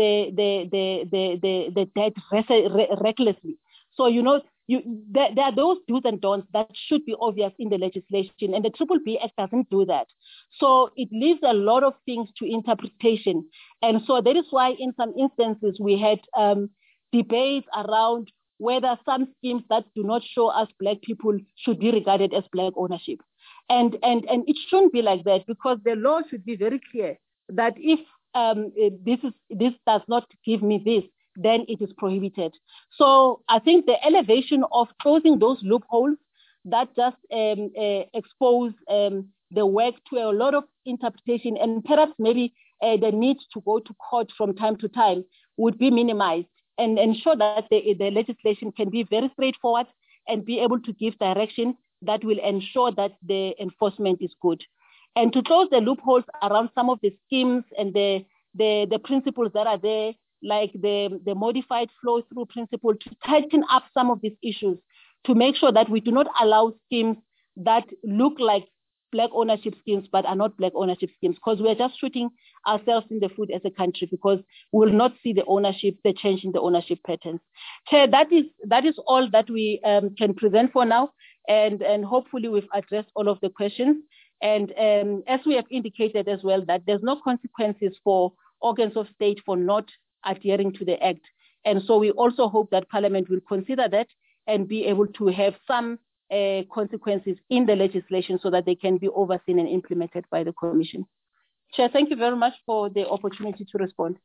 the debt recklessly. So, there are those do's and don'ts that should be obvious in the legislation, and the BBBE Act doesn't do that. So it leaves a lot of things to interpretation. And so that is why in some instances we had debates around whether some schemes that do not show us Black people should be regarded as Black ownership. And it shouldn't be like that, because the law should be very clear that if this does not give me this, then it is prohibited. So I think the elevation of closing those loopholes that just expose the work to a lot of interpretation, and perhaps maybe the need to go to court from time to time would be minimized, and ensure that the legislation can be very straightforward and be able to give direction that will ensure that the enforcement is good. And to close the loopholes around some of the schemes and the principles that are there, like the modified flow-through principle, to tighten up some of these issues, to make sure that we do not allow schemes that look like Black ownership schemes but are not Black ownership schemes, because we're just shooting ourselves in the foot as a country, because we will not see the change in the ownership patterns. Chair, that is all that we can present for now, and hopefully we've addressed all of the questions. And as we have indicated as well, that there's no consequences for organs of state for not adhering to the Act. And so we also hope that Parliament will consider that and be able to have some consequences in the legislation so that they can be overseen and implemented by the Commission. Chair, thank you very much for the opportunity to respond.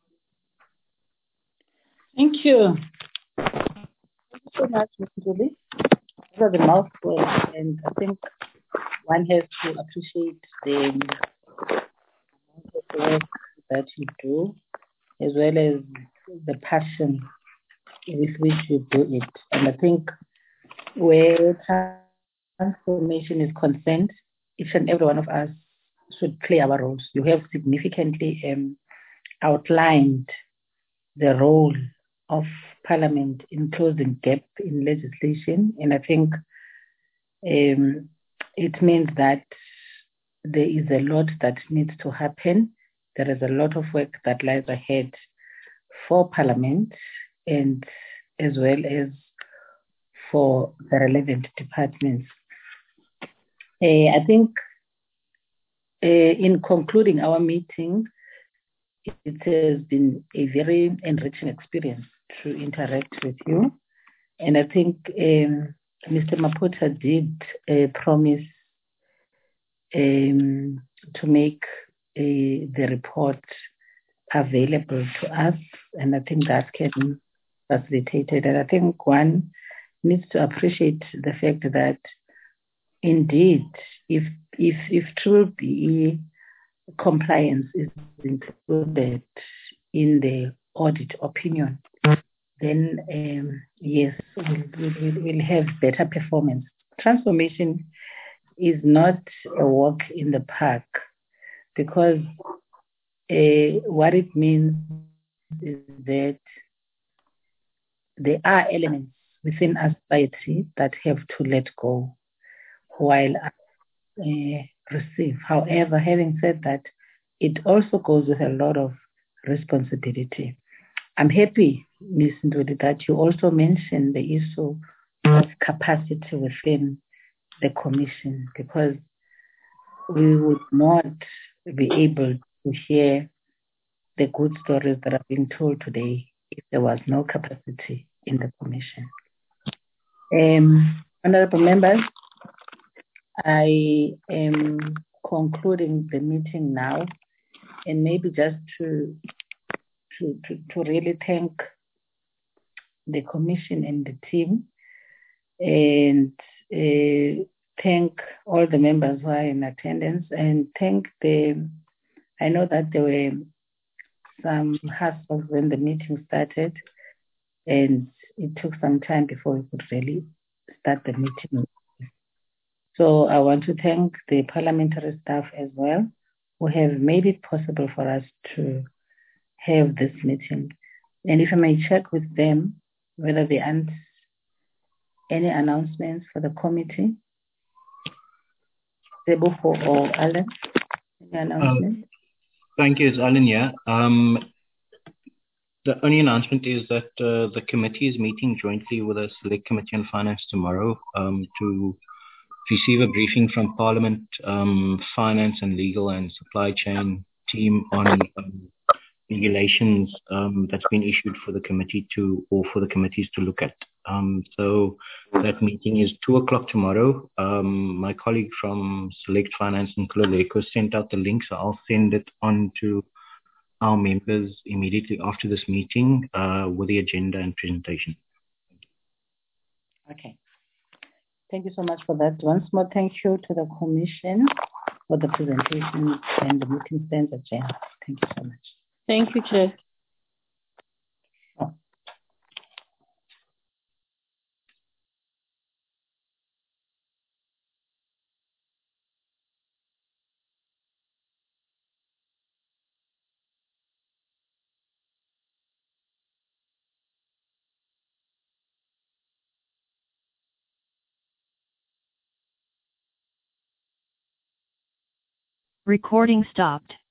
Thank you. Thank you so much, Ms. Julie. These are the mouthful, and I think one has to appreciate the work that you do, as well as the passion with which you do it. And I think where transformation is concerned, each and every one of us should play our roles. You have significantly outlined the role of Parliament in closing gap in legislation, and I think it means that there is a lot that needs to happen. There is a lot of work that lies ahead for Parliament and as well as for the relevant departments. I think in concluding our meeting, it has been a very enriching experience to interact with you. And I think Mr. Maphosa did promise to make the report available to us, and I think that can be facilitated. And I think one needs to appreciate the fact that indeed, if true BE compliance is included in the audit opinion, then yes, we'll have better performance. Transformation is not a walk in the park, because what it means is that there are elements within our society that have to let go while receive. However, having said that, it also goes with a lot of responsibility. I'm happy, Ms. Nduli, that you also mentioned the issue of capacity within the Commission, because we would not be able to hear the good stories that are being told today if there was no capacity in the Commission. Honorable members, I am concluding the meeting now, and maybe just to really thank the Commission and the team, and thank all the members who are in attendance, and thank I know that there were some hassles when the meeting started, and it took some time before we could really start the meeting. So I want to thank the parliamentary staff as well, who have made it possible for us to have this meeting. And if I may check with them whether there aren't any announcements for the committee. Sebuho or Alan, any announcements? Thank you, it's Alan here. The only announcement is that the committee is meeting jointly with the Select Committee on Finance tomorrow to receive a briefing from Parliament, Finance and Legal and Supply Chain team on regulations that's been issued for the committee for the committees to look at. So that meeting is 2:00 tomorrow. My colleague from Select Finance and Nkululeko sent out the link, so I'll send it on to our members immediately after this meeting with the agenda and presentation. Okay. Thank you so much for that. Once more, thank you to the Commission for the presentation, and the meeting stands adjourned. Thank you so much. Thank you, Chair. Recording stopped.